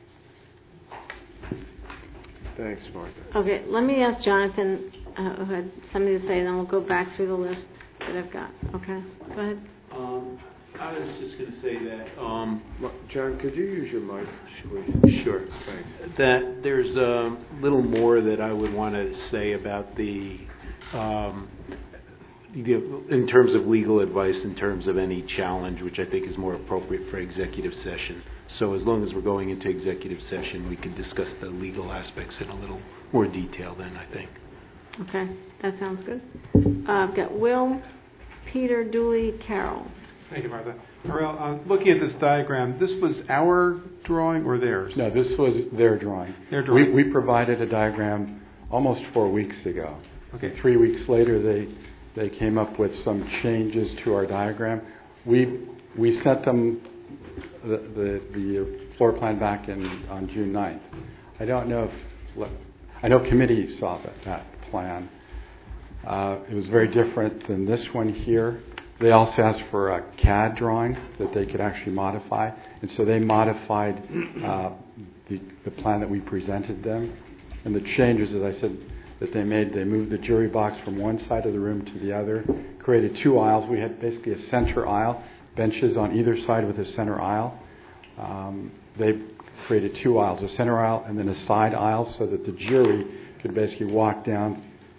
Thanks, Martha. Okay, let me ask Jonathan, uh, who had something to say, and then we'll go back through the list that I've got. Okay, go ahead. Um, I was just going to say that, um, John, could you use your mic, please? Sure. Thanks. That there's a little more that I would want to say about the, um, the, in terms of legal advice, in terms of any challenge, which I think is more appropriate for executive session. So as long as we're going into executive session, we can discuss the legal aspects in a little more detail then, I think. Okay, that sounds good. Uh, I've got Will, Peter, Dooley, Carol. Thank you, Martha. Harel, uh, looking at this diagram, this was our drawing or theirs? No, this was their drawing. Their drawing. We, we provided a diagram almost four weeks ago. Okay. Three weeks later, they they came up with some changes to our diagram. We we sent them the the, the floor plan back in on June ninth. I don't know if I know committee saw that, that plan. Uh, it was very different than this one here. They also asked for a C A D drawing that they could actually modify, and so they modified uh, the, the plan that we presented them. And the changes, as I said, that they made, they moved the jury box from one side of the room to the other, created two aisles. We had basically a center aisle, benches on either side with a center aisle. Um, they created two aisles, a center aisle and then a side aisle, so that the jury could basically walk down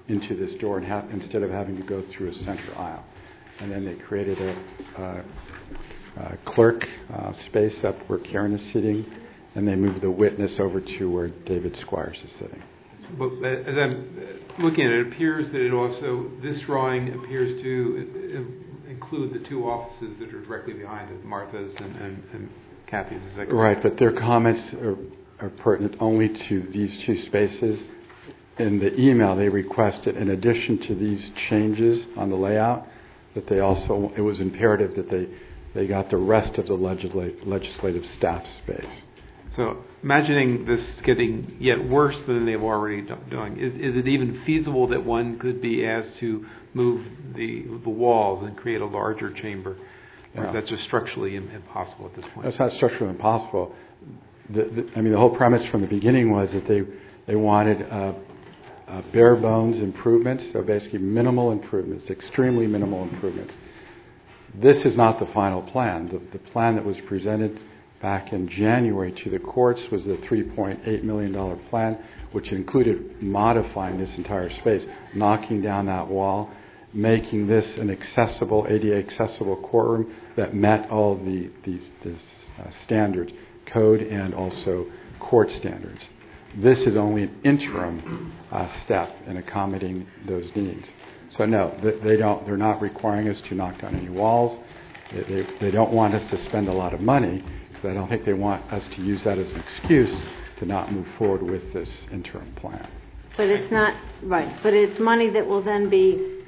into this door and have, instead of having to go through a center aisle. And then they created a, a, a clerk uh, space up where Karen is sitting, and they moved the witness over to where David Squires is sitting. But as I'm looking at it, it appears that it also, this drawing appears to include the two offices that are directly behind it, Martha's and, and, and Kathy's. Is that correct? Right, but their comments are, are pertinent only to these two spaces. In the email, they requested, in addition to these changes on the layout, that they also, it was imperative that they, they got the rest of the legisla- legislative staff space. So, imagining this getting yet worse than they've already do- doing, is, is it even feasible that one could be asked to move the the walls and create a larger chamber? Or Yeah. is that just structurally im- impossible at this point? That's not structurally impossible. The, the, I mean, the whole premise from the beginning was that they they wanted uh, uh, bare bones improvements, so basically minimal improvements, extremely minimal improvements. This is not the final plan. The, the plan that was presented back in January to the courts was the three point eight million dollars plan, which included modifying this entire space, knocking down that wall, making this an accessible, A D A accessible courtroom that met all the these, these uh, standards, code and also court standards. This is only an interim uh, step in accommodating those needs. So no, they, they don't. They're not requiring us to knock down any walls. They, they, they don't want us to spend a lot of money. I don't think they want us to use that as an excuse to not move forward with this interim plan. But it's not, right, but it's money that will then be,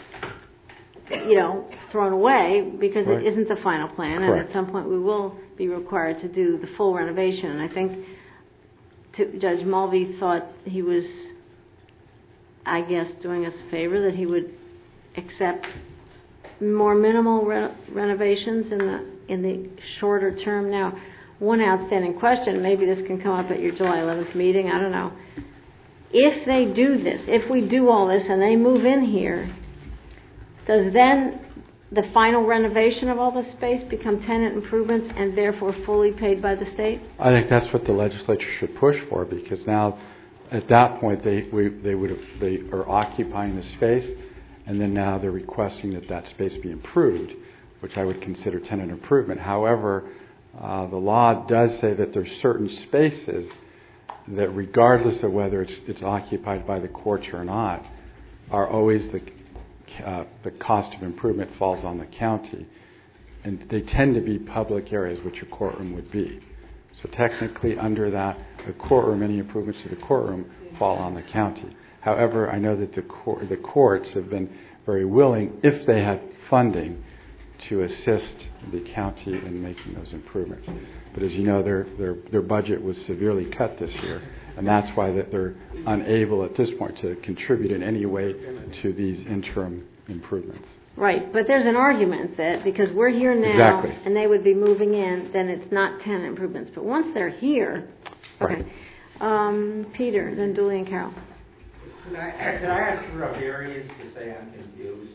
you know, thrown away because Right. it isn't the final plan. Correct. And at some point we will be required to do the full renovation. And I think to, Judge Mulvey thought he was, I guess, doing us a favor, that he would accept more minimal re- renovations in the in the shorter term. Now, one outstanding question, maybe this can come up at your July eleventh meeting, I don't know. If they do this, if we do all this and they move in here, does then the final renovation of all the space become tenant improvements and therefore fully paid by the state? I think that's what the legislature should push for, because now, at that point, they we, they would have, they are occupying the space, and then now they're requesting that that space be improved, which I would consider tenant improvement. However, uh, the law does say that there's certain spaces that, regardless of whether it's, it's occupied by the courts or not, are always the uh, the cost of improvement falls on the county, and they tend to be public areas, which a courtroom would be. So technically, under that, a courtroom, any improvements to the courtroom fall on the county. However, I know that the court, the courts have been very willing, if they have funding, to assist the county in making those improvements. But as you know, their their their budget was severely cut this year, and that's why that they're unable at this point to contribute in any way to these interim improvements. Right, but there's an argument that because we're here now Exactly. and they would be moving in, then it's not tenant improvements. But once they're here, okay. Right. Um, Peter, then Dooley and Carol. Could I, could I ask for a variance to say I'm confused?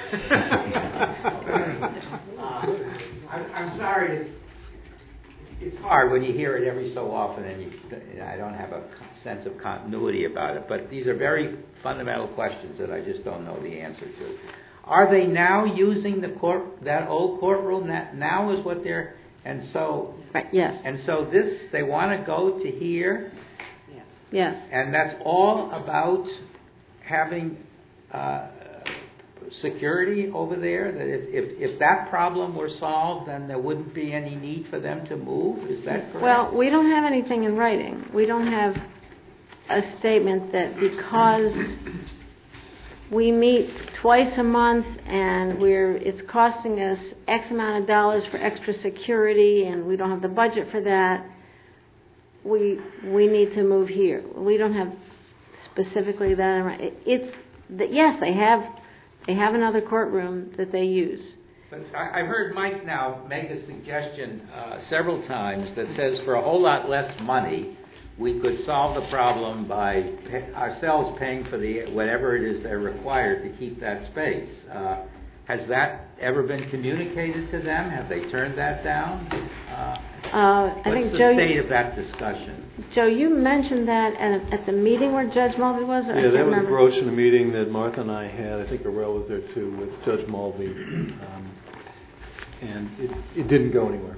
uh, I'm, I'm sorry. To, it's hard when you hear it every so often, and you, I don't have a sense of continuity about it. But these are very fundamental questions that I just don't know the answer to. Are they now using the court, that old courtroom? That now is what they're, and so, right, yes, and so this they want to go to here. Yes. And that's all about having uh, security over there? That if, if, if that problem were solved, then there wouldn't be any need for them to move? Is that correct? Well, we don't have anything in writing. We don't have a statement that because we meet twice a month and we're it's costing us X amount of dollars for extra security and we don't have the budget for that, we we need to move here. We don't have specifically that in writing. It's that yes, they have they have another courtroom that they use. But I, I've heard Mike now make a suggestion uh, several times that says for a whole lot less money, we could solve the problem by pay, ourselves paying for the whatever it is they're required to keep that space. Uh, has that ever been communicated to them? Have they turned that down? Uh, Uh, I think What's Joe. the state of that discussion? Joe, you mentioned that at, at the meeting where Judge Mulvey was. I Yeah, can't that was remember. broached in a meeting that Martha and I had. I think Arel was there too with Judge Mulvey, um, and it, it didn't go anywhere.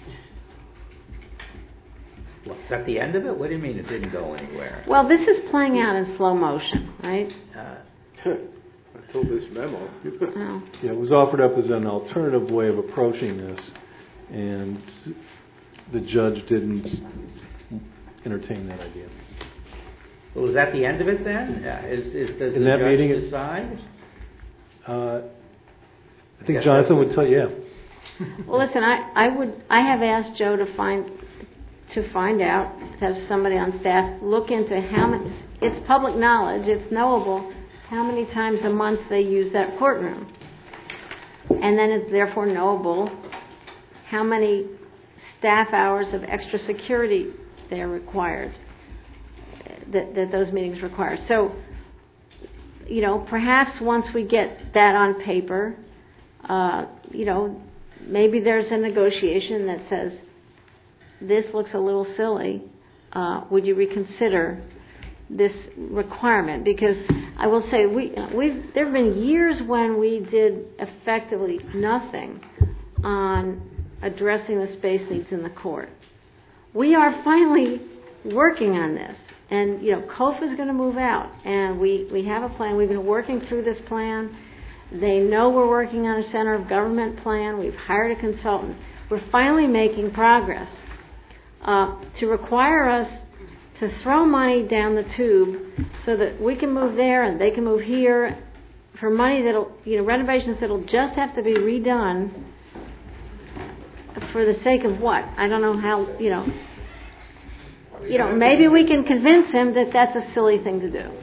Well, is that the end of it? What do you mean it didn't go anywhere? Well, this is playing out in slow motion, right? Uh, I told this memo. Oh. Yeah, it was offered up as an alternative way of approaching this, and the judge didn't entertain that idea. Well, is that the end of it then? Uh, is, is, does In the that judge meeting, it- decide? Uh, I think Yes, Jonathan that's- would tell you, yeah. Well, listen, I, I would, I have asked Joe to find, to find out, to have somebody on staff look into how many, it's public knowledge, it's knowable, how many times a month they use that courtroom. And then it's therefore knowable how many staff hours of extra security they're required, that, that those meetings require. So, you know, perhaps once we get that on paper, uh, you know, maybe there's a negotiation that says, this looks a little silly, uh, would you reconsider this requirement? Because I will say, we, we've, there have been years when we did effectively nothing on addressing the space needs in the court. We are finally working on this. And, you know, C O F is going to move out, and we, we have a plan. We've been working through this plan. They know we're working on a center of government plan. We've hired a consultant. We're finally making progress. Uh, to require us to throw money down the tube so that we can move there and they can move here for money that'll, you know, renovations that'll just have to be redone for the sake of what? I don't know how, you know. You know, maybe we can convince him that that's a silly thing to do.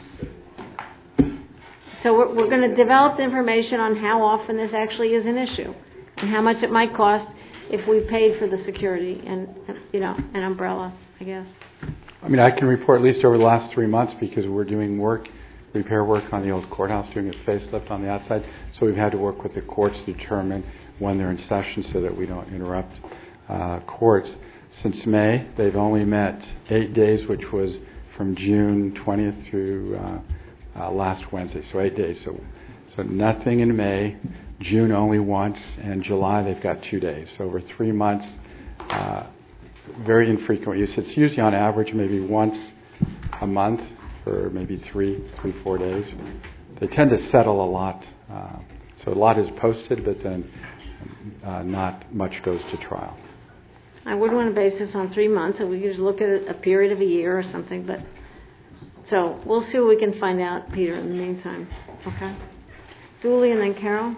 So we're, we're going to develop the information on how often this actually is an issue and how much it might cost if we paid for the security and, you know, an umbrella, I guess. I mean, I can report at least over the last three months because we're doing work, repair work on the old courthouse, doing a facelift on the outside. So we've had to work with the courts to determine when they're in session so that we don't interrupt uh, courts. Since May, they've only met eight days, which was from June twentieth through uh, uh, last Wednesday, so eight days. So, so nothing in May, June only once, and July they've got two days. So over three months, uh, very infrequent use. It's usually on average maybe once a month for maybe three, three, four days. They tend to settle a lot. Uh, so a lot is posted, but then uh, not much goes to trial. I wouldn't want to base this on three months, so we could just look at a period of a year or something. But so we'll see what we can find out, Peter, in the meantime. Okay? Julie and then Carol.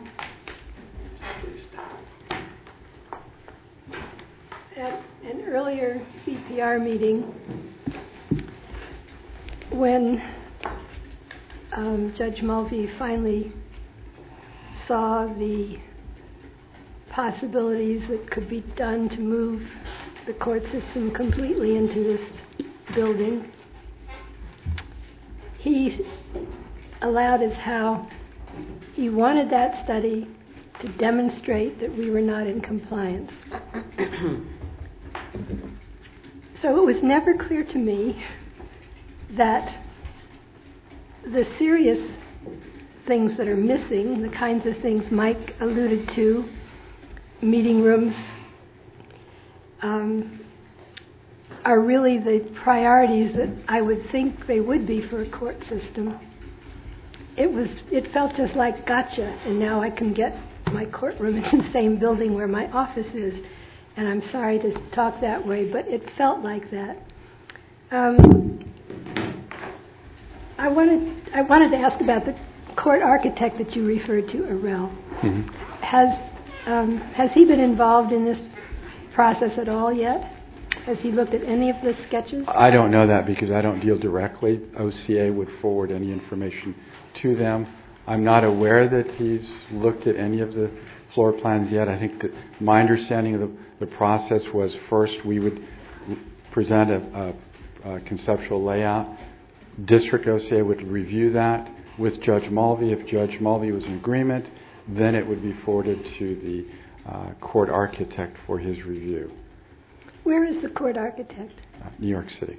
At an earlier C P R meeting, when um, Judge Mulvey finally saw the possibilities that could be done to move the court system completely into this building, he allowed us how he wanted that study to demonstrate that we were not in compliance. So it was never clear to me that the serious things that are missing, the kinds of things Mike alluded to, meeting rooms, um, are really the priorities that I would think they would be for a court system. It was, it felt just like gotcha, and now I can get my courtroom in the same building where my office is. And I'm sorry to talk that way, but it felt like that. Um, I wanted, I wanted to ask about the court architect that you referred to, Arel. Mm-hmm. Has Um, has he been involved in this process at all yet? Has he looked at any of the sketches? I don't know that because I don't deal directly. O C A would forward any information to them. I'm not aware that he's looked at any of the floor plans yet. I think that my understanding of the, the process was first we would present a, a, a conceptual layout. District O C A would review that with Judge Mulvey. If Judge Mulvey was in agreement, then it would be forwarded to the uh, court architect for his review. Where is the court architect? Uh, New York City.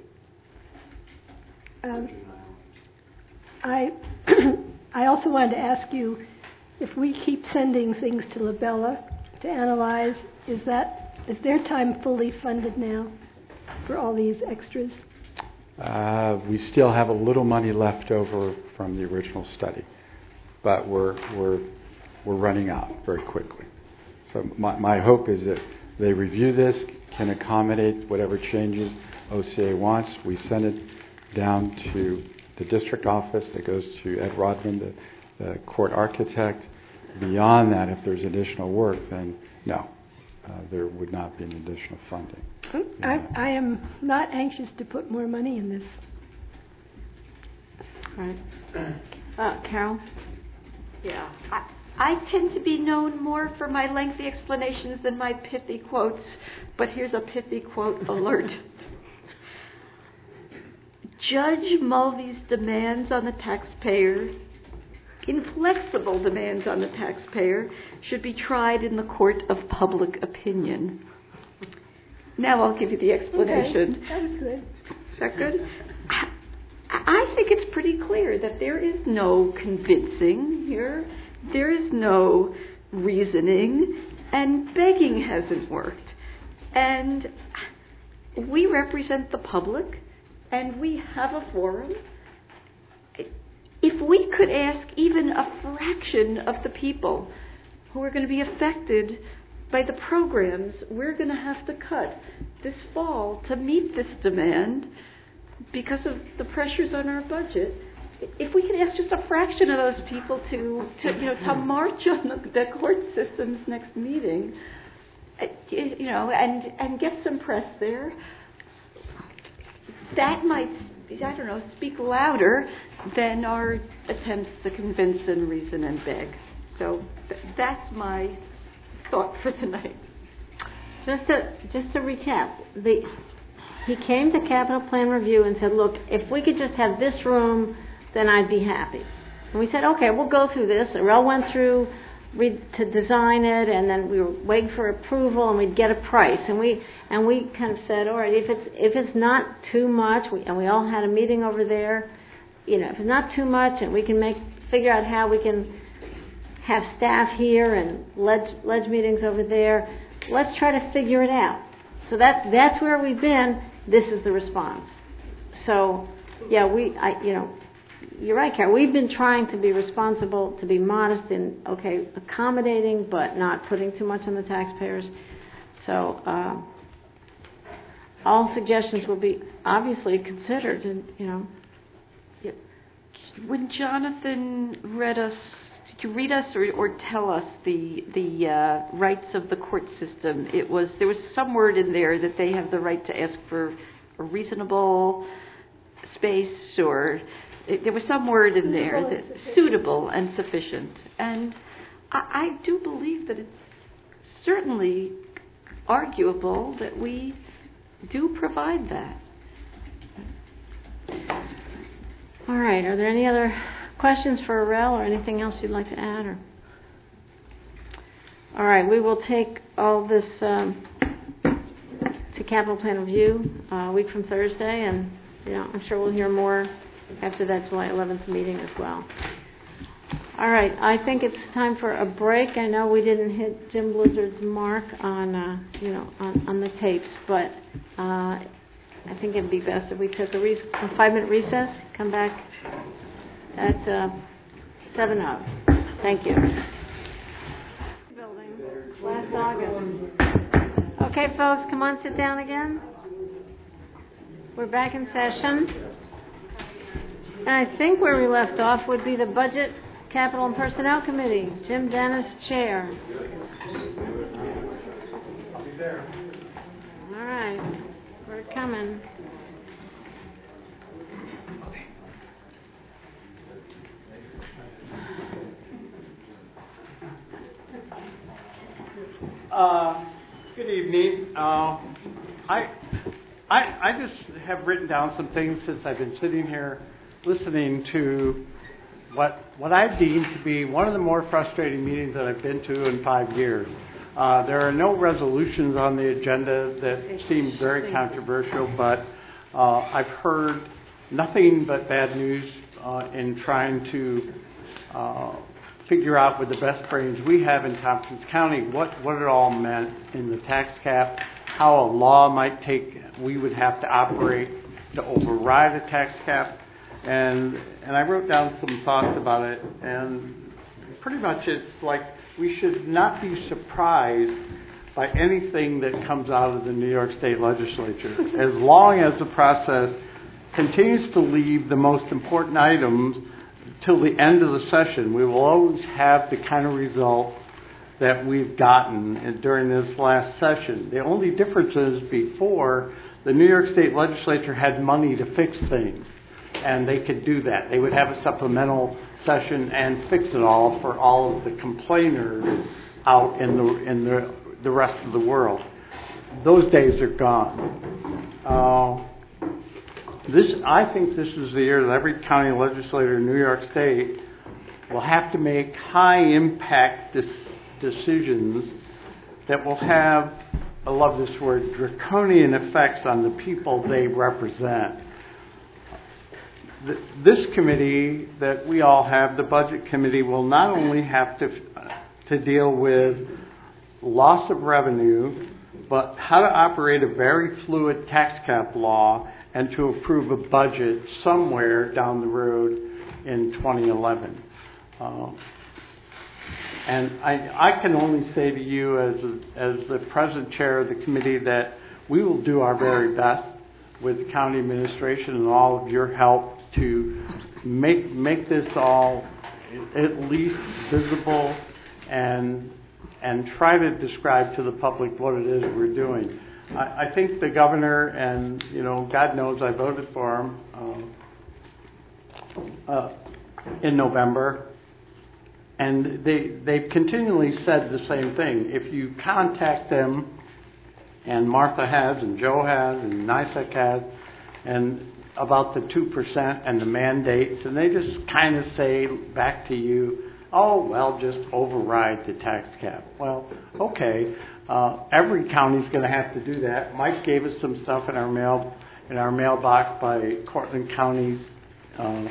Um, I I also wanted to ask you, if we keep sending things to Labella to analyze, is that is their time fully funded now for all these extras? Uh, we still have a little money left over from the original study, but we're we're we're running out very quickly. So my my hope is that they review this, can accommodate whatever changes O C A wants. We send it down to the district office that goes to Ed Rodman, the, the court architect. Beyond that, if there's additional work, then no, uh, there would not be an additional funding. I, I am not anxious to put more money in this. All right. Uh, Carol? Yeah. I, I tend to be known more for my lengthy explanations than my pithy quotes, but here's a pithy quote alert. Judge Mulvey's demands on the taxpayer, inflexible demands on the taxpayer, should be tried in the court of public opinion. Now I'll give you the explanation. Okay, that was good. Is that good? I, I think it's pretty clear that there is no convincing here. There is no reasoning, and begging hasn't worked. And we represent the public, and we have a forum. If we could ask even a fraction of the people who are going to be affected by the programs we're going to have to cut this fall to meet this demand because of the pressures on our budget, if we could ask just a fraction of those people to, to you know, to march on the, the court system's next meeting, you know, and and get some press there, that might, I don't know, speak louder than our attempts to convince and reason and beg. So th- that's my thought for tonight. Just to just to recap, the he came to capital plan review and said, "Look, if we could just have this room, then I'd be happy." And we said, "Okay, we'll go through this." And Rel went through read, to design it, and then we were waiting for approval, and we'd get a price. And we and we kind of said, "All right, if it's if it's not too much," we, and we all had a meeting over there. You know, if it's not too much, and we can make figure out how we can have staff here and ledge, ledge meetings over there. Let's try to figure it out. So that that's where we've been. This is the response. So, yeah, we, I, you know, you're right, Carol. We've been trying to be responsible, to be modest in, okay, accommodating, but not putting too much on the taxpayers. So, uh, all suggestions will be obviously considered, and you know. When Jonathan read us, did you read us or, or tell us the the uh, rights of the court system? It was there was some word in there that they have the right to ask for a reasonable space, or it, there was some word in there that suitable and sufficient. And I, I do believe that it's certainly arguable that we do provide that. All right. Are there any other questions for Rel or anything else you'd like to add? Or? All right. We will take all this um, to capital plan review uh, a week from Thursday, and you know I'm sure we'll hear more after that July eleventh meeting as well. All right. I think it's time for a break. I know we didn't hit Jim Blizzard's mark on uh, you know on, on the tapes, but. Uh, I think it'd be best if we took a, re- a five-minute recess, come back at uh, seven oh. Thank you. Last August. Okay, folks, come on, sit down again. We're back in session. And I think where we left off would be the Budget, Capital, and Personnel Committee. Jim Dennis, Chair. I'll be there. All right. We're coming. Uh, good evening. Uh, I, I, I just have written down some things since I've been sitting here listening to what what I deem to be one of the more frustrating meetings that I've been to in five years. Uh, there are no resolutions on the agenda that seem very controversial, but uh, I've heard nothing but bad news uh, in trying to uh, figure out with the best brains we have in Tompkins County what, what it all meant in the tax cap, how a law might take, we would have to operate to override a tax cap. And, and I wrote down some thoughts about it, and pretty much it's like we should not be surprised by anything that comes out of the New York State Legislature. As long as the process continues to leave the most important items till the end of the session, we will always have the kind of result that we've gotten during this last session. The only difference is before, the New York State Legislature had money to fix things, and they could do that. They would have a supplemental session and fix it all for all of the complainers out in the in the, the rest of the world. Those days are gone. Uh, this, I think this is the year that every county legislator in New York State will have to make high-impact dis- decisions that will have, I love this word, draconian effects on the people they represent. This committee that we all have, the Budget Committee, will not only have to to deal with loss of revenue, but how to operate a very fluid tax cap law and to approve a budget somewhere down the road in twenty eleven. Uh, and I, I can only say to you as a, as the present chair of the committee that we will do our very best with the county administration and all of your help to make make this all at least visible and and try to describe to the public what it is we're doing. I, I think the governor, and you know, God knows I voted for him uh, uh, in November, and they they've continually said the same thing. If you contact them, and Martha has, and Joe has, and NYSEC has, and about the two percent and the mandates, and they just kind of say back to you, oh, well, just override the tax cap. Well, okay, uh, every county's going to have to do that. Mike gave us some stuff in our mail, in our mailbox by Cortland County's uh,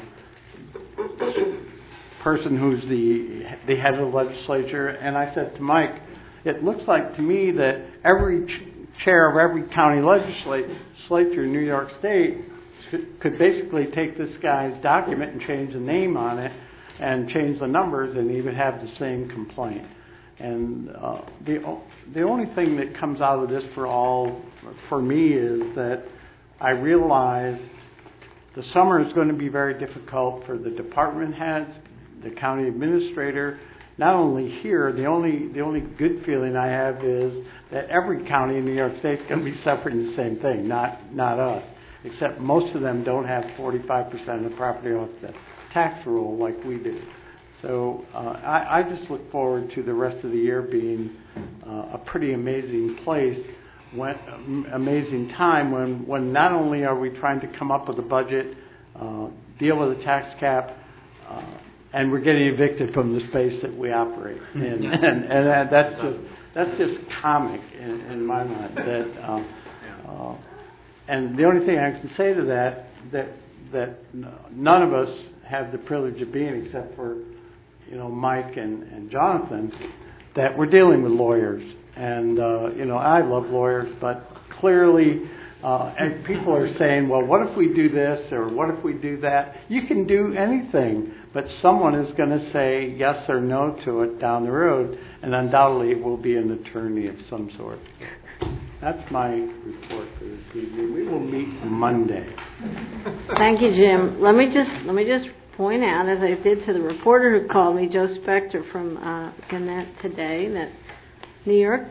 person who's the the head of the legislature, and I said to Mike, it looks like to me that every ch- chair of every county legislature in New York State could basically take this guy's document and change the name on it and change the numbers, and he would have the same complaint. And uh, the the only thing that comes out of this for all for me is that I realize the summer is going to be very difficult for the department heads, the county administrator. Not only here, the only the only good feeling I have is that every county in New York State is going to be suffering the same thing, not not us. Except most of them don't have forty-five percent of the property off the tax rule like we do. So uh, I, I just look forward to the rest of the year being uh, a pretty amazing place, when, um, amazing time when, when not only are we trying to come up with a budget, uh, deal with a tax cap, uh, and we're getting evicted from the space that we operate in. and and that, that's just that's just comic in, in my mind. That uh, uh, And the only thing I can say to that, that that none of us have the privilege of being, except for, you know, Mike and, and Jonathan, that we're dealing with lawyers. And, uh, you know, I love lawyers, but clearly, uh, and people are saying, well, what if we do this, or what if we do that? You can do anything, but someone is going to say yes or no to it down the road, and undoubtedly it will be an attorney of some sort. That's my report for this evening. We will meet Monday. Thank you, Jim. Let me just let me just point out, as I did to the reporter who called me, Joe Spector from uh, Gannett today, that New York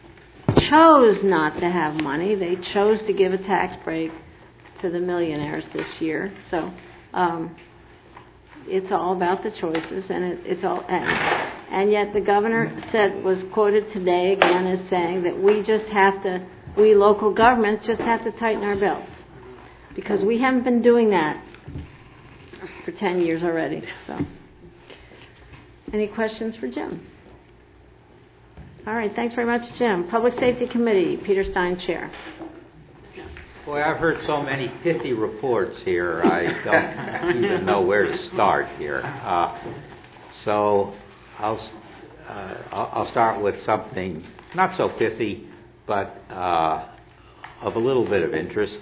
chose not to have money. They chose to give a tax break to the millionaires this year. So um, it's all about the choices, and it, it's all. And, And yet the governor said, was quoted today again as saying that we just have to, we local governments just have to tighten our belts. Because we haven't been doing that for ten years already. So, any questions for Jim? All right, thanks very much, Jim. Public Safety Committee, Peter Stein, Chair. Boy, I've heard so many pithy reports here, I don't even know where to start here. Uh, so I'll, uh, I'll I'll start with something not so pithy, but uh, of a little bit of interest.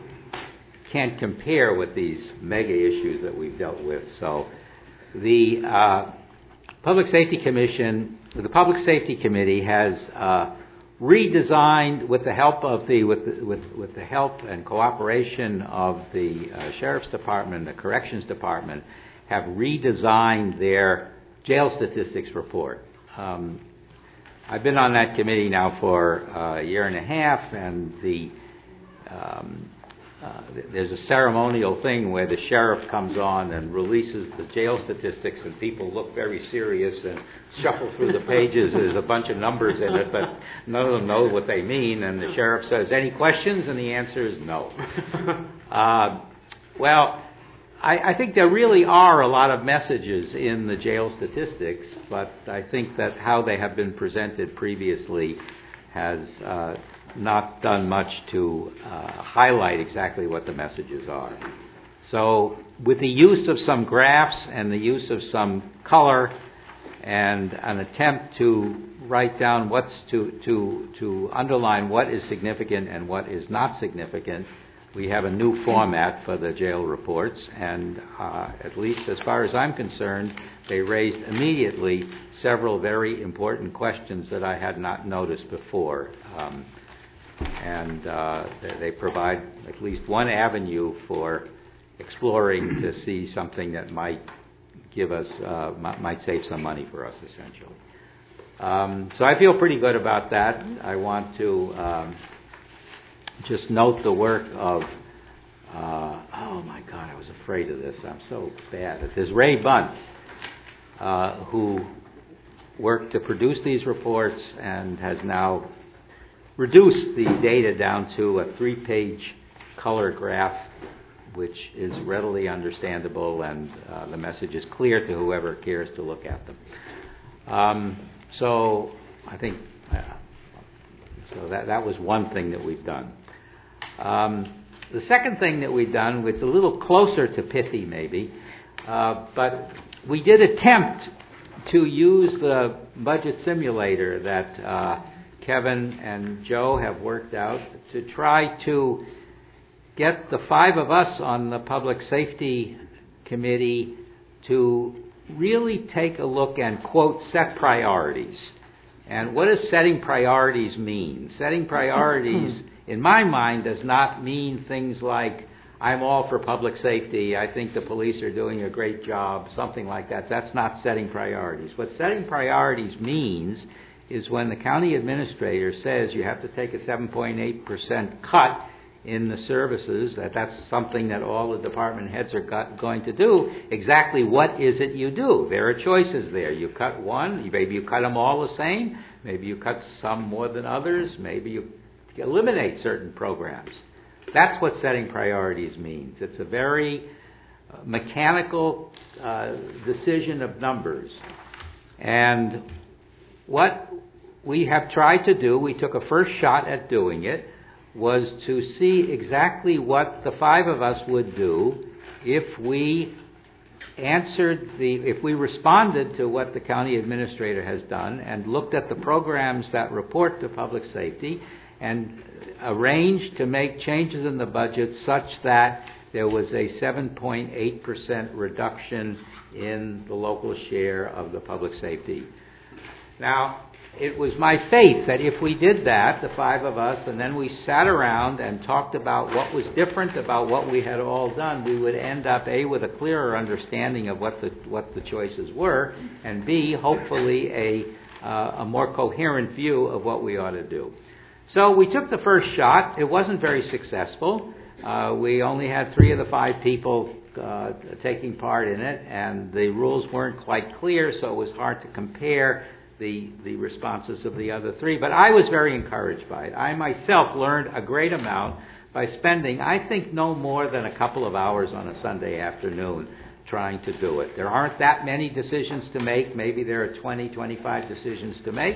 Can't compare with these mega issues that we've dealt with. So the uh, Public Safety Commission, the Public Safety Committee has uh, redesigned, with the help of the with the, with with the help and cooperation of the uh, Sheriff's Department, the Corrections Department, have redesigned their jail statistics report. Um, I've been on that committee now for uh, a year and a half, and the um, uh, there's a ceremonial thing where the sheriff comes on and releases the jail statistics, and people look very serious and shuffle through the pages. There's a bunch of numbers in it, but none of them know what they mean. And the sheriff says, "Any questions?" And the answer is no. uh, well, I, I think there really are a lot of messages in the jail statistics, but I think that how they have been presented previously has uh, not done much to uh, highlight exactly what the messages are. So with the use of some graphs and the use of some color and an attempt to write down what's to, to, to underline what is significant and what is not significant, we have a new format for the jail reports, and uh, at least as far as I'm concerned, they raised immediately several very important questions that I had not noticed before. Um, and uh, they provide at least one avenue for exploring to see something that might give us, uh, might save some money for us, essentially. Um, so I feel pretty good about that. I want to um, just note the work of, uh, oh my God, I was afraid of this. I'm so bad at this. Ray Bunt, uh, who worked to produce these reports and has now reduced the data down to a three-page color graph, which is readily understandable, and uh, the message is clear to whoever cares to look at them. Um, so I think uh, so that that was one thing that we've done. Um, the second thing that we've done, which is a little closer to pithy maybe, uh, but we did attempt to use the budget simulator that uh, Kevin and Joe have worked out to try to get the five of us on the Public Safety Committee to really take a look and, quote, set priorities. And what does setting priorities mean? Setting priorities, in my mind, does not mean things like, I'm all for public safety, I think the police are doing a great job, something like that. That's not setting priorities. What setting priorities means is when the county administrator says you have to take a seven point eight percent cut in the services, that that's something that all the department heads are got, going to do, exactly what is it you do? There are choices there. You cut one, maybe you cut them all the same, maybe you cut some more than others, maybe you eliminate certain programs. That's what setting priorities means. It's a very uh, mechanical uh, decision of numbers. And what we have tried to do, we took a first shot at doing it, was to see exactly what the five of us would do if we answered the, if we responded to what the county administrator has done and looked at the programs that report to public safety and arranged to make changes in the budget such that there was a seven point eight percent reduction in the local share of the public safety. Now, it was my faith that if we did that, the five of us, and then we sat around and talked about what was different about what we had all done, we would end up, A, with a clearer understanding of what the what the choices were, and B, hopefully a uh, a more coherent view of what we ought to do. So we took the first shot. It wasn't very successful. Uh, we only had three of the five people uh, taking part in it, and the rules weren't quite clear, so it was hard to compare the the responses of the other three. But I was very encouraged by it. I myself learned a great amount by spending, I think, no more than a couple of hours on a Sunday afternoon trying to do it. There aren't that many decisions to make. Maybe there are twenty, twenty-five decisions to make.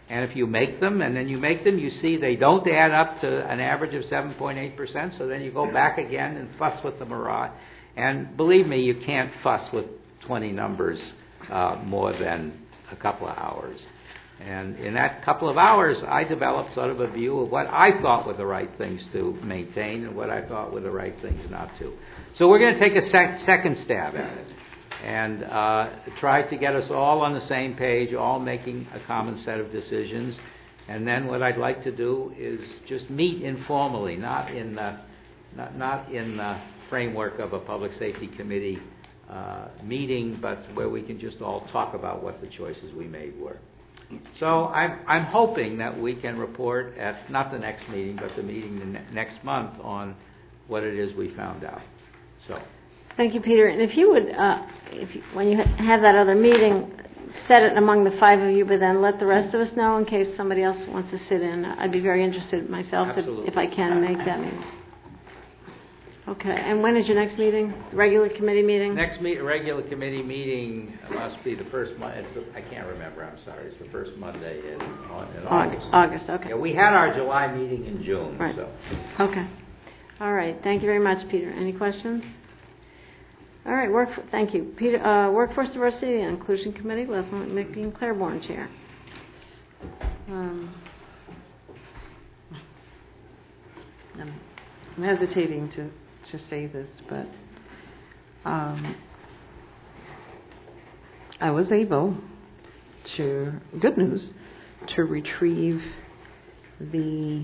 And if you make them, and then you make them, you see they don't add up to an average of seven point eight percent, so then you go back again and fuss with them a lot. And believe me, you can't fuss with twenty numbers uh, more than a couple of hours. And in that couple of hours, I developed sort of a view of what I thought were the right things to maintain and what I thought were the right things not to. So we're going to take a sec- second stab at it and uh, try to get us all on the same page, all making a common set of decisions. And then what I'd like to do is just meet informally, not in the, not, not in the framework of a public safety committee uh, meeting, but where we can just all talk about what the choices we made were. So I'm, I'm hoping that we can report at not the next meeting, but the meeting the ne- next month on what it is we found out. So. Thank you, Peter. And if you would, uh, if you, when you ha- have that other meeting, set it among the five of you, but then let the rest of us know in case somebody else wants to sit in. I'd be very interested myself if, if I can make that meeting. Okay. And when is your next meeting? Regular committee meeting? Next meet, regular committee meeting must be the first month. I can't remember. I'm sorry. It's the first Monday in, in August. August. Okay. Yeah, we had our July meeting in June. Right. So. Okay. All right. Thank you very much, Peter. Any questions? All right. Work. Thank you, Peter. Uh, Workforce Diversity and Inclusion Committee. Leslie McMeekin Claiborne, Chair. Um, I'm, I'm hesitating to. to say this, but um, I was able to, good news, to retrieve the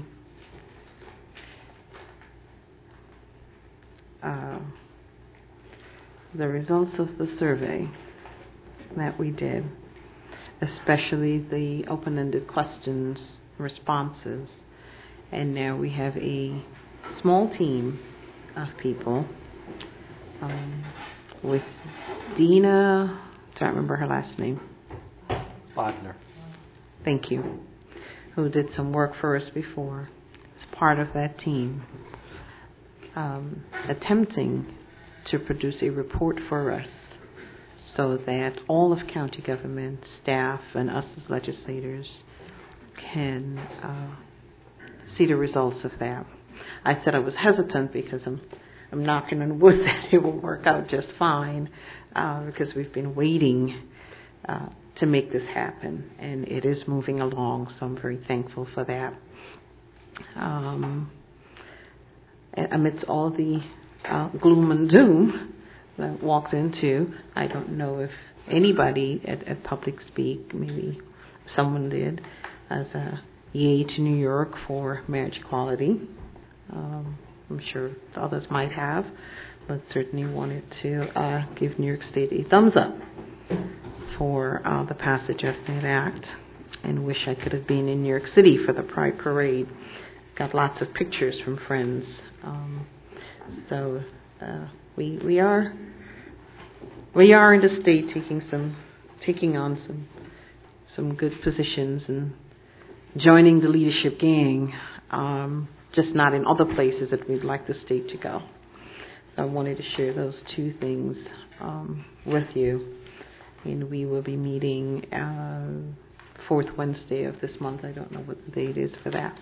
uh, the results of the survey that we did, especially the open-ended questions, responses, and now we have a small team of people um, with Dina, can't remember her last name. Bodner. Thank you. Who did some work for us before. As part of that team, um, attempting to produce a report for us so that all of county government, staff, and us as legislators can uh, see the results of that. I said I was hesitant because I'm I'm knocking on wood that it will work out just fine uh, because we've been waiting uh, to make this happen, and it is moving along, so I'm very thankful for that. Um, amidst all the uh, gloom and doom that walks into, I don't know if anybody at, at Public Speak, maybe someone did, as a yay to New York for marriage equality. Um, I'm sure others might have, but certainly wanted to uh, give New York State a thumbs up for uh, the passage of that act, and wish I could have been in New York City for the Pride Parade. Got lots of pictures from friends. Um, so uh, we we are we are in the state taking some taking on some some good positions and joining the leadership gang. Um, just not in other places that we'd like the state to go. So I wanted to share those two things um, with you. And we will be meeting uh, fourth Wednesday of this month. I don't know what the date is for that.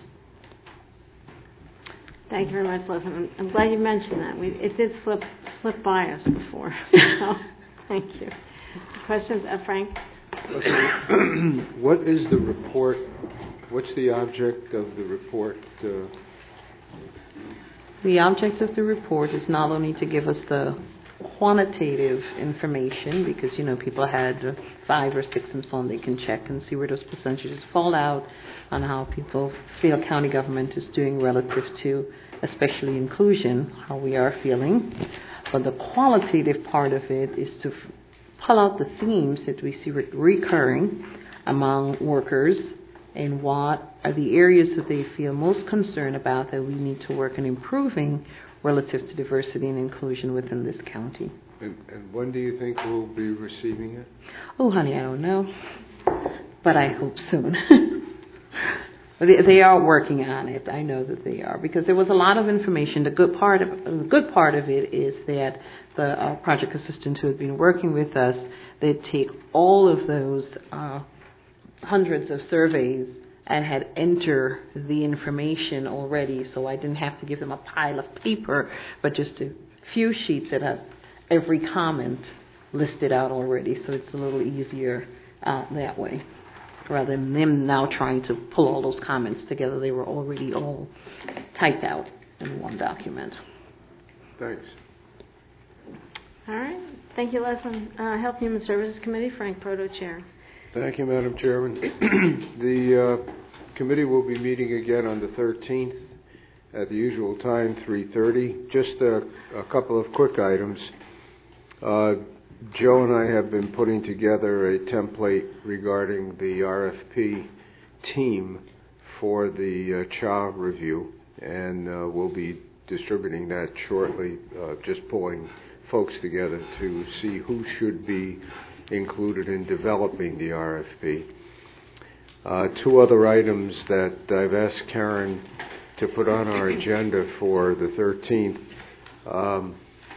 Thank you very much, Leslie. I'm, I'm glad you mentioned that. We, it did slip slip by us before. So, thank you. Questions, uh, Frank? What is the report? What's the object of the report? Uh, The object of the report is not only to give us the quantitative information, because, you know, people had five or six and so on, they can check and see where those percentages fall out on how people feel county government is doing relative to, especially inclusion, how we are feeling. But the qualitative part of it is to f- pull out the themes that we see re- recurring among workers, and what are the areas that they feel most concerned about that we need to work on improving relative to diversity and inclusion within this county. and, and when do you think we'll be receiving it? Oh, honey, I don't know, but I hope soon. they, they are working on it. I know that they are, because there was a lot of information. The good part of the good part of it is that the uh, project assistants who had been working with us, they take all of those Uh, hundreds of surveys and had entered the information already, so I didn't have to give them a pile of paper, but just a few sheets that have every comment listed out already, so it's a little easier uh, that way. Rather than them now trying to pull all those comments together, they were already all typed out in one document. Thanks. All right. Thank you, Leslie. Uh, Health and Human Services Committee, Frank Proto, Chair. Thank you, Madam Chairman. The uh, committee will be meeting again on the thirteenth at the usual time, three thirty. Just a, a couple of quick items. Uh, Joe and I have been putting together a template regarding the R F P team for the uh, C H A review, and uh, we'll be distributing that shortly, uh, just pulling folks together to see who should be included in developing the R F P. Uh, two other items that I've asked Karen to put on our agenda for the thirteenth. Um,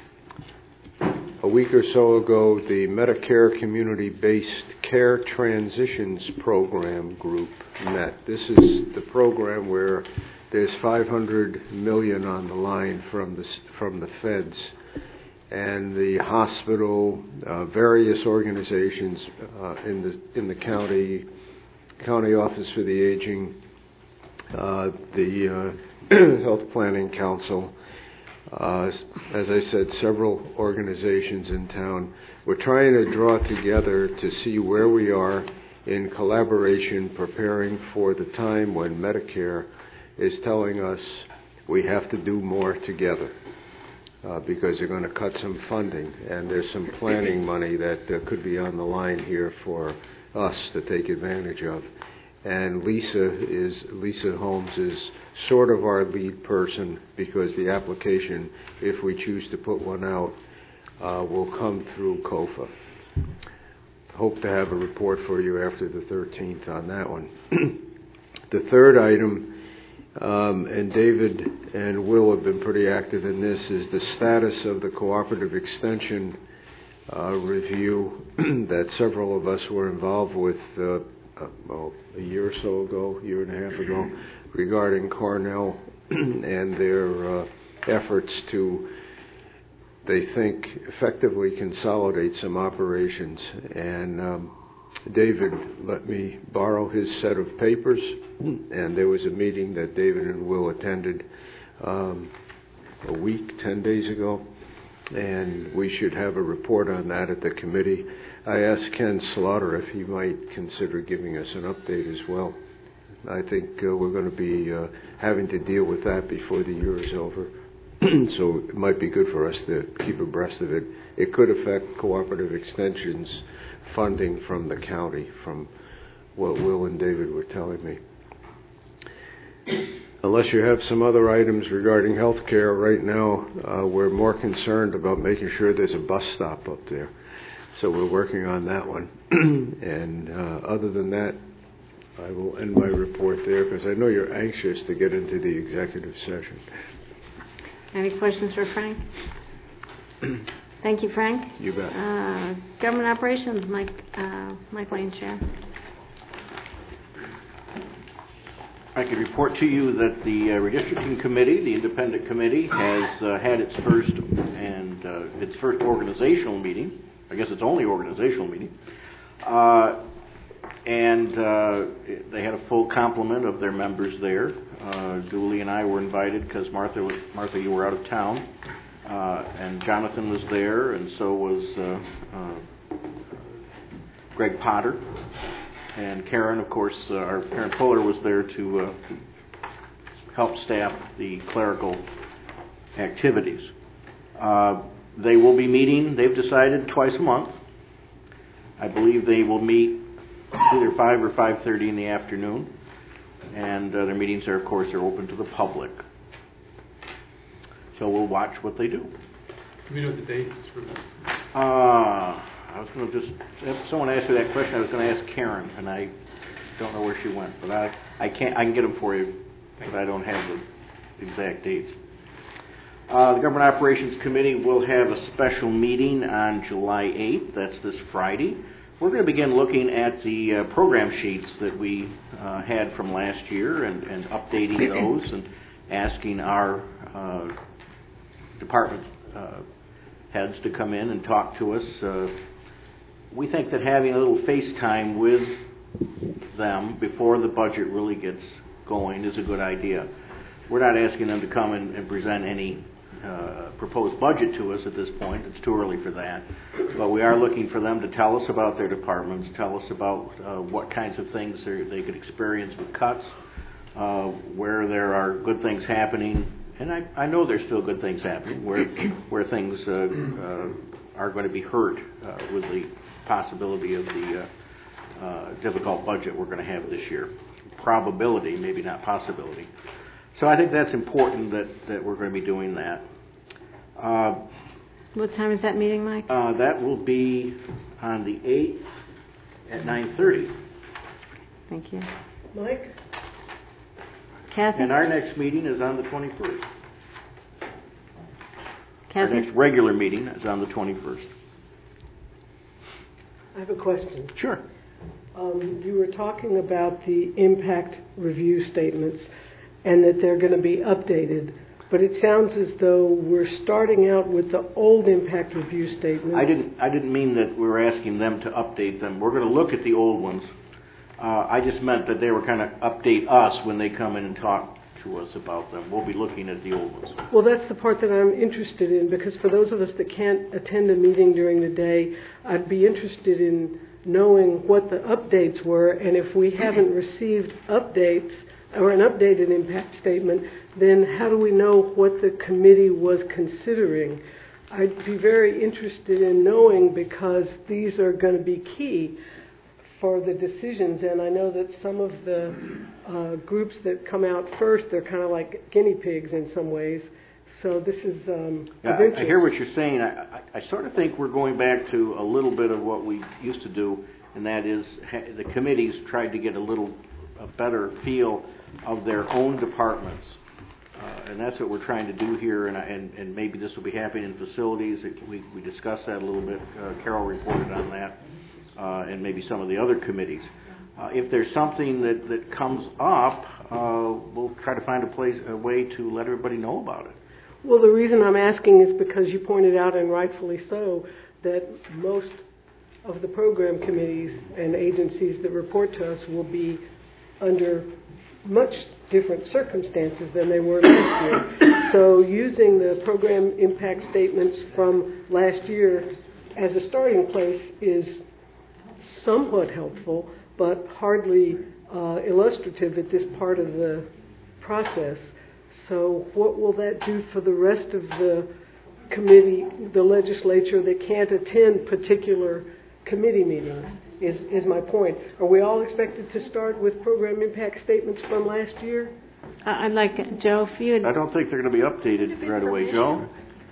a week or so ago, the Medicare Community-Based Care Transitions Program group met. This is the program where there's five hundred million dollars on the line from the, from the feds, and the hospital, uh, various organizations uh, in the in the county, County Office for the Aging, uh, the uh, Health Planning Council, uh, as I said, several organizations in town. We're trying to draw together to see where we are in collaboration, preparing for the time when Medicare is telling us we have to do more together. Uh, because they're going to cut some funding, and there's some planning money that uh, could be on the line here for us to take advantage of. And Lisa is Lisa Holmes is sort of our lead person, because the application, if we choose to put one out, uh, will come through COFA. Hope to have a report for you after the thirteenth on that one. The third item, Um, and David and Will have been pretty active in this, is the status of the cooperative extension uh, review that several of us were involved with uh, uh, well, a year or so ago, a year and a half ago, regarding Cornell and their uh, efforts to, they think, effectively consolidate some operations. And um, David let me borrow his set of papers, and there was a meeting that David and Will attended um, a week, ten days ago, and we should have a report on that at the committee. I asked Ken Slaughter if he might consider giving us an update as well. I think uh, we're going to be uh, having to deal with that before the year is over, so it might be good for us to keep abreast of it. It could affect cooperative extensions funding from the county, from what Will and David were telling me. Unless you have some other items regarding health care, right now uh, we're more concerned about making sure there's a bus stop up there. So we're working on that one. And uh, other than that, I will end my report there, because I know you're anxious to get into the executive session. Any questions for Frank? Thank you, Frank. You bet. Uh, Government Operations, Mike, uh, Mike Lane, Chair. I can report to you that the uh, redistricting committee, the independent committee, has uh, had its first and uh, its first organizational meeting. I guess it's only organizational meeting, uh, and uh, they had a full complement of their members there. Uh, Julie and I were invited because Martha, was, Martha, you were out of town. Uh, and Jonathan was there, and so was uh, uh, Greg Potter, and Karen, of course. Uh, our Karen Fuller was there to uh, help staff the clerical activities. Uh, they will be meeting, they've decided, twice a month. I believe they will meet either five or five thirty in the afternoon, and uh, their meetings are, of course, are open to the public. So we'll watch what they do. Do we know the dates for that? Uh, I was going to just, if someone asked me that question, I was going to ask Karen, and I don't know where she went. But I, I can't, I can get them for you, but I don't have the exact dates. Uh, the Government Operations Committee will have a special meeting on July eighth. That's this Friday, we're going to begin looking at the uh, program sheets that we uh, had from last year and, and updating those and asking our uh, department uh, heads to come in and talk to us. Uh, we think that having a little face time with them before the budget really gets going is a good idea. We're not asking them to come and, and present any uh, proposed budget to us at this point. It's too early for that. But we are looking for them to tell us about their departments, tell us about uh, what kinds of things they could experience with cuts, uh, where there are good things happening. And I, I know there's still good things happening, where where things uh, uh, are going to be hurt uh, with the possibility of the uh, uh, difficult budget we're going to have this year. Probability, maybe not possibility. So I think that's important that, that we're going to be doing that. Uh, What time is that meeting, Mike? uh, that will be on the eighth at nine thirty. Thank you. Mike? Kathy? And our next meeting is on the twenty-first. Our Kathy? next regular meeting is on the twenty-first. I have a question. Sure. Um, you were talking about the impact review statements and that they're going to be updated, but it sounds as though we're starting out with the old impact review statements. I didn't. I didn't mean that we were asking them to update them. We're going to look at the old ones. Uh, I just meant that they were kind of update us when they come in and talk to us about them. We'll be looking at the old ones. Well, that's the part that I'm interested in, because for those of us that can't attend a meeting during the day, I'd be interested in knowing what the updates were, and if we haven't received updates or an updated impact statement, then how do we know what the committee was considering? I'd be very interested in knowing, because these are going to be key for the decisions, and I know that some of the uh, groups that come out first, they're kind of like guinea pigs in some ways. So this is um, Yeah, of I, interest. I hear what you're saying. I, I, I sort of think we're going back to a little bit of what we used to do, and that is ha- the committees tried to get a little a better feel of their own departments. Uh, and that's what we're trying to do here, and, I- and, and maybe this will be happening in facilities. It, we, we discussed that a little bit. Uh, Carol reported on that, uh, and maybe some of the other committees. Uh, if there's something that, that comes up, uh, we'll try to find a place, a way to let everybody know about it. Well, the reason I'm asking is because you pointed out, and rightfully so, that most of the program committees and agencies that report to us will be under much different circumstances than they were last year. So using the program impact statements from last year as a starting place is somewhat helpful, but hardly uh, illustrative at this part of the process. So what will that do for the rest of the committee, the legislature that can't attend particular committee meetings, is, is my point. Are we all expected to start with program impact statements from last year? I'd like, Joe, if you I don't think they're going to be updated right away, Joe.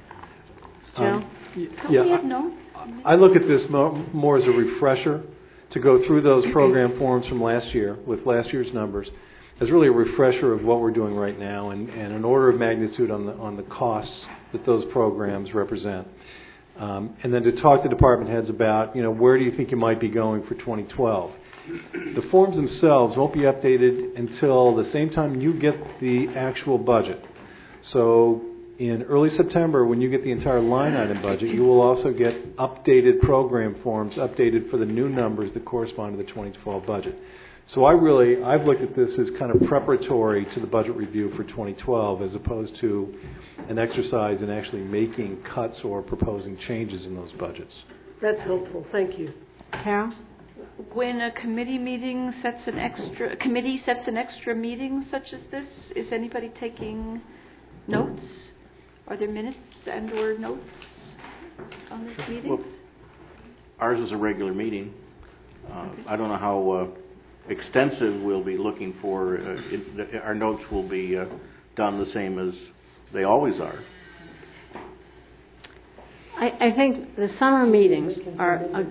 Joe? Um, y- Don't yeah, we have I- notes? I look at this mo- more as a refresher to go through those program forms from last year with last year's numbers as really a refresher of what we're doing right now and, and an order of magnitude on the on the costs that those programs represent. Um, and then to talk to department heads about, you know, where do you think you might be going for twenty twelve? The forms themselves won't be updated until the same time you get the actual budget. So in early September, when you get the entire line item budget, you will also get updated program forms, updated for the new numbers that correspond to the twenty twelve budget. So I really, I've looked at this as kind of preparatory to the budget review for twenty twelve as opposed to an exercise in actually making cuts or proposing changes in those budgets. That's helpful. Thank you. Carol? When a committee meeting sets an extra, a committee sets an extra meeting such as this, is anybody taking notes? Are there minutes and or notes on this meeting? Well, ours is a regular meeting. Uh, I don't know how uh, extensive we'll be looking for. Uh, it, our notes will be uh, done the same as they always are. I, I think the summer meetings are a,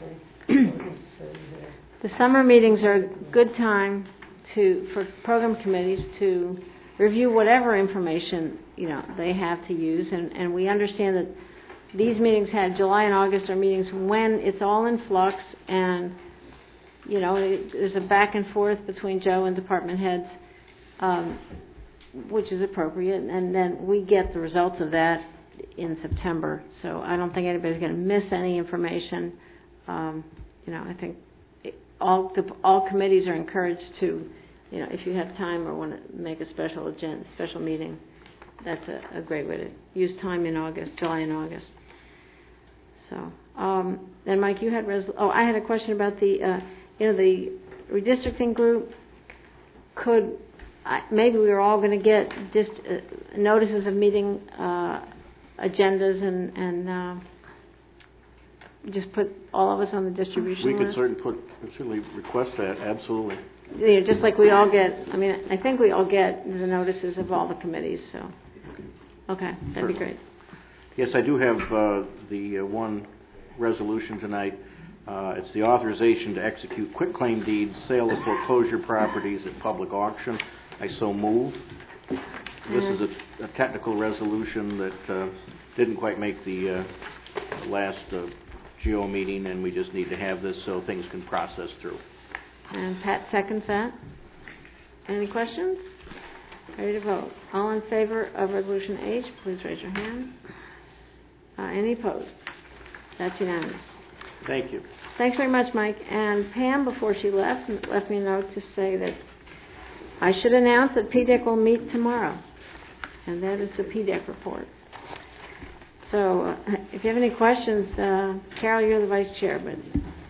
the summer meetings are a good time to for program committees to review whatever information you know they have to use, and, and we understand that these meetings had, July and August are meetings when it's all in flux and, you know, it, there's a back and forth between Joe and department heads, um, which is appropriate, and then we get the results of that in September. So I don't think anybody's going to miss any information. Um, you know, I think it, all the, all committees are encouraged to, you know, if you have time or want to make a special agenda, special meeting, that's a, a great way to use time in August, July and August. So, um, then Mike, you had res- oh, I had a question about the, uh, you know, the redistricting group. Could I, maybe we were all going to get dist- uh, notices of meeting uh, agendas and and uh, just put all of us on the distribution We list? could certainly put, certainly request that, absolutely. Yeah, just like we all get. I mean, I think we all get the notices of all the committees. So, okay, that'd be great. Yes, I do have uh, the uh, one resolution tonight. Uh, it's the authorization to execute quitclaim deeds, sale of foreclosure properties at public auction. I so move. This is a, a technical resolution that uh, didn't quite make the uh, last uh, G O meeting, and we just need to have this so things can process through. And Pat seconds that. Any questions? Ready to vote. All in favor of Resolution H, please raise your hand. Uh, any opposed? That's unanimous. Thank you. Thanks very much, Mike. And Pam, before she left, left me a note to say that I should announce that P D E C will meet tomorrow, and that is the P D E C report. So, uh, if you have any questions, uh, Carol, you're the vice chair, but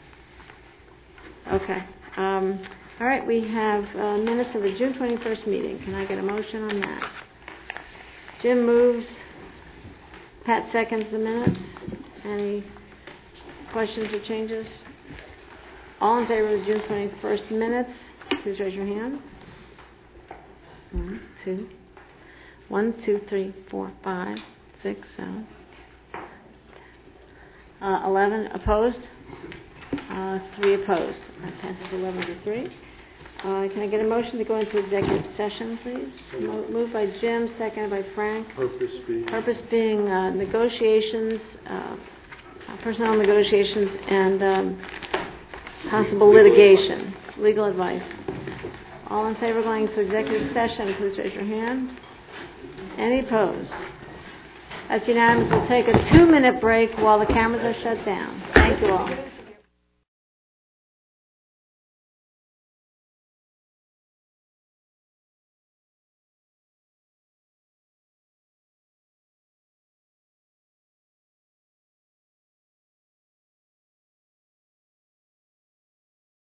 okay. Um, all right, we have uh, minutes of the June twenty-first meeting. Can I get a motion on that? Jim moves. Pat seconds the minutes. Any questions or changes? All in favor of the June twenty-first minutes, please raise your hand. One, two, one, two, three, four, five, six, seven, uh, eleven opposed. Uh, three opposed. That passes eleven to three. Uh, can I get a motion to go into executive session, please? Mo- moved by Jim, seconded by Frank. Purpose being? Purpose being uh, negotiations, uh, personnel negotiations, and um, possible litigation, legal advice. All in favor of going to executive session, please raise your hand. Any opposed? That's unanimous. We'll take a two-minute break while the cameras are shut down. Thank you all.